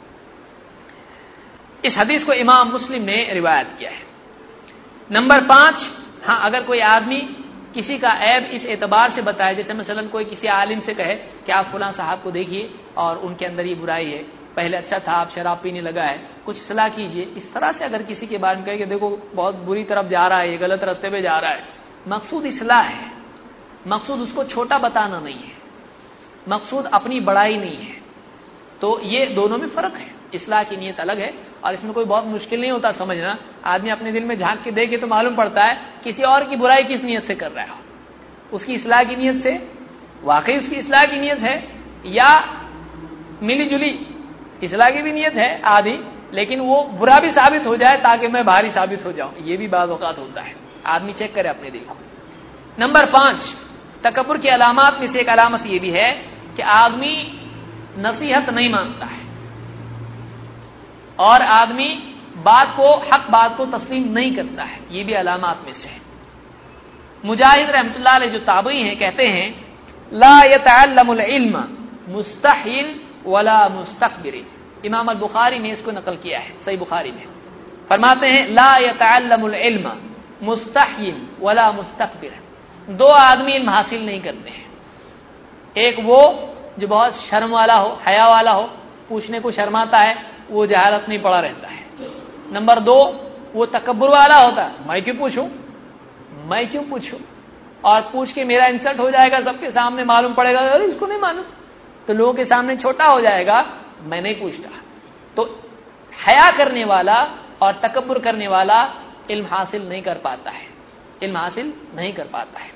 اس حدیث کو امام مسلم نے روایت کیا ہے. نمبر پانچ، ہاں اگر کوئی آدمی کسی کا عیب اس اعتبار سے بتائے، جیسے مثلا کوئی کسی عالم سے کہے کہ آپ فلاں صاحب کو دیکھیے اور ان کے اندر یہ برائی ہے، پہلے اچھا تھا، آپ شراب پینے لگا ہے، کچھ اصلاح کیجئے. اس طرح سے اگر کسی کے بارے میں کہے کہ دیکھو بہت بری طرف جا رہا ہے، یہ غلط راستے پہ جا رہا ہے، مقصود اصلاح ہے، مقصود اس کو چھوٹا بتانا نہیں ہے، مقصود اپنی بڑائی نہیں ہے. تو یہ دونوں میں فرق ہے، اصلاح کی نیت الگ ہے اور اس میں کوئی بہت مشکل نہیں ہوتا سمجھنا. آدمی اپنے دل میں جھانک کے دیکھے تو معلوم پڑتا ہے کسی اور کی برائی کس نیت سے کر رہا ہے. اس کی اصلاح کی نیت سے، واقعی اس کی اصلاح کی نیت ہے، یا ملی جلی اصلاح کی بھی نیت ہے آدھی، لیکن وہ برا بھی ثابت ہو جائے تاکہ میں بھاری ثابت ہو جاؤں. یہ بھی بعض اوقات ہوتا ہے. آدمی چیک کرے اپنے دل کو. نمبر پانچ، تکبر کی علامات میں سے ایک علامت یہ بھی ہے کہ آدمی نصیحت نہیں مانتا ہے، اور آدمی بات کو، حق بات کو تسلیم نہیں کرتا ہے. یہ بھی علامات میں سے ہے. مجاہد رحمۃ اللہ علیہ جو تابعی ہیں کہتے ہیں لا يتعلم العلم مستحيل ولا مستكبر. امام البخاری نے اس کو نقل کیا ہے صحیح بخاری میں. فرماتے ہیں لا يتعلم العلم مستحيل ولا مستكبر. دو آدمی علم حاصل نہیں کرتے ہیں. ایک وہ جو بہت شرم والا ہو، حیا والا ہو، پوچھنے کو شرماتا ہے، وہ جہالت نہیں پڑا رہتا ہے. نمبر دو وہ تکبر والا ہوتا ہے، میں کیوں پوچھوں میں کیوں پوچھوں اور پوچھ کے میرا انسلٹ ہو جائے گا، سب کے سامنے معلوم پڑے گا ارے اس کو نہیں معلوم، تو لوگوں کے سامنے چھوٹا ہو جائے گا، میں نہیں پوچھتا. تو حیا کرنے والا اور تکبر کرنے والا علم حاصل نہیں کر پاتا ہے، علم حاصل نہیں کر پاتا ہے.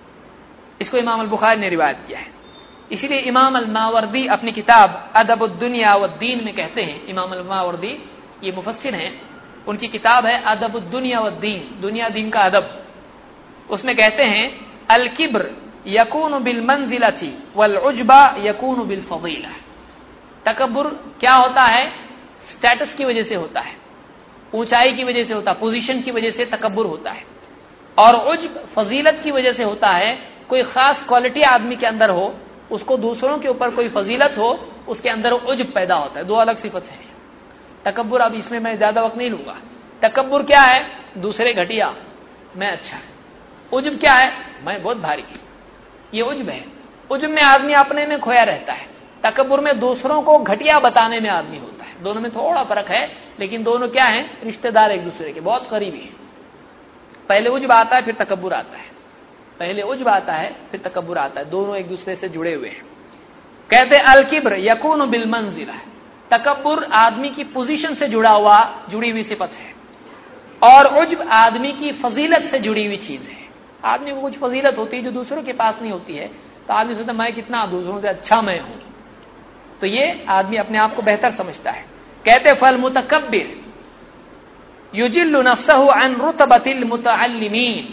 اس کو امام البخاری نے روایت کیا ہے. اسی لیے امام الماوردی اپنی کتاب ادب الدنیا والدین میں کہتے ہیں، امام الماوردی یہ مفسر ہیں، ان کی کتاب ہے ادب الدنیا والدین، دنیا دین کا ادب. اس میں کہتے ہیں الکبر یکون بالمنزلۃ والعجب یکون بالفضیلہ. تکبر کیا ہوتا ہے؟ سٹیٹس کی وجہ سے ہوتا ہے، اونچائی کی وجہ سے ہوتا ہے، پوزیشن کی وجہ سے تکبر ہوتا ہے. اور عجب فضیلت کی وجہ سے ہوتا ہے، کوئی خاص کوالٹی آدمی کے اندر ہو، اس کو دوسروں کے اوپر کوئی فضیلت ہو، اس کے اندر عجب پیدا ہوتا ہے. دو الگ صفت ہیں. تکبر، اب اس میں میں زیادہ وقت نہیں لوں گا. تکبر کیا ہے؟ دوسرے گھٹیا، میں اچھا. عجب کیا ہے؟ میں بہت بھاری. یہ عجب ہے. عجب میں آدمی اپنے میں کھویا رہتا ہے، تکبر میں دوسروں کو گھٹیا بتانے میں آدمی ہوتا ہے. دونوں میں تھوڑا فرق ہے، لیکن دونوں کیا ہیں؟ رشتہ دار ایک دوسرے کے، بہت قریبی ہیں. پہلے عجب آتا ہے پھر تکبر آتا ہے، پہلے عجب آتا ہے پھر تکبر آتا ہے. دونوں ایک دوسرے سے جڑے ہوئے ہیں. کہتے الکبر یکون بالمنزلہ، تکبر آدمی کی پوزیشن سے جڑا ہوا، جڑی ہوئی صفت ہے، اور عجب آدمی کی فضیلت سے جڑی ہوئی چیز ہے. آدمی کو کچھ فضیلت ہوتی ہے جو دوسروں کے پاس نہیں ہوتی ہے، تو آدمی سوچتا میں کتنا دوسروں سے اچھا میں ہوں، تو یہ آدمی اپنے آپ کو بہتر سمجھتا ہے. کہتے فالمتکبر یجل نفسہ عن رتبۃ المتعلمین.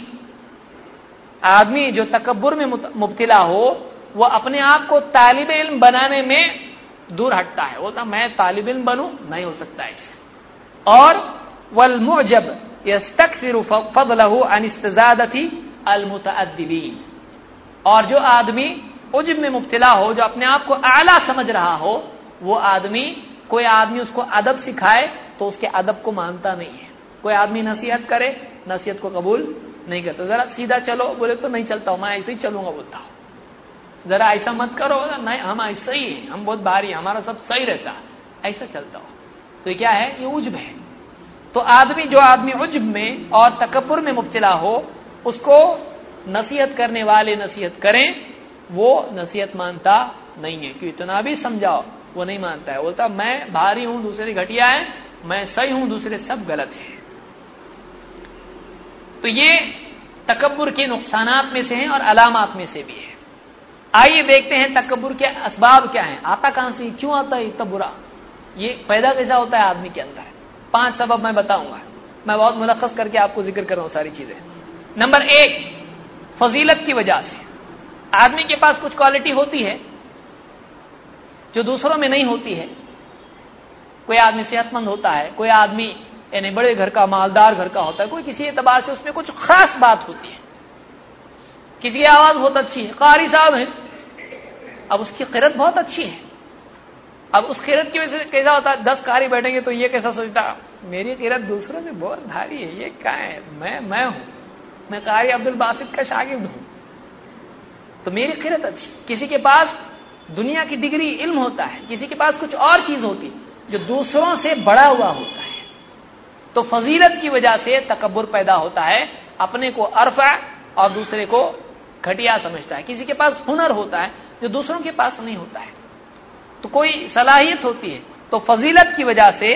آدمی جو تکبر میں مبتلا ہو، وہ اپنے آپ کو طالب علم بنانے میں دور ہٹتا ہے. وہ میں طالب علم بنوں، نہیں ہو سکتا ہے. اور والمعجب یستکثر فضلہ عن استزادۃ المتأدبین. اور جو آدمی عجب میں مبتلا ہو، جو اپنے آپ کو اعلیٰ سمجھ رہا ہو، وہ آدمی، کوئی آدمی اس کو ادب سکھائے تو اس کے ادب کو مانتا نہیں ہے. کوئی آدمی نصیحت کرے، نصیحت کو قبول نہیں کرتا. ذرا سیدھا چلو بولے تو نہیں چلتا ہوں، میں ایسے ہی چلوں گا بولتا ہوں. ذرا ایسا مت کرو، نہیں ہم ایسا ہی ہیں، ہم بہت بھاری، ہمارا سب صحیح رہتا، ایسا چلتا ہوں. تو یہ کیا ہے؟ یہ عجب ہے. تو آدمی، جو آدمی عجب میں اور تکبر میں مبتلا ہو، اس کو نصیحت کرنے والے نصیحت کریں، وہ نصیحت مانتا نہیں ہے. کہ اتنا بھی سمجھاؤ، وہ نہیں مانتا ہے. بولتا میں بھاری ہوں، دوسرے گھٹیا ہے، میں صحیح ہوں، دوسرے سب غلط ہیں. تو یہ تکبر کے نقصانات میں سے ہیں اور علامات میں سے بھی ہے. آئیے دیکھتے ہیں تکبر کے اسباب کیا ہیں. آتا کہاں سے، کیوں آتا ہے اتنا برا، یہ پیدا کیسا ہوتا ہے آدمی کے اندر. پانچ سبب میں بتاؤں گا، میں بہت ملخص کر کے آپ کو ذکر کر رہا ہوں ساری چیزیں. نمبر ایک، فضیلت کی وجہ سے. آدمی کے پاس کچھ کوالٹی ہوتی ہے جو دوسروں میں نہیں ہوتی ہے. کوئی آدمی صحت مند ہوتا ہے، کوئی آدمی یعنی بڑے گھر کا، مالدار گھر کا ہوتا ہے، کوئی کسی اعتبار سے اس میں کچھ خاص بات ہوتی ہے. کسی کی آواز بہت اچھی ہے، قاری صاحب ہیں، اب اس کی قرت بہت اچھی ہے. اب اس قرت کی وجہ سے کیسا ہوتا ہے، دس قاری بیٹھیں گے تو یہ کیسا سوچتا میری قرت دوسروں سے بہت بھاری ہے، یہ کیا ہے، میں میں ہوں، میں قاری عبد الباسط کا شاگرد ہوں، تو میری قرت اچھی. کسی کے پاس دنیا کی ڈگری علم ہوتا ہے، کسی کے پاس کچھ اور چیز ہوتی جو دوسروں سے بڑا ہوا ہوتا ہے. تو فضیلت کی وجہ سے تکبر پیدا ہوتا ہے، اپنے کو ارفع اور دوسرے کو گھٹیا سمجھتا ہے. کسی کے پاس ہنر ہوتا ہے جو دوسروں کے پاس نہیں ہوتا ہے، تو کوئی صلاحیت ہوتی ہے، تو فضیلت کی وجہ سے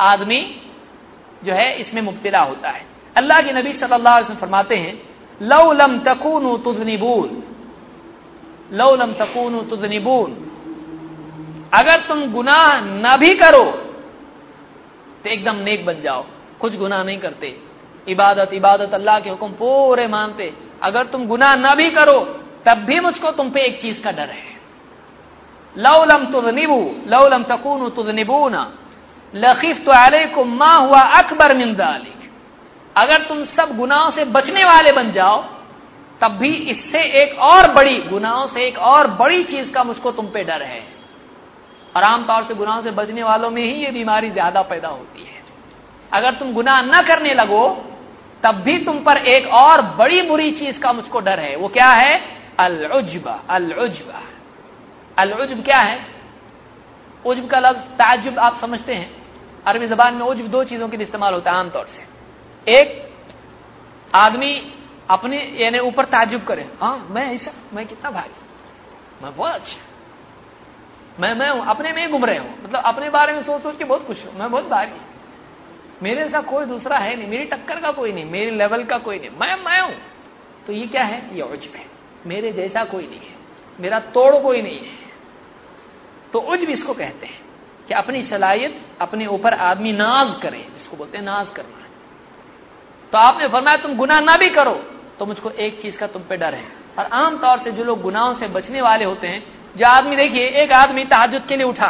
آدمی جو ہے اس میں مبتلا ہوتا ہے. اللہ کے نبی صلی اللہ علیہ وسلم فرماتے ہیں لو لم تکونوا تذنبون لو لم تکونوا تذنبون اگر تم گناہ نہ بھی کرو تو ایک دم نیک بن جاؤ, کچھ گناہ نہیں کرتے, عبادت عبادت اللہ کے حکم پورے مانتے, اگر تم گناہ نہ بھی کرو تب بھی مجھ کو تم پہ ایک چیز کا ڈر ہے. لو لم تذنبوا لو لم تکونوا تذنبون لخفت علیکم ما هو اکبر من ذلک, اگر تم سب گناہوں سے بچنے والے بن جاؤ تب بھی اس سے ایک اور بڑی گناہوں سے ایک اور بڑی چیز کا مجھ کو تم پہ ڈر ہے. اور عام طور سے گناہوں سے بچنے والوں میں ہی یہ بیماری زیادہ پیدا ہوتی ہے. اگر تم گناہ نہ کرنے لگو تب بھی تم پر ایک اور بڑی بری چیز کا مجھ کو ڈر ہے. وہ کیا ہے؟ العجب. العجب العجب کیا ہے؟ عجب کا لفظ تعجب آپ سمجھتے ہیں, عربی زبان میں عجب دو چیزوں کے لیے استعمال ہوتا ہے عام طور سے. ایک آدمی اپنے یعنی اوپر تعجب کرے, ہاں میں ایسا, میں کتنا بھاری, میں بہت اچھا, میں میں ہوں, اپنے میں گم رہے ہوں, مطلب اپنے بارے میں سوچ سوچ کے بہت خوش ہوں, میں بہت بھاری, میرے جیسا کوئی دوسرا ہے نہیں, میری ٹکر کا کوئی نہیں, میری لیول کا کوئی نہیں, میں میں ہوں. تو یہ کیا ہے؟ یہ عجب ہے, میرے جیسا کوئی نہیں ہے, میرا توڑ کوئی نہیں ہے. تو عجب اس کو کہتے ہیں کہ اپنی صلاحیت اپنے اوپر آدمی ناز کرے, جس کو بولتے ہیں ناز کرنا. تو آپ نے فرمایا تم گناہ نہ بھی کرو تو مجھ کو ایک چیز کا تم پہ ڈر ہے. اور عام طور سے جو لوگ گناہوں سے بچنے والے ہوتے ہیں, جو آدمی دیکھیے ایک آدمی تہجد کے لیے اٹھا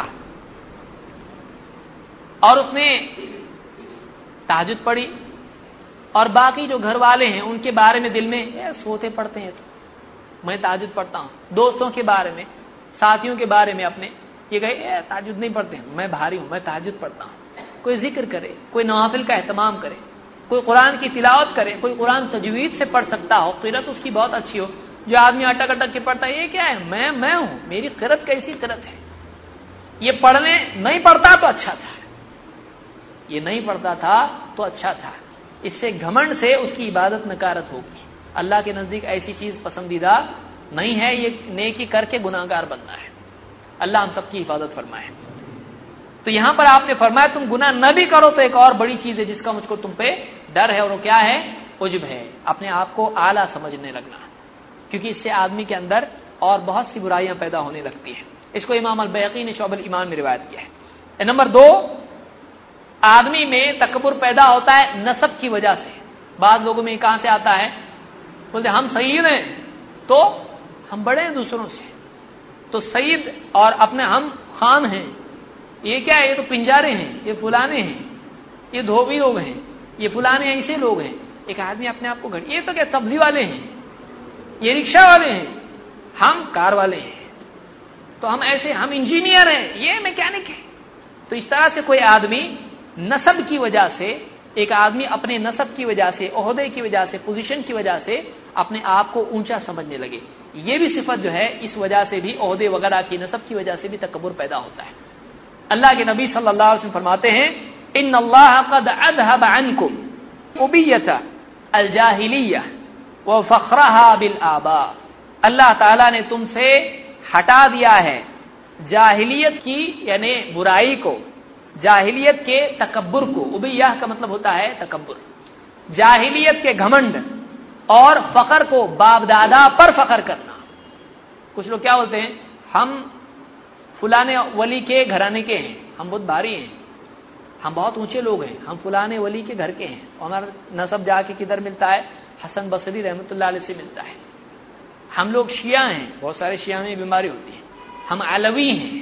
اور اس نے تہجد پڑھی اور باقی جو گھر والے ہیں ان کے بارے میں دل میں سوتے پڑتے ہیں, تو میں تہجد پڑھتا ہوں, دوستوں کے بارے میں ساتھیوں کے بارے میں اپنے یہ کہے تہجد نہیں پڑھتے ہیں, میں بھاری ہوں, میں تہجد پڑھتا ہوں. کوئی ذکر کرے, کوئی نوافل کا اہتمام کرے, کوئی قرآن کی تلاوت کرے, کوئی قرآن تجوید سے پڑھ سکتا ہو, قرأت اس کی بہت اچھی ہو. جو آدمی اٹک اٹک کے پڑھتا ہے یہ کیا ہے, میں میں ہوں, میری قرأت کیسی قرأت ہے, یہ پڑھنے نہیں پڑھتا تو اچھا تھا, یہ نہیں پڑھتا تھا تو اچھا تھا. اس سے گھمنڈ سے اس کی عبادت نکارت ہوگی. اللہ کے نزدیک ایسی چیز پسندیدہ نہیں ہے. یہ نیکی کر کے گناہگار بننا ہے. اللہ ہم سب کی حفاظت فرمائے. تو یہاں پر آپ نے فرمایا تم گناہ نہ بھی کرو تو ایک اور بڑی چیز ہے جس کا مجھ کو تم پہ ڈر ہے, اور وہ کیا ہے؟ عجب ہے, اپنے آپ کو اعلیٰ سمجھنے لگنا, کیونکہ اس سے آدمی کے اندر اور بہت سی برائیاں پیدا ہونے لگتی ہیں. اس کو امام البیہقی نے شعب الایمان میں روایت کیا ہے. نمبر دو, آدمی میں تکبر پیدا ہوتا ہے نسب کی وجہ سے. بعض لوگوں میں کہاں سے آتا ہے؟ بولتے ہم سید ہیں تو ہم بڑے ہیں دوسروں سے, تو سید اور اپنے ہم خان ہیں, یہ کیا ہے؟ یہ تو پنجارے ہیں, یہ فلانے ہیں, یہ دھوبی لوگ ہیں, یہ فلانے ایسے لوگ ہیں. ایک آدمی اپنے آپ کو گھڑ, یہ تو کیا سبزی والے ہیں, یہ رکشہ والے ہیں, ہم کار والے ہیں, تو ہم ایسے, ہم انجینئر ہیں, یہ میکینک ہے. تو اس طرح سے کوئی آدمی نسب کی وجہ سے, ایک آدمی اپنے نسب کی وجہ سے, عہدے کی وجہ سے, پوزیشن کی وجہ سے اپنے آپ کو اونچا سمجھنے لگے. یہ بھی صفت جو ہے اس وجہ سے بھی, عہدے وغیرہ کی نسب کی وجہ سے بھی تکبر پیدا ہوتا ہے. اللہ کے نبی صلی اللہ علیہ وسلم فرماتے ہیں ان اللہ قد اذهب عنکم عبیۃ الجاہلیہ وفخرها بالآباء, اللہ تعالی نے تم سے ہٹا دیا ہے جاہلیت کی یعنی برائی کو, جاہلیت کے تکبر کو. عبیہ کا مطلب ہوتا ہے تکبر, جاہلیت کے گھمنڈ اور فخر کو, باپ دادا پر فخر کرنا. کچھ لوگ کیا بولتے ہیں, ہم فلانے ولی کے گھرانے کے ہیں, ہم بہت بھاری ہیں, ہم بہت اونچے لوگ ہیں, ہم فلانے ولی کے گھر کے ہیں. ہمارا نسب جا کے کدھر ملتا ہے؟ حسن بصری رحمۃ اللہ علیہ سے ملتا ہے. ہم لوگ شیعہ ہیں, بہت سارے شیعہ میں بیماری ہوتی ہے. ہم علوی ہیں,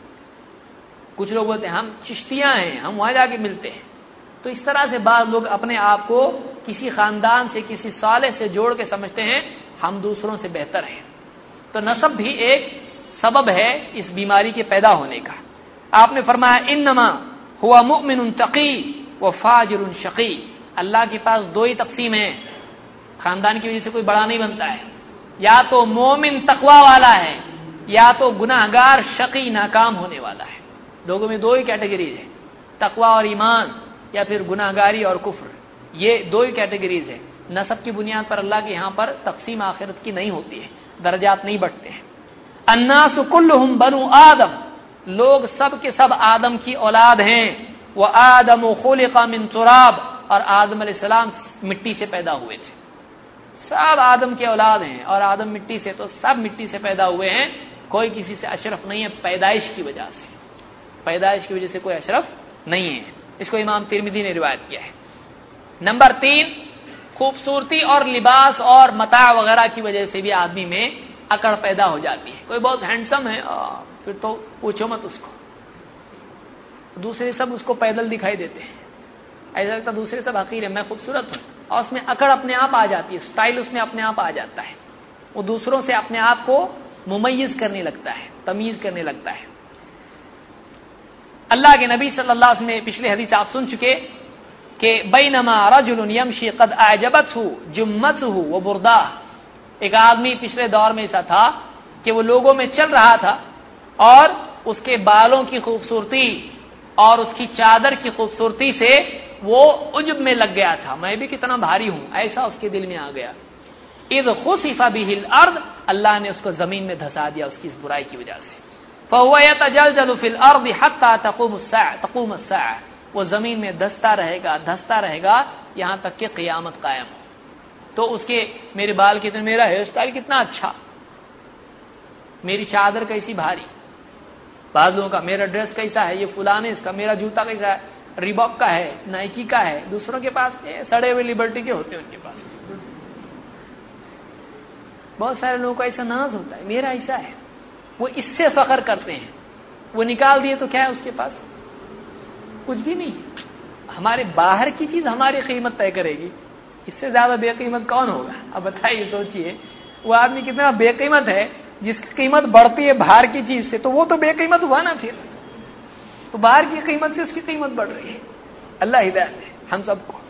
کچھ لوگ بولتے ہیں ہم چشتیاں ہیں, ہم وہاں جا کے ملتے ہیں. تو اس طرح سے بعض لوگ اپنے آپ کو کسی خاندان سے, کسی صالح سے جوڑ کے سمجھتے ہیں ہم دوسروں سے بہتر ہیں. تو نسب بھی ایک سبب ہے اس بیماری کے پیدا ہونے کا. آپ نے فرمایا انما ہوا مؤمن تقی و فاجر شقی, اللہ کے پاس دو ہی تقسیم ہیں, خاندان کی وجہ سے کوئی بڑا نہیں بنتا ہے. یا تو مومن تقوی والا ہے, یا تو گناہگار شقی ناکام ہونے والا ہے. لوگوں میں دو ہی کیٹیگریز ہیں, تقوی اور ایمان, یا پھر گناہگاری اور کفر. یہ دو ہی کیٹیگریز ہیں. نسب کی بنیاد پر اللہ کے یہاں پر تقسیم آخرت کی نہیں ہوتی ہے, درجات نہیں بڑھتے ہیں. الناس کلہم بنو آدم, لوگ سب کے سب آدم کی اولاد ہیں. وآدم خلق من تراب، اور آدم علیہ السلام مٹی سے پیدا ہوئے تھے. سب آدم کے اولاد ہیں اور آدم مٹی سے، تو سب مٹی سے پیدا ہوئے ہیں، کوئی کسی سے اشرف نہیں ہے پیدائش کی وجہ سے. پیدائش کی وجہ سے کوئی اشرف نہیں ہے. اس کو امام ترمذی نے روایت کیا ہے. نمبر تین، خوبصورتی اور لباس اور متاع وغیرہ کی وجہ سے بھی آدمی میں اکڑ پیدا ہو جاتی ہے. کوئی بہت ہینڈسم ہے پھر تو پوچھو مت اس کو، دوسرے سب اس کو پیدل دکھائی دیتے ہیں، ایسا لگتا دوسرے سب حقیر ہے، میں خوبصورت ہوں، اور اس میں اکڑ اپنے آپ آ جاتی ہے، سٹائل اس میں اپنے آپ آ جاتا ہے، وہ دوسروں سے اپنے آپ کو ممیز کرنے لگتا ہے، تمیز کرنے لگتا ہے. اللہ کے نبی صلی اللہ علیہ وسلم نے پچھلے حدیث آپ سن چکے کہ بینما رجل یمشی قد اعجبته جمته وبرداه، ایک آدمی پچھلے دور میں ایسا تھا کہ وہ لوگوں میں چل رہا تھا اور اس کے بالوں کی خوبصورتی اور اس کی چادر کی خوبصورتی سے وہ عجب میں لگ گیا تھا، میں بھی کتنا بھاری ہوں، ایسا اس کے دل میں آ گیا. اذ خسف به الارض، اللہ نے اس کو زمین میں دھسا دیا اس کی اس برائی کی وجہ سے. فهو يتجلجل في الارض حتى تقوم الساعه تقوم الساعه، وہ زمین میں دھستا رہے گا دھستا رہے گا یہاں تک کہ قیامت قائم ہو. تو اس کے میرے بال کتنے، میرا ہیئر سٹائل کتنا اچھا، میری چادر کیسی بھاری، بعضوں کا میرا ڈریس کیسا ہے، یہ فلاں اس کا، میرا جوتا کیسا ہے، ریباک کا ہے، نائکی کا ہے. دوسروں کے پاس سڑے ہوئے لبرٹی کے ہوتے ہیں، ان کے پاس بہت سارے لوگوں کو ایسا ناز ہوتا ہے، میرا ایسا ہے، وہ اس سے فخر کرتے ہیں. وہ نکال دیے تو کیا ہے اس کے پاس، کچھ بھی نہیں. ہمارے باہر کی چیز ہماری قیمت طے کرے گی، اس سے زیادہ بے قیمت کون ہوگا؟ اب بتائیے، سوچئے وہ آدمی کتنا بے قیمت ہے جس کی قیمت بڑھتی ہے باہر کی چیز سے، تو وہ تو بے قیمت ہوا نا. پھر تو باہر کی قیمت سے اس کی قیمت بڑھ رہی ہے. اللہ ہدایت دے ہم سب کو.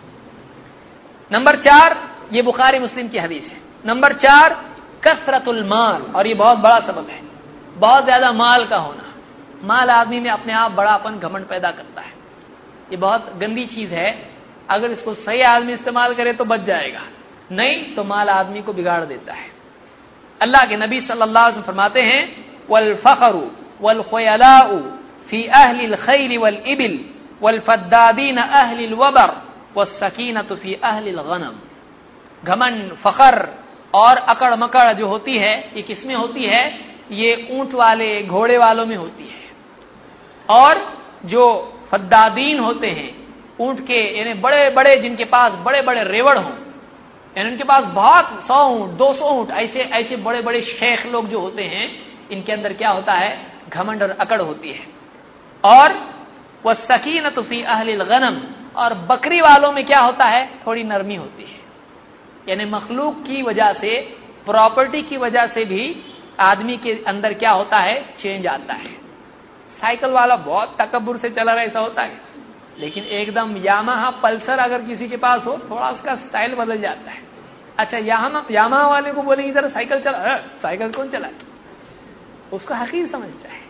نمبر چار، یہ بخاری مسلم کی حدیث ہے. نمبر چار، کثرت المال، اور یہ بہت بڑا سبب ہے، بہت زیادہ مال کا ہونا. مال آدمی میں اپنے آپ بڑا پن گھمنڈ پیدا کرتا ہے. یہ بہت گندی چیز ہے، اگر اس کو صحیح آدمی استعمال کرے تو بچ جائے گا، نہیں تو مال آدمی کو بگاڑ دیتا ہے. اللہ کے نبی صلی اللہ علیہ وسلم فرماتے ہیں والفخر والخیلاء فی اہل الخیل والابل والفدادین اہل الوبر والسکینۃ فی اہل الغنم. گھمنڈ، فخر اور اکڑ مکڑ جو ہوتی ہے یہ کس میں ہوتی ہے؟ یہ اونٹ والے گھوڑے والوں میں ہوتی ہے. اور جو فدادین ہوتے ہیں اونٹ کے، یعنی بڑے بڑے جن کے پاس بڑے بڑے ریوڑ ہوں، یعنی ان کے پاس بہت سو اونٹ دو سو اونٹ ایسے ایسے بڑے بڑے شیخ لوگ جو ہوتے ہیں، ان کے اندر کیا ہوتا ہے؟ گھمنڈ اور اکڑ ہوتی ہے. اور والسکینۃ فی اہل الغنم، اور بکری والوں میں کیا ہوتا ہے؟ تھوڑی نرمی ہوتی ہے. یعنی مخلوق کی وجہ سے، پراپرٹی کی وجہ سے بھی آدمی کے اندر کیا ہوتا ہے؟ چینج آتا ہے. سائیکل والا بہت تکبر سے چلا رہا، ایسا ہوتا ہے، لیکن ایک دم یاماہا پلسر اگر کسی کے پاس ہو، تھوڑا اس کا سٹائل بدل جاتا ہے. اچھا یاماہا والے کو بولیں ادھر سائیکل چلا، سائیکل کون چلائے؟ اس کو حقیر سمجھتا ہے،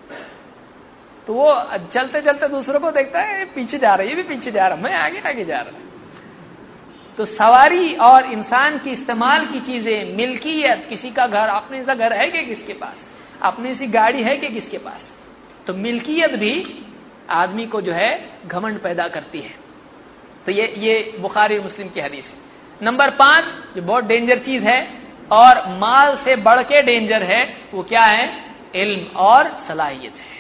تو وہ چلتے چلتے دوسروں کو دیکھتا ہے پیچھے جا رہا ہے، یہ بھی پیچھے جا رہا، میں آگے آگے جا رہا. تو سواری اور انسان کی استعمال کی چیزیں، ملکیت، کسی کا گھر، اپنے سا گھر ہے کہ کس کے پاس، اپنی سی گاڑی ہے کہ کس کے پاس، تو ملکیت بھی آدمی کو جو ہے گھمنڈ پیدا کرتی ہے. تو یہ یہ بخاری مسلم کی حدیث ہے. نمبر پانچ، جو بہت ڈینجر چیز ہے اور مال سے بڑھ کے ڈینجر ہے، وہ کیا ہے؟ علم اور صلاحیت ہے.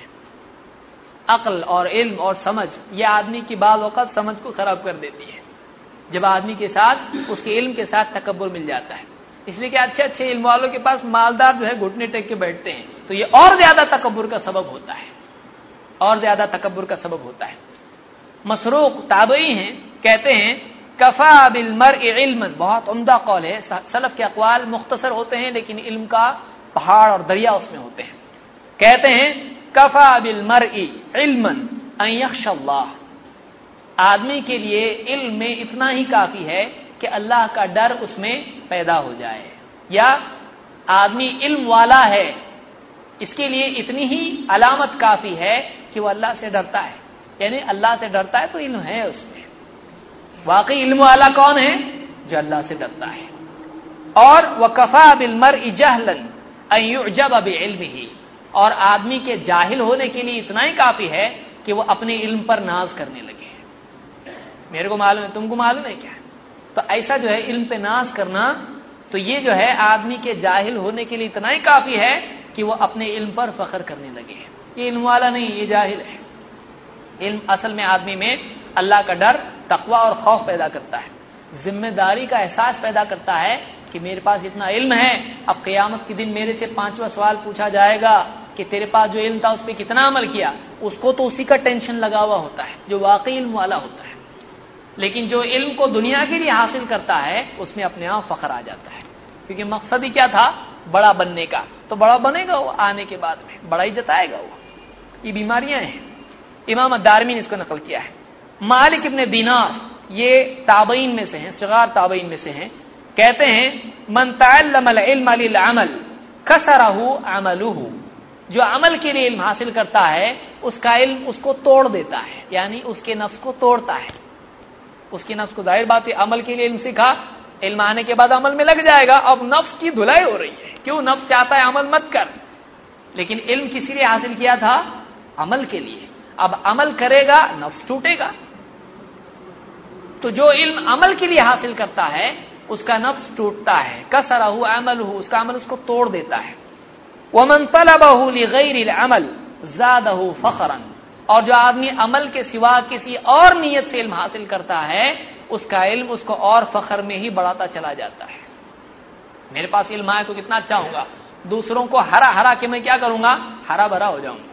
عقل اور علم اور سمجھ، یہ آدمی کی بعض اوقات سمجھ کو خراب کر دیتی ہے جب آدمی کے ساتھ اس کے علم کے ساتھ تکبر مل جاتا ہے. اس لیے کہ اچھے اچھے علم والوں کے پاس مالدار جو ہے گھٹنے ٹیک کے بیٹھتے ہیں، تو یہ اور زیادہ تکبر کا سبب ہوتا ہے، اور زیادہ تکبر کا سبب ہوتا ہے. مسروق تابعی ہیں، کہتے ہیں کفا بالمرء علما، بہت عمدہ قول ہے، سلف کے اقوال مختصر ہوتے ہیں لیکن علم کا پہاڑ اور دریا اس میں ہوتے ہیں. کہتے ہیں کفا بالمرء علما ان یخشى اللہ، آدمی کے لیے علم میں اتنا ہی کافی ہے کہ اللہ کا ڈر اس میں پیدا ہو جائے، یا آدمی علم والا ہے اس کے لیے اتنی ہی علامت کافی ہے کہ وہ اللہ سے ڈرتا ہے. یعنی اللہ سے ڈرتا ہے تو علم ہے اس میں. واقعی علم والا کون ہے؟ جو اللہ سے ڈرتا ہے. اور وکفا بالمرء جہلا ان یعجب بعلمہ، اور آدمی کے جاہل ہونے کے لیے اتنا ہی کافی ہے کہ وہ اپنے علم پر ناز کرنے لگے. میرے کو معلوم ہے, تم کو معلوم ہے کیا؟ تو ایسا جو ہے علم پہ ناز کرنا, تو یہ جو ہے آدمی کے جاہل ہونے کے لیے اتنا ہی کافی ہے کہ وہ اپنے علم پر فخر کرنے لگے. یہ علم والا نہیں, یہ جاہل ہے. علم اصل میں آدمی میں اللہ کا ڈر, تقوی اور خوف پیدا کرتا ہے, ذمہ داری کا احساس پیدا کرتا ہے کہ میرے پاس اتنا علم ہے, اب قیامت کے دن میرے سے پانچواں سوال پوچھا جائے گا کہ تیرے پاس جو علم تھا اس پہ کتنا عمل کیا. اس کو تو اسی کا ٹینشن لگا ہوا ہوتا ہے جو واقعی علم والا ہوتا ہے. لیکن جو علم کو دنیا کے لیے حاصل کرتا ہے اس میں اپنے آپ فخر آ جاتا ہے, کیونکہ مقصد ہی کیا تھا, بڑا بننے کا. تو بڑا بنے گا وہ آنے کے بعد میں, بڑا ہی جتائے گا وہ. یہ بیماریاں ہیں. امام الدارمی نے اس کو نقل کیا ہے. مالک ابن دینار, یہ تابعین میں سے ہیں, صغار تابعین میں سے ہیں, کہتے ہیں من تعلم العلم للعمل کسرہ عملہ, جو عمل کے لیے علم حاصل کرتا ہے اس کا علم اس کو توڑ دیتا ہے, یعنی اس کے نفس کو توڑتا ہے. اس کی نفس کو, ظاہر بات ہے عمل کے لیے علم سیکھا, علم آنے کے بعد عمل میں لگ جائے گا. اب نفس کی دھلائی ہو رہی ہے, کیوں؟ نفس چاہتا ہے عمل مت کر, لیکن علم کس لیے حاصل کیا تھا؟ عمل کے لیے. اب عمل کرے گا نفس ٹوٹے گا. تو جو علم عمل کے لیے حاصل کرتا ہے اس کا نفس ٹوٹتا ہے. کسرہ عملہ, اس کا عمل اس کو توڑ دیتا ہے. ومن طلبہ لغیر العمل زادہ فخرا, اور جو آدمی عمل کے سوا کسی اور نیت سے علم حاصل کرتا ہے اس کا علم اس کو اور فخر میں ہی بڑھاتا چلا جاتا ہے. میرے پاس علم آئے تو کتنا اچھا ہوں گا, دوسروں کو ہرا ہرا کے میں کیا کروں گا, ہرا بھرا ہو جاؤں گا.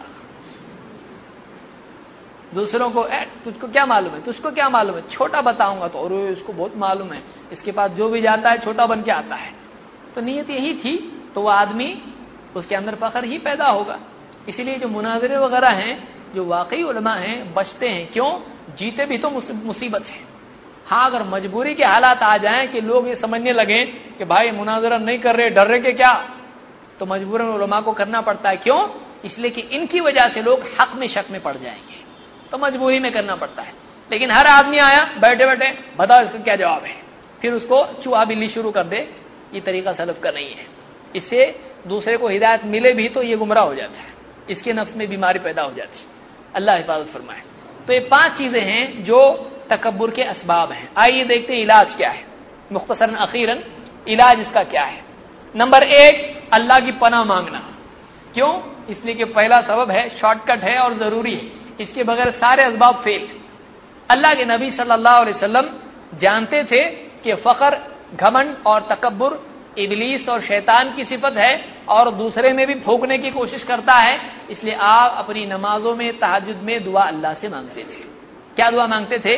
دوسروں کو اے تجھ کو کیا معلوم ہے, تجھ کو کیا معلوم ہے, چھوٹا بتاؤں گا تو اور اس کو بہت معلوم ہے, اس کے پاس جو بھی جاتا ہے چھوٹا بن کے آتا ہے. تو نیت یہی تھی, تو وہ آدمی اس کے اندر فخر ہی پیدا ہوگا. اسی لیے جو مناظرے وغیرہ ہیں, جو واقعی علماء ہیں بچتے ہیں. کیوں؟ جیتے بھی تو مصیبت ہے. ہاں اگر مجبوری کے حالات آ جائیں کہ لوگ یہ سمجھنے لگیں کہ بھائی مناظرہ نہیں کر رہے, ڈر رہے کہ کیا, تو مجبوراً علماء کو کرنا پڑتا ہے. کیوں؟ اس لیے کہ ان کی وجہ سے لوگ حق میں شک میں پڑ جائیں گے, تو مجبوری میں کرنا پڑتا ہے. لیکن ہر آدمی آیا بیٹھے بیٹھے بتاؤ اس کا کیا جواب ہے, پھر اس کو چوہا بلی شروع کر دے, یہ طریقہ سلف کا نہیں ہے. اس سے دوسرے کو ہدایت ملے بھی تو یہ گمراہ ہو جاتا ہے, اس کے نفس میں بیماری پیدا ہو جاتی ہے. اللہ حفاظت فرمائے. تو یہ پانچ چیزیں ہیں جو تکبر کے اسباب ہیں. آئیے دیکھتے ہیں علاج کیا ہے. مختصراً اخیراً علاج اس کا کیا ہے. نمبر ایک, اللہ کی پناہ مانگنا. کیوں؟ اس لیے کہ پہلا سبب ہے, شارٹ کٹ ہے اور ضروری ہے, اس کے بغیر سارے اسباب فیل. اللہ کے نبی صلی اللہ علیہ وسلم جانتے تھے کہ فخر, گھمنڈ اور تکبر ابلیس اور شیطان کی صفت ہے اور دوسرے میں بھی پھونکنے کی کوشش کرتا ہے. اس لیے آپ اپنی نمازوں میں تہجد میں دعا اللہ سے مانگتے تھے. کیا دعا مانگتے تھے؟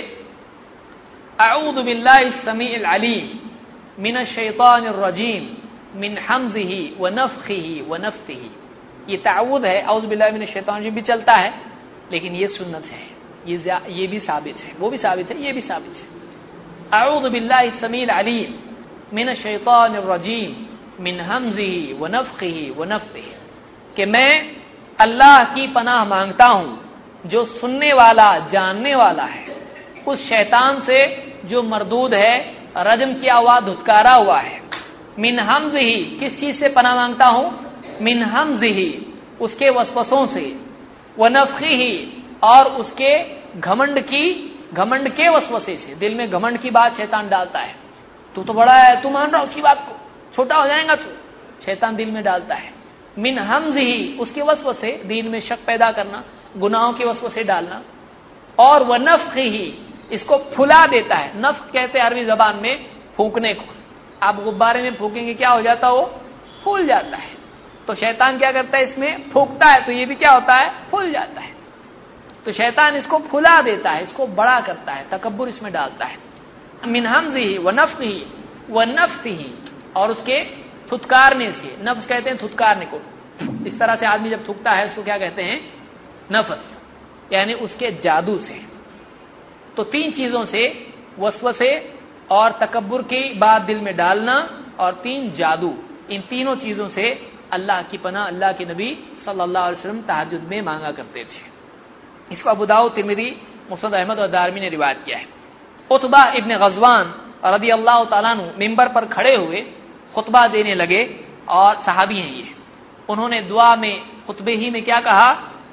اعوذ باللہ السمیع العلیم من الشیطان الرجیم من حمزہ ونفخہ ونفثہ. یہ تعوذ ہے, اعوذ باللہ من الشیطان الرجیم بھی چلتا ہے, لیکن یہ سنت ہے, یہ یہ بھی ثابت ہے, وہ بھی ثابت ہے, یہ بھی ثابت ہے. اعوذ باللہ السمیع العلیم من الشیطان الرجیم من حمزہ ونفخہ ونفثہ, کہ میں اللہ کی پناہ مانگتا ہوں جو سننے والا جاننے والا ہے اس شیطان سے جو مردود ہے, رجم کیا ہوا, دھتکارا ہوا ہے. من حمزہ, کس چیز سے پناہ مانگتا ہوں؟ من حمزہ, اس کے وسوسوں سے, ونفخہ, اور اس کے گھمنڈ کی, گھمنڈ کے وسوسے سے. دل میں گھمنڈ کی بات شیطان ڈالتا ہے, تو تو بڑا ہے, تو مان رہا اس کی بات کو, چھوٹا ہو جائے گا تو, شیطان دل میں ڈالتا ہے. من حمزہ, اس کے وسوسے, دین میں شک پیدا کرنا, گناہوں کے وسوسے ڈالنا. اور ونفخہ, اس کو پھلا دیتا ہے. نفخ کہتے ہیں عربی زبان میں پھونکنے کو. آپ غبارے میں پھونکیں گے کیا ہو جاتا, وہ پھول جاتا ہے. تو شیطان کیا کرتا ہے, اس میں پھونکتا ہے تو یہ بھی کیا ہوتا ہے, پھول جاتا ہے. تو شیطان اس کو پھلا دیتا ہے, اس کو بڑا کرتا ہے, تکبر اس میں ڈالتا ہے. من حمزہ ونفخہ ونفثہ, اور اس کے تھتکارنے سے. نفس کہتے ہیں تھتکارنے کو. اس طرح سے آدمی جب تھکتا ہے اس کو کیا کہتے ہیں, نفس, یعنی اس کے جادو سے. تو تین چیزوں سے, وسوسے اور تکبر کی بات دل میں ڈالنا اور تین جادو, ان تینوں چیزوں سے اللہ کی پناہ اللہ کے نبی صلی اللہ علیہ وسلم تہجد میں مانگا کرتے تھے. اس کو ابو داؤد, ترمذی, مسند احمد اور دارمی نے روایت کیا ہے. عتبہ ابن غزوان رضی اللہ تعالیٰ عنہ ممبر پر کھڑے ہوئے خطبہ دینے لگے, اور صحابی ہیں یہ. انہوں نے دعا میں خطبے ہی میں کیا کہا,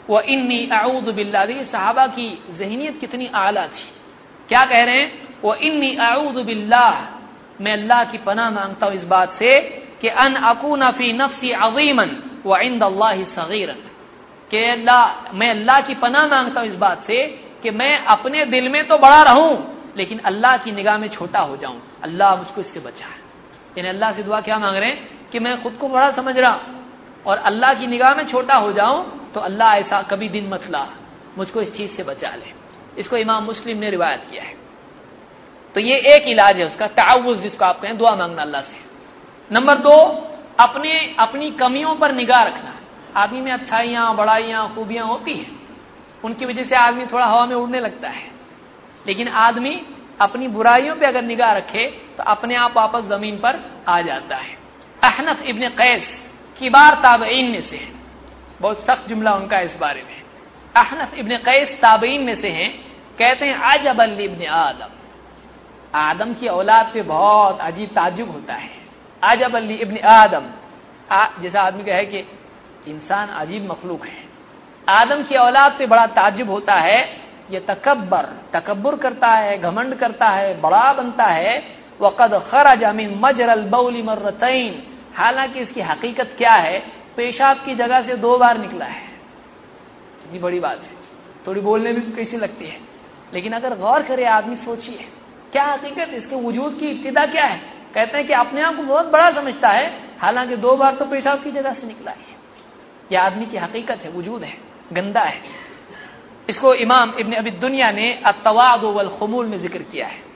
وَإِنِّي أَعُوذُ بِاللَّهِ. دیکھیے صحابہ کی ذہنیت کتنی اعلیٰ تھی. کیا کہہ رہے ہیں؟ وَإِنِّي أَعُوذُ بِاللَّهِ. میں اللہ کی پناہ مانگتا ہوں اس بات سے کہ ان اکون فی نفسی عظیما وعند اللہ صغیرا، کہ اللہ میں اللہ کی پناہ مانگتا ہوں اس بات سے کہ میں اپنے دل میں تو بڑا رہوں لیکن اللہ کی نگاہ میں چھوٹا ہو جاؤں. اللہ مجھ کو اس سے بچا. یعنی اللہ سے دعا کیا مانگ رہے ہیں کہ میں خود کو بڑا سمجھ رہا اور اللہ کی نگاہ میں چھوٹا ہو جاؤں تو اللہ ایسا کبھی دن مت لا، مجھ کو اس چیز سے بچا لے. اس کو امام مسلم نے روایت کیا ہے. تو یہ ایک علاج ہے اس کا، تعوذ جس کو آپ کہیں، دعا مانگنا اللہ سے. نمبر دو، اپنے اپنی کمیوں پر نگاہ رکھنا. آدمی میں اچھائیاں، بڑائیاں، خوبیاں ہوتی ہیں، ان کی وجہ سے آدمی تھوڑا ہوا میں اڑنے لگتا ہے، لیکن آدمی اپنی برائیوں پہ اگر نگاہ رکھے تو اپنے آپ واپس زمین پر آ جاتا ہے. احنف ابن قیس کبار تابعین میں سے ہیں، بہت سخت جملہ ان کا اس بارے میں. احنف ابن قیس تابعین میں سے ہیں، کہتے ہیں عجبا لابن آدم، آدم کی اولاد پہ بہت عجیب تعجب ہوتا ہے. عجبا لابن آدم، جیسا آدمی کہے کہ انسان عجیب مخلوق ہے. آدم کی اولاد پہ بڑا تعجب ہوتا ہے. یہ تکبر تکبر کرتا ہے، گھمنڈ کرتا ہے، بڑا بنتا ہے. وقد خرج من مجرى البول مرتين، حالانکہ اس کی حقیقت کیا ہے؟ پیشاب کی جگہ سے دو بار نکلا ہے. کتنی بڑی بات ہے، تھوڑی بولنے میں کیسی لگتی ہے، لیکن اگر غور کرے آدمی، سوچیے کیا حقیقت، اس کے وجود کی ابتدا کیا ہے؟ کہتے ہیں کہ اپنے آپ کو بہت بڑا سمجھتا ہے، حالانکہ دو بار تو پیشاب کی جگہ سے نکلا ہے. یہ آدمی کی حقیقت ہے، وجود ہے، گندا ہے. اس کو امام ابن ابی دنیا نے التواضع والخمول میں ذکر کیا ہے.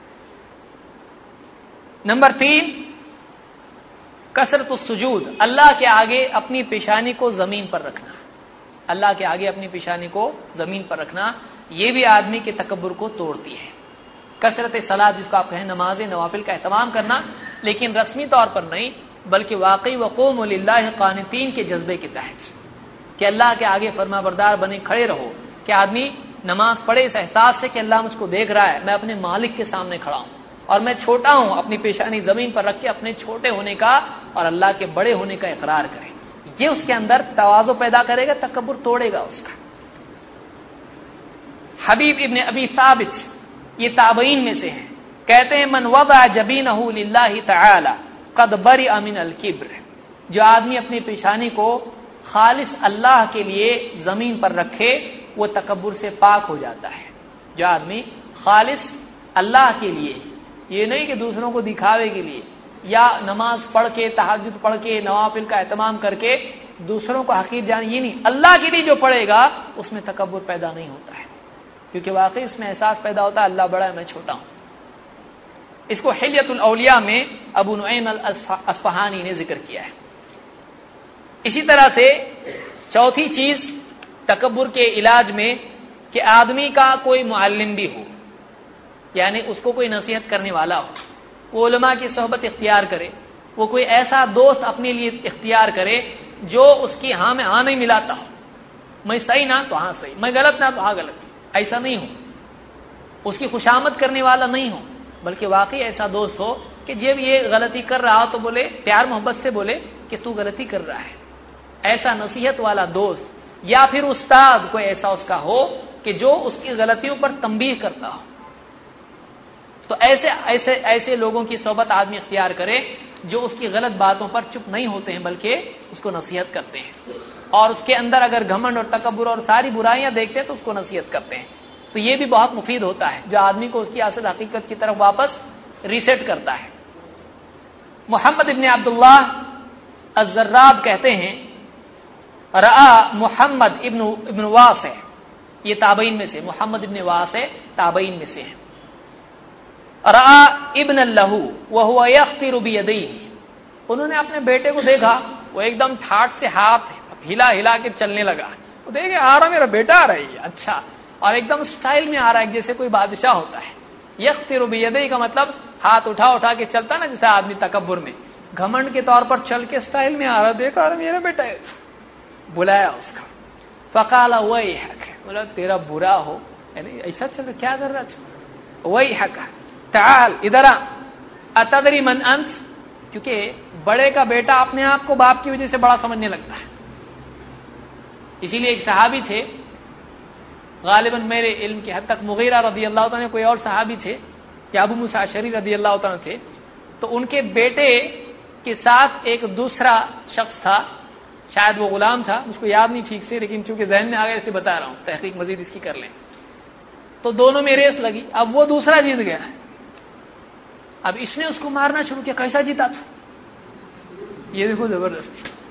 نمبر تین، کثرت السجود، اللہ کے آگے اپنی پیشانی کو زمین پر رکھنا. اللہ کے آگے اپنی پیشانی کو زمین پر رکھنا، یہ بھی آدمی کے تکبر کو توڑتی ہے. کثرت صلاۃ جس کو آپ کہیں، نماز نوافل کا اہتمام کرنا، لیکن رسمی طور پر نہیں بلکہ واقعی وقوموا للہ قانتین کے جذبے کے تحت، کہ اللہ کے آگے فرما بردار بنے کھڑے رہو. کہ آدمی نماز پڑھے اس احساس سے کہ اللہ مجھ کو دیکھ رہا ہے، میں اپنے مالک کے سامنے کھڑا ہوں اور میں چھوٹا ہوں، اپنی پیشانی زمین پر رکھ کے اپنے چھوٹے ہونے کا اور اللہ کے بڑے ہونے کا اقرار کرے. یہ اس کے اندر تواضع پیدا کرے گا، تکبر توڑے گا اس کا. حبیب ابن ابی ثابت یہ تابعین میں سے ہیں، کہتے ہیں من وضع جبینہ للہ تعالی قد برئ من الکبر، جو آدمی اپنی پیشانی کو خالص اللہ کے لیے زمین پر رکھے وہ تکبر سے پاک ہو جاتا ہے. جو آدمی خالص اللہ کے لیے، یہ نہیں کہ دوسروں کو دکھاوے کے لیے یا نماز پڑھ کے، تہجد پڑھ کے، نوافل کا اہتمام کر کے دوسروں کو حقیر جان، یہ نہیں، اللہ کے لیے جو پڑھے گا اس میں تکبر پیدا نہیں ہوتا ہے، کیونکہ واقعی اس میں احساس پیدا ہوتا ہے اللہ بڑا ہے، میں چھوٹا ہوں. اس کو حلیۃ الاولیاء میں ابو نعیم الاصفہانی نے ذکر کیا ہے. اسی طرح سے چوتھی چیز تکبر کے علاج میں کہ آدمی کا کوئی معلم بھی ہو، یعنی اس کو کوئی نصیحت کرنے والا ہو، وہ علماء کی صحبت اختیار کرے، وہ کوئی ایسا دوست اپنے لیے اختیار کرے جو اس کی ہاں میں ہاں نہیں ملاتا ہو. میں صحیح نہ تو ہاں صحیح، میں غلط نہ تو ہاں غلط، ایسا نہیں ہو. اس کی خوشامد کرنے والا نہیں ہو، بلکہ واقعی ایسا دوست ہو کہ جب یہ غلطی کر رہا تو بولے، پیار محبت سے بولے کہ تو غلطی کر رہا ہے. ایسا نصیحت والا دوست یا پھر استاد کوئی ایسا اس کا ہو کہ جو اس کی غلطیوں پر تنبیہ کرتا ہو. تو ایسے ایسے ایسے لوگوں کی صحبت آدمی اختیار کرے جو اس کی غلط باتوں پر چپ نہیں ہوتے ہیں بلکہ اس کو نصیحت کرتے ہیں، اور اس کے اندر اگر گھمنڈ اور تکبر اور ساری برائیاں دیکھتے ہیں تو اس کو نصیحت کرتے ہیں. تو یہ بھی بہت مفید ہوتا ہے جو آدمی کو اس کی اصل حقیقت کی طرف واپس ریسیٹ کرتا ہے. محمد ابن عبداللہ الزراد کہتے ہیں رآ محمد ابن ابن واس ہے، یہ تابعین میں سے، محمد ابن واس ہے تابعین میں سے ہیں. رآ ابن لہ وہو یخطر بیدیہ، انہوں نے اپنے بیٹے کو دیکھا وہ ایک دم ٹھاٹ سے ہاتھ ہلا ہلا کے چلنے لگا. وہ دیکھے آ رہا میرا بیٹا آ رہا ہے، اچھا، اور ایک دم سٹائل میں آ رہا ہے جیسے کوئی بادشاہ ہوتا ہے. یخطر بیدیہ کا مطلب ہاتھ اٹھا اٹھا کے چلتا نا، جیسے آدمی تکبر میں گھمنڈ کے طور پر چل کے سٹائل میں آ رہا، دیکھا رہا میرا بیٹا ہے. بلایا اس کا، فقال ویحک، بولا تیرا برا ہو، یعنی ایسا چل رہا، کیا کر رہا تھا؟ ویحک تعال ادھر آ، اتدری من انت، کیونکہ بڑے کا بیٹا اپنے آپ کو باپ کی وجہ سے بڑا سمجھنے لگتا ہے. اسی لیے ایک صحابی تھے، غالباً میرے علم کی حد تک مغیرہ رضی اللہ تعالیٰ نے کوئی اور صحابی تھے یا ابو موسیٰ اشعری رضی اللہ تعالیٰ تھے، تو ان کے بیٹے کے ساتھ ایک دوسرا شخص تھا، شاید وہ غلام تھا، مجھ کو یاد نہیں ٹھیک سے، لیکن چونکہ ذہن میں آ گیا اسے بتا رہا ہوں، تحقیق مزید اس کی کر لیں۔ تو دونوں میں ریس لگی، اب وہ دوسرا جیت گیا، اب اس نے اس کو مارنا شروع کیا، کیسا جیتا تھا یہ دیکھو، زبردست۔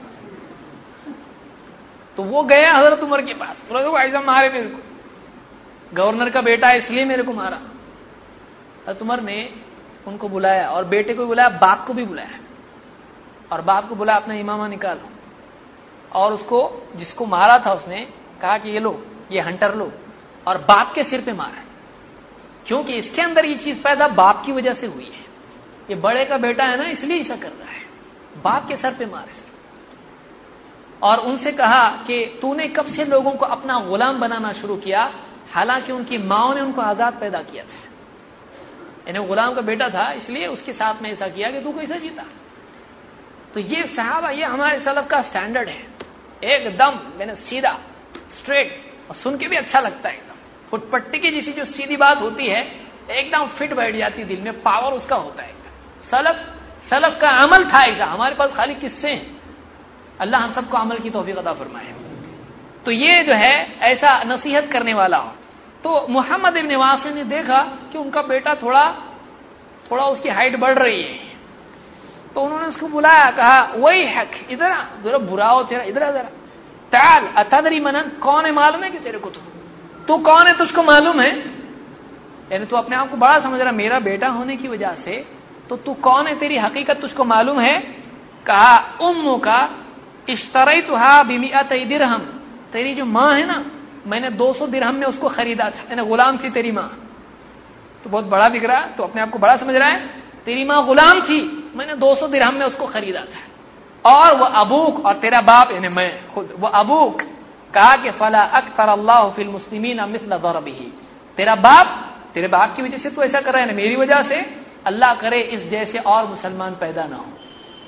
تو وہ گیا حضرت عمر کے پاس، بولے ایسا مارے میرے کو، گورنر کا بیٹا اس لیے میرے کو مارا۔ حضرت عمر نے ان کو بلایا، اور بیٹے کو بھی بلایا، باپ کو بھی بلایا، اور باپ کو بلایا اپنا امامہ نکالو، اور اس کو جس کو مارا تھا اس نے کہا کہ یہ لو، یہ ہنٹر لو، اور باپ کے سر پہ مارا، کیونکہ اس کے اندر یہ چیز پیدا باپ کی وجہ سے ہوئی ہے، یہ بڑے کا بیٹا ہے نا اس لیے ایسا کر رہا ہے، باپ کے سر پہ مارے، اور ان سے کہا کہ تو نے کب سے لوگوں کو اپنا غلام بنانا شروع کیا، حالانکہ ان کی ماں نے ان کو آزاد پیدا کیا تھا، یعنی غلام کا بیٹا تھا اس لیے اس کے ساتھ میں ایسا کیا کہ تو کیسا جیتا۔ تو یہ صحابہ، یہ ہمارے سلف کا سٹینڈرڈ ہے، ایک دم میں نے سیدھا اسٹریٹ، اور سن کے بھی اچھا لگتا ہے، ایک دم فٹ پٹی کی جیسی جو سیدھی بات ہوتی ہے ایک دم فٹ بیٹھ جاتی دل میں، پاور اس کا ہوتا ہے۔ سلف سلف کا عمل تھا ایسا، ہمارے پاس خالی قصے ہیں، اللہ ہم سب کو عمل کی توفیق عطا فرمائے۔ تو یہ جو ہے ایسا نصیحت کرنے والا ہو۔ تو محمد ابن واصل نے دیکھا کہ ان کا بیٹا تھوڑا تھوڑا اس کی ہائٹ بڑھ رہی ہے، تو انہوں نے اس کو بلایا، کہا وہی حق ادھر ذرا برا ہو تیرا، ادھر ذرا تعال اتدری من انت، کون ہے معلوم ہے کہ تیرے کو، تو تو کون ہے تجھ کو معلوم ہے، یعنی تو اپنے آپ کو بڑا سمجھ رہا میرا بیٹا ہونے کی وجہ سے، تو تو کون ہے، تیری حقیقت تجھ کو معلوم ہے؟ کہا امو کا اشتریتھا بمئۃ درہم، تیری جو ماں ہے نا میں نے دو سو درہم میں اس کو خریدا تھا، یعنی غلام تھی تیری ماں، تو بہت بڑا دکھ رہا، تو اپنے آپ کو بڑا سمجھ رہا ہے، تیری ماں غلام تھی، میں نے دو سو درہم میں اس کو خریدا تھا، اور وہ ابوک، اور تیرا باپ یعنی میں خود، وہ ابوک، کہا کہ فلا اکثر اللہ فی المسلمین مثل ضربہ، تیرا باپ، تیرے باپ کی وجہ سے تو ایسا کر رہا ہے نا، میری وجہ سے اللہ کرے اس جیسے اور مسلمان پیدا نہ ہو۔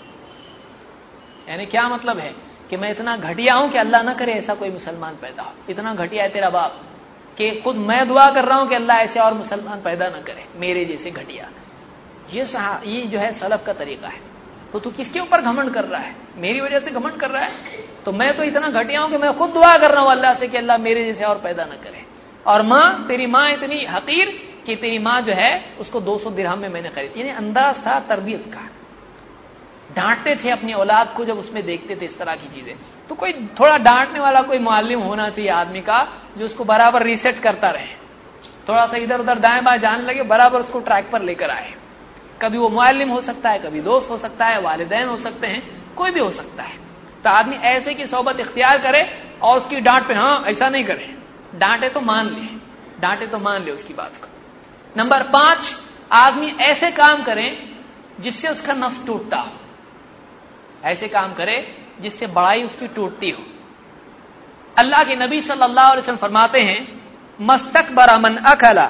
یعنی کیا مطلب ہے کہ میں اتنا گھٹیا ہوں کہ اللہ نہ کرے ایسا کوئی مسلمان پیدا ہو، اتنا گھٹیا ہے تیرا باپ کہ خود میں دعا کر رہا ہوں کہ اللہ ایسے اور مسلمان پیدا نہ کرے میرے جیسے گھٹیا۔ یہ یہ جو ہے سلف کا طریقہ ہے۔ تو تو کس کے اوپر گھمنڈ کر رہا ہے؟ میری وجہ سے گھمنڈ کر رہا ہے؟ تو میں تو اتنا گھٹیا ہوں کہ میں خود دعا کر رہا ہوں اللہ سے کہ اللہ میرے جیسے اور پیدا نہ کرے۔ اور ماں، تیری ماں اتنی حقیر کہ تیری ماں جو ہے اس کو دو سو درہم میں میں نے خرید، یعنی انداز تھا تربیت کا، ڈانٹتے تھے اپنی اولاد کو جب اس میں دیکھتے تھے اس طرح کی چیزیں۔ تو کوئی تھوڑا ڈانٹنے والا کوئی معلم ہونا چاہیے آدمی کا، جو اس کو برابر ریسیٹ کرتا رہے، تھوڑا سا ادھر ادھر دائیں بائیں جانے لگے، برابر اس کو ٹریک پر لے کر آئے۔ کبھی وہ معلم ہو سکتا ہے، کبھی دوست ہو سکتا ہے، والدین ہو سکتے ہیں، کوئی بھی ہو سکتا ہے۔ تو آدمی ایسے کی صحبت اختیار کرے اور اس کی ڈانٹ پہ ہاں ایسا نہیں کرے، ڈانٹے تو مان لے، ڈانٹے تو مان لے اس کی بات کو۔ نمبر پانچ، آدمی ایسے کام کرے جس سے اس کا نفس ٹوٹتا ہو، ایسے کام کرے جس سے بڑائی اس کی ٹوٹتی ہو۔ اللہ کے نبی صلی اللہ علیہ وسلم فرماتے ہیں مستکبر من اکل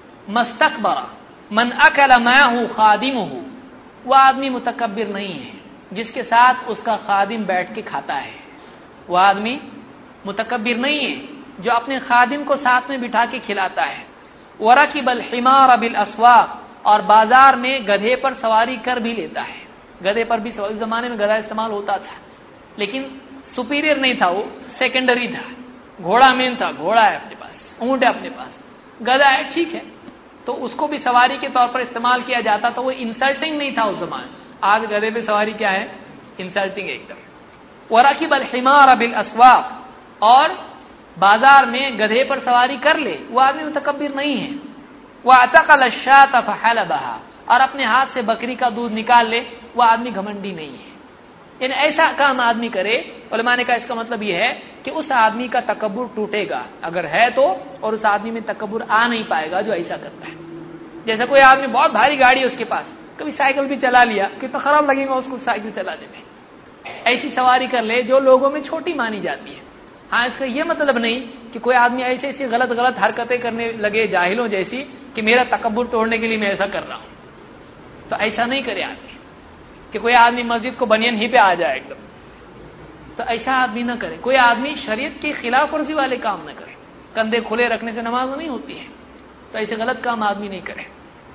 مستکبر من اکل معه خادمه، وہ آدمی متکبر نہیں ہے جس کے ساتھ اس کا خادم بیٹھ کے کھاتا ہے، وہ آدمی متکبر نہیں ہے جو اپنے خادم کو ساتھ میں بٹھا کے کھلاتا ہے۔ ورکب الحمار بالاسواق، اور بازار میں گدھے پر سواری کر بھی لیتا ہے، گدھے پر بھی سواری، اس زمانے میں گدھا استعمال ہوتا تھا لیکن سپیریئر نہیں تھا، وہ سیکنڈری تھا، گھوڑا مین تھا، گھوڑا ہے اپنے پاس، اونٹ ہے اپنے پاس، گدھا ہے ٹھیک ہے، تو اس کو بھی سواری کے طور پر استعمال کیا جاتا، تو وہ انسلٹنگ نہیں تھا اس زمانے۔ آج گدھے پہ سواری کیا ہے؟ انسلٹنگ ایک دم۔ ورکب الحمار بالاسواق، اور بازار میں گدھے پر سواری کر لے، وہ آدمی متکبر نہیں ہے۔ واعتقل الشاة فحلبها، اور اپنے ہاتھ سے بکری کا دودھ نکال لے، وہ آدمی گھمنڈی نہیں ہے۔ یعنی ایسا کام آدمی کرے، علماء نے کہا اس کا مطلب یہ ہے کہ اس آدمی کا تکبر ٹوٹے گا اگر ہے تو، اور اس آدمی میں تکبر آ نہیں پائے گا جو ایسا کرتا ہے۔ جیسے کوئی آدمی بہت بھاری گاڑی ہے اس کے پاس، کبھی سائیکل بھی چلا لیا، کتنا خراب لگے گا اس کو سائیکل چلانے میں، ایسی سواری کر لے جو لوگوں میں چھوٹی مانی جاتی ہے۔ ہاں اس کا یہ مطلب نہیں کہ کوئی آدمی ایسے ایسی غلط غلط حرکتیں کرنے لگے جاہلوں جیسی کہ میرا تکبر توڑنے کے لیے میں ایسا کر رہا ہوں، تو ایسا نہیں کرے آدمی کہ کوئی آدمی مسجد کو بنین ہی پہ آ جائے ایک دم، تو ایسا آدمی نہ کرے. کوئی آدمی شریعت کی خلاف ورزی والے کام نہ کرے. کندھے کھلے رکھنے سے نماز نہیں ہوتی ہے, تو ایسے غلط کام آدمی نہیں کرے.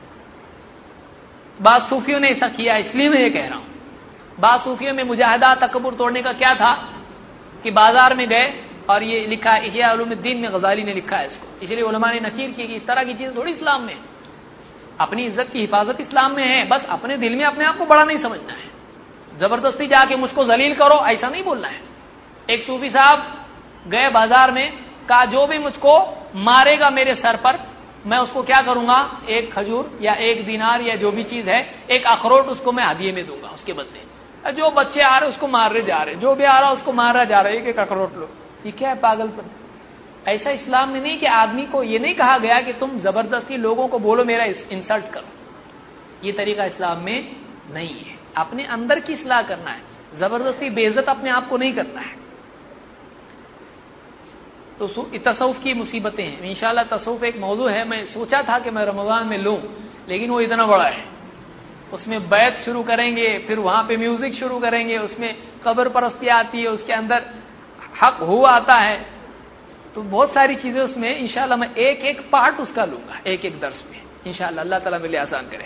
بعض صوفیوں نے ایسا کیا, اس لیے میں یہ کہہ رہا ہوں. بعض صوفیوں میں مجاہدہ تکبر توڑنے کا کیا تھا کہ بازار میں گئے, اور یہ لکھا احیاء علوم الدین میں غزالی نے لکھا ہے اس کو, اس لیے علماء نے نکیر کی کہ اس طرح کی چیز تھوڑی اسلام میں. اپنی عزت کی حفاظت اسلام میں ہے, بس اپنے دل میں اپنے آپ کو بڑا نہیں سمجھنا ہے. زبردستی جا کے مجھ کو ذلیل کرو ایسا نہیں بولنا ہے. ایک صوفی صاحب گئے بازار میں, کہا جو بھی مجھ کو مارے گا میرے سر پر, میں اس کو کیا کروں گا, ایک کھجور یا ایک دینار یا جو بھی چیز ہے, ایک اخروٹ اس کو میں ہدیے میں دوں گا اس کے بدلے. جو بچے آ رہے اس کو مار رہے جا رہے, جو بھی آ رہا اس کو مار رہا جا رہا, ایک ایک اخروٹ لو. یہ کیا ہے پاگل پن؟ ایسا اسلام میں نہیں کہ آدمی کو یہ نہیں کہا گیا کہ تم زبردستی لوگوں کو بولو میرا انسلٹ کرو. یہ طریقہ اسلام میں نہیں ہے. اپنے اندر کی اصلاح کرنا ہے, زبردستی بے عزت اپنے آپ کو نہیں کرنا ہے. تو تصوف کی مصیبتیں ہیں. انشاءاللہ تصوف ایک موضوع ہے, میں سوچا تھا کہ میں رمضان میں لوں, لیکن وہ اتنا بڑا ہے. اس میں بیعت شروع کریں گے, پھر وہاں پہ میوزک شروع کریں گے, اس میں قبر پرستی آتی ہے, اس کے اندر حق ہوا آتا ہے, تو بہت ساری چیزیں اس میں. انشاءاللہ میں ایک ایک پارٹ اس کا لوں گا ایک ایک درس میں انشاءاللہ. اللہ تعالیٰ میرے لیے آسان کرے.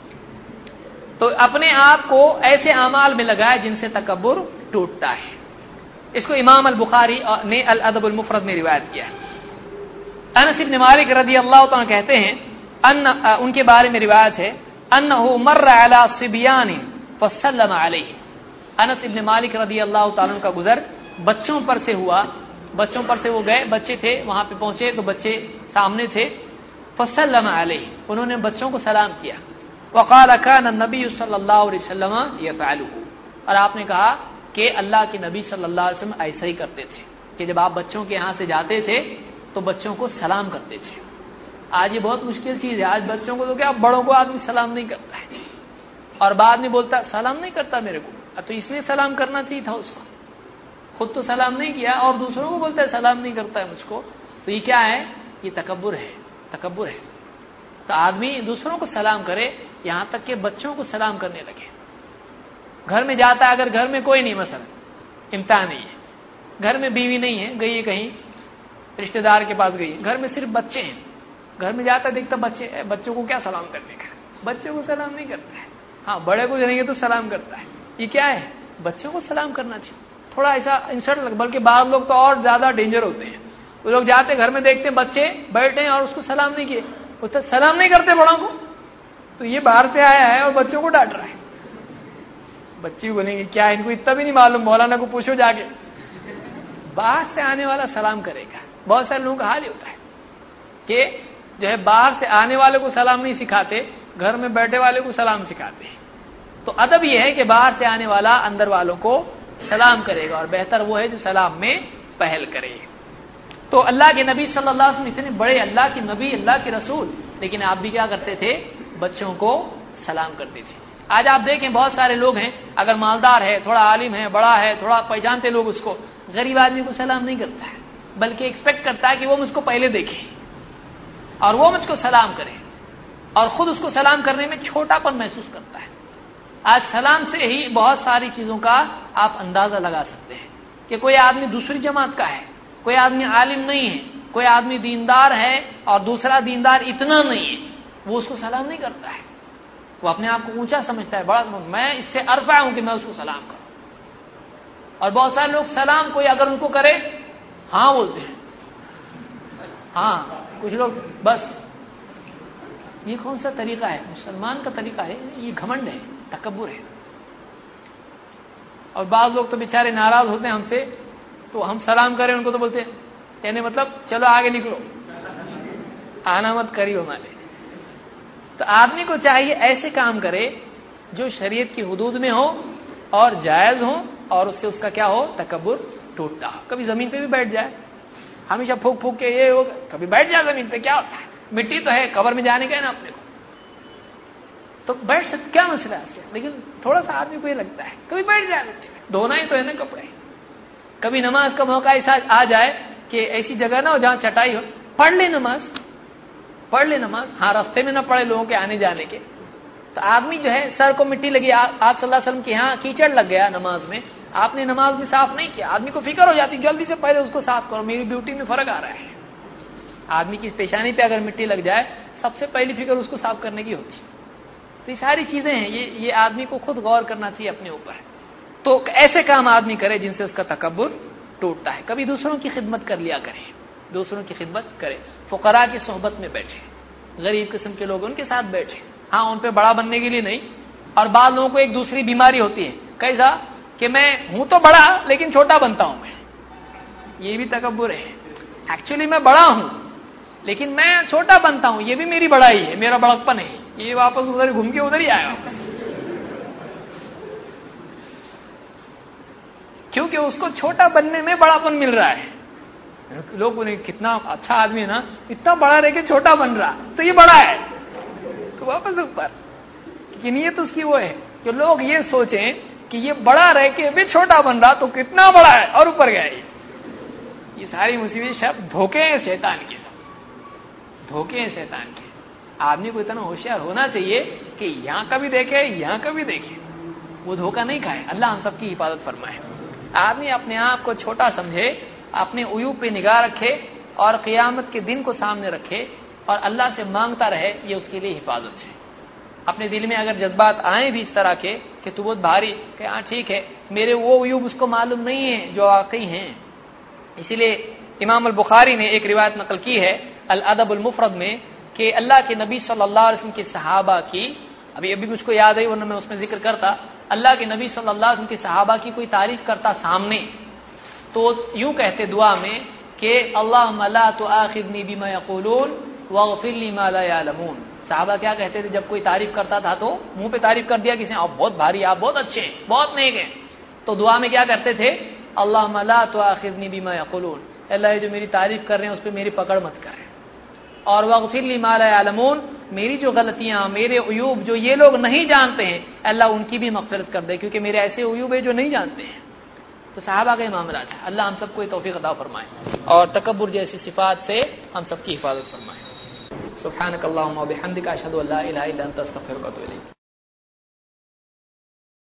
تو اپنے آپ کو ایسے اعمال میں لگائے جن سے تکبر ٹوٹتا ہے. اس کو امام البخاری نے الادب المفرد میں روایت کیا ہے. انس بن مالک رضی اللہ تعالیٰ کہتے ہیں, ان ان کے بارے میں روایت ہے, انہ مر علی صبیان فسلم علیہ. انس بن مالک رضی اللہ تعالیٰ کا گزر بچوں پر سے ہوا. بچوں پر سے وہ گئے, بچے تھے وہاں پہ پہنچے تو بچے سامنے تھے. فسلم علیہ, انہوں نے بچوں کو سلام کیا. وقال كان النبي صلی اللہ علیہ وسلم يفعله, اور آپ نے کہا کہ اللہ کے نبی صلی اللہ علیہ وسلم ایسا ہی کرتے تھے کہ جب آپ بچوں کے یہاں سے جاتے تھے تو بچوں کو سلام کرتے تھے. آج یہ بہت مشکل چیز ہے. آج بچوں کو تو کیا, بڑوں کو آدمی سلام نہیں کرتا ہے, اور بعد میں بولتا سلام نہیں کرتا میرے کو, تو اس لیے سلام کرنا چاہیے تھا اس کو. خود تو سلام نہیں کیا اور دوسروں کو بولتا ہے سلام نہیں کرتا ہے مجھ کو. تو یہ کیا ہے, یہ تکبر ہے. تکبر ہے. تو آدمی دوسروں کو سلام کرے, یہاں تک کہ بچوں کو سلام کرنے لگے. گھر میں جاتا ہے, اگر گھر میں کوئی نہیں, مثلا امتحان نہیں ہے, گھر میں بیوی نہیں ہے, گئی ہے کہیں رشتہ دار کے پاس گئی ہے, گھر میں صرف بچے ہیں, گھر میں جاتا دیکھتا بچے, بچوں کو کیا سلام کرنے کا, بچوں کو سلام نہیں کرتا ہے. ہاں بڑے کو جائیں گے تو سلام کرتا ہے. یہ کیا ہے, بچوں کو سلام کرنا چاہیے. تھوڑا ایسا انسلٹ لگ, بلکہ بعض لوگ تو اور زیادہ ڈینجر ہوتے ہیں. وہ لوگ جاتے گھر میں دیکھتے بچے بیٹھے ہیں اور اس کو سلام نہیں کیے, تو سلام نہیں کرتے بڑوں کو, تو یہ باہر سے آیا ہے اور بچوں کو ڈانٹ رہا ہے. بچے بولیں گے کیا ان کو اتنا بھی نہیں معلوم, مولانا کو پوچھو جا کے. باہر سے آنے والا سلام کرے گا. بہت سارے لوگوں کا حال ہی ہوتا ہے کہ جو ہے باہر سے آنے والے کو سلام نہیں سکھاتے, گھر میں بیٹھے والے کو سلام سکھاتے ہیں. تو ادب یہ ہے کہ باہر سے آنے والا اندر والوں کو سلام کرے گا, اور بہتر وہ ہے جو سلام میں پہل کرے. تو اللہ کے نبی صلی اللہ علیہ وسلم اتنے بڑے اللہ کے نبی, اللہ کے رسول, لیکن آپ بھی کیا کرتے تھے, بچوں کو سلام کرتے تھے. آج آپ دیکھیں بہت سارے لوگ ہیں, اگر مالدار ہے, تھوڑا عالم ہے, بڑا ہے, تھوڑا پہچانتے لوگ اس کو, غریب آدمی کو سلام نہیں کرتا ہے, بلکہ ایکسپیکٹ کرتا ہے کہ وہ مجھ کو پہلے دیکھے اور وہ مجھ کو سلام کرے, اور خود اس کو سلام کرنے میں چھوٹا پن محسوس کرتا ہے. آج سلام سے ہی بہت ساری چیزوں کا آپ اندازہ لگا سکتے ہیں کہ کوئی آدمی دوسری جماعت کا ہے, کوئی آدمی عالم نہیں ہے, کوئی آدمی دیندار ہے اور دوسرا دیندار اتنا نہیں ہے, وہ اس کو سلام نہیں کرتا ہے. وہ اپنے آپ کو اونچا سمجھتا ہے, بڑا, میں اس سے ارفع ہوں کہ میں اس کو سلام کروں. اور بہت سارے لوگ سلام کوئی اگر ان کو کرے ہاں بولتے ہیں, ہاں کچھ لوگ بس. یہ کون سا طریقہ ہے, مسلمان کا طریقہ ہے, یہ گھمنڈ ہے, تکبر ہے. اور بعض لوگ تو بیچارے ناراض ہوتے ہیں ہم سے, تو ہم سلام کریں ان کو تو بولتے ہیں, یعنی مطلب چلو آگے نکلو, آنا مت کریو ہمارے. تو آدمی کو چاہیے ایسے کام کرے جو شریعت کی حدود میں ہو اور جائز ہو, اور اس سے اس کا کیا ہو, تکبر ٹوٹتا ہو. کبھی زمین پہ بھی بیٹھ جائے, ہمیشہ پھونک پھونک کے یہ ہو, کبھی بیٹھ جائے زمین پہ, کیا ہوتا ہے, مٹی تو ہے, قبر میں جانے کا ہے نا اپنے کو, تو بیٹھ سکتے, کیا مسئلہ ہے اس سے. لیکن تھوڑا سا آدمی کو یہ لگتا ہے کبھی بیٹھ جائے, دھونا ہی تو ہے نا کپڑے. کبھی نماز کا موقع ایسا آ جائے کہ ایسی جگہ نہ ہو جہاں چٹائی ہو, پڑھ لے نماز, پڑھ لے نماز, ہاں راستے میں نہ پڑے لوگوں کے آنے جانے کے. تو آدمی جو ہے سر کو مٹی لگی, آپ صلی اللہ علیہ وسلم کے یہاں کیچڑ لگ گیا نماز میں, آپ نے نماز بھی صاف نہیں کیا، آدمی کو فکر ہو جاتی جلدی سے پہلے اس کو صاف کرو، میری بیوٹی میں فرق آ رہا ہے۔ آدمی کی پیشانی پہ اگر مٹی لگ جائے سب سے پہلی فکر اس کو صاف کرنے کی ہوتی ہے۔ تو یہ ساری چیزیں ہیں، یہ یہ آدمی کو خود غور کرنا چاہیے اپنے اوپر۔ تو ایسے کام آدمی کرے جن سے اس کا تکبر ٹوٹتا ہے۔ کبھی دوسروں کی خدمت کر لیا کرے، دوسروں کی خدمت کرے، فقراء کی صحبت میں بیٹھے، غریب قسم کے لوگ ان کے ساتھ بیٹھے، ہاں ان پہ بڑا بننے کے لیے نہیں۔ اور بعض لوگوں کو ایک دوسری بیماری ہوتی ہے، کیسا کہ میں ہوں تو بڑا لیکن چھوٹا بنتا ہوں میں، یہ بھی تکبر ہے۔ ایکچولی میں بڑا ہوں لیکن میں چھوٹا بنتا ہوں، یہ بھی میری بڑائی ہے، میرا بڑکپن ہے، یہ واپس ادھر گھوم کے ادھر ہی آیا واپس، کیونکہ اس کو چھوٹا بننے میں بڑاپن مل رہا ہے۔ لوگ انہیں کتنا اچھا آدمی ہے نا، اتنا بڑا رہ کے چھوٹا بن رہا تو یہ بڑا ہے، تو واپس اوپر کی نیت اس کی وہ ہے کہ لوگ یہ سوچیں کہ یہ بڑا رہ کے بھی چھوٹا بن رہا تو کتنا بڑا ہے، اور اوپر گیا۔ یہ ساری مصیبت شب دھوکے ہیں شیطان کے، دھوکے ہیں شیطان کے۔ آدمی کو اتنا ہوشیار ہونا چاہیے کہ یہاں کا بھی دیکھے یہاں کا بھی دیکھے، وہ دھوکہ نہیں کھائے۔ اللہ ہم سب کی حفاظت فرمائے۔ آدمی اپنے آپ کو چھوٹا سمجھے، اپنے عیوب پہ نگاہ رکھے اور قیامت کے دن کو سامنے رکھے اور اللہ سے مانگتا رہے، یہ اس کے لیے حفاظت ہے۔ اپنے دل میں اگر جذبات آئیں بھی اس طرح کے کہ تو بہت بھاری کہ ہاں ٹھیک ہے میرے وہ عیوب اس کو معلوم نہیں ہے جو واقعی ہیں۔ اسی لیے امام البخاری نے ایک روایت نقل کی ہے الادب المفرد میں کہ اللہ کے نبی صلی اللہ علیہ وسلم کے صحابہ کی، ابھی ابھی مجھ کو یاد ہے ورنہ میں اس میں ذکر کرتا، اللہ کے نبی صلی اللہ علیہ وسلم کے صحابہ کی کوئی تعریف کرتا سامنے تو یوں کہتے دعا میں کہ اللہم لا تؤاخذنی بما یقولون واغفر لی ما لا یعلمون۔ صحابہ کیا کہتے تھے جب کوئی تعریف کرتا تھا تو منہ پہ تعریف کر دیا کسی نے، آپ بہت بھاری، آپ بہت اچھے ہیں، بہت نیک ہیں، تو دعا میں کیا کرتے تھے اللہم لا تؤاخذنی بما یقولون، اللہ یہ جو میری تعریف کر رہے ہیں اس پہ میری پکڑ مت کریں، اور واغفر لی ما لا یعلمون، میری جو غلطیاں میرے عیوب جو یہ لوگ نہیں جانتے ہیں اللہ ان کی بھی مغفرت کر دے، کیونکہ میرے ایسے عیوب ہیں جو نہیں جانتے ہیں۔ تو صحابہ کا معاملہ تھا۔ اللہ ہم سب کو توفیق عطا فرمائے اور تکبر جیسی صفات سے ہم سب کی حفاظت فرمائے۔ سبحانک اللہم و بحمدک اشہد ان لا الہ الا انت استغفرک و اتوب الیک۔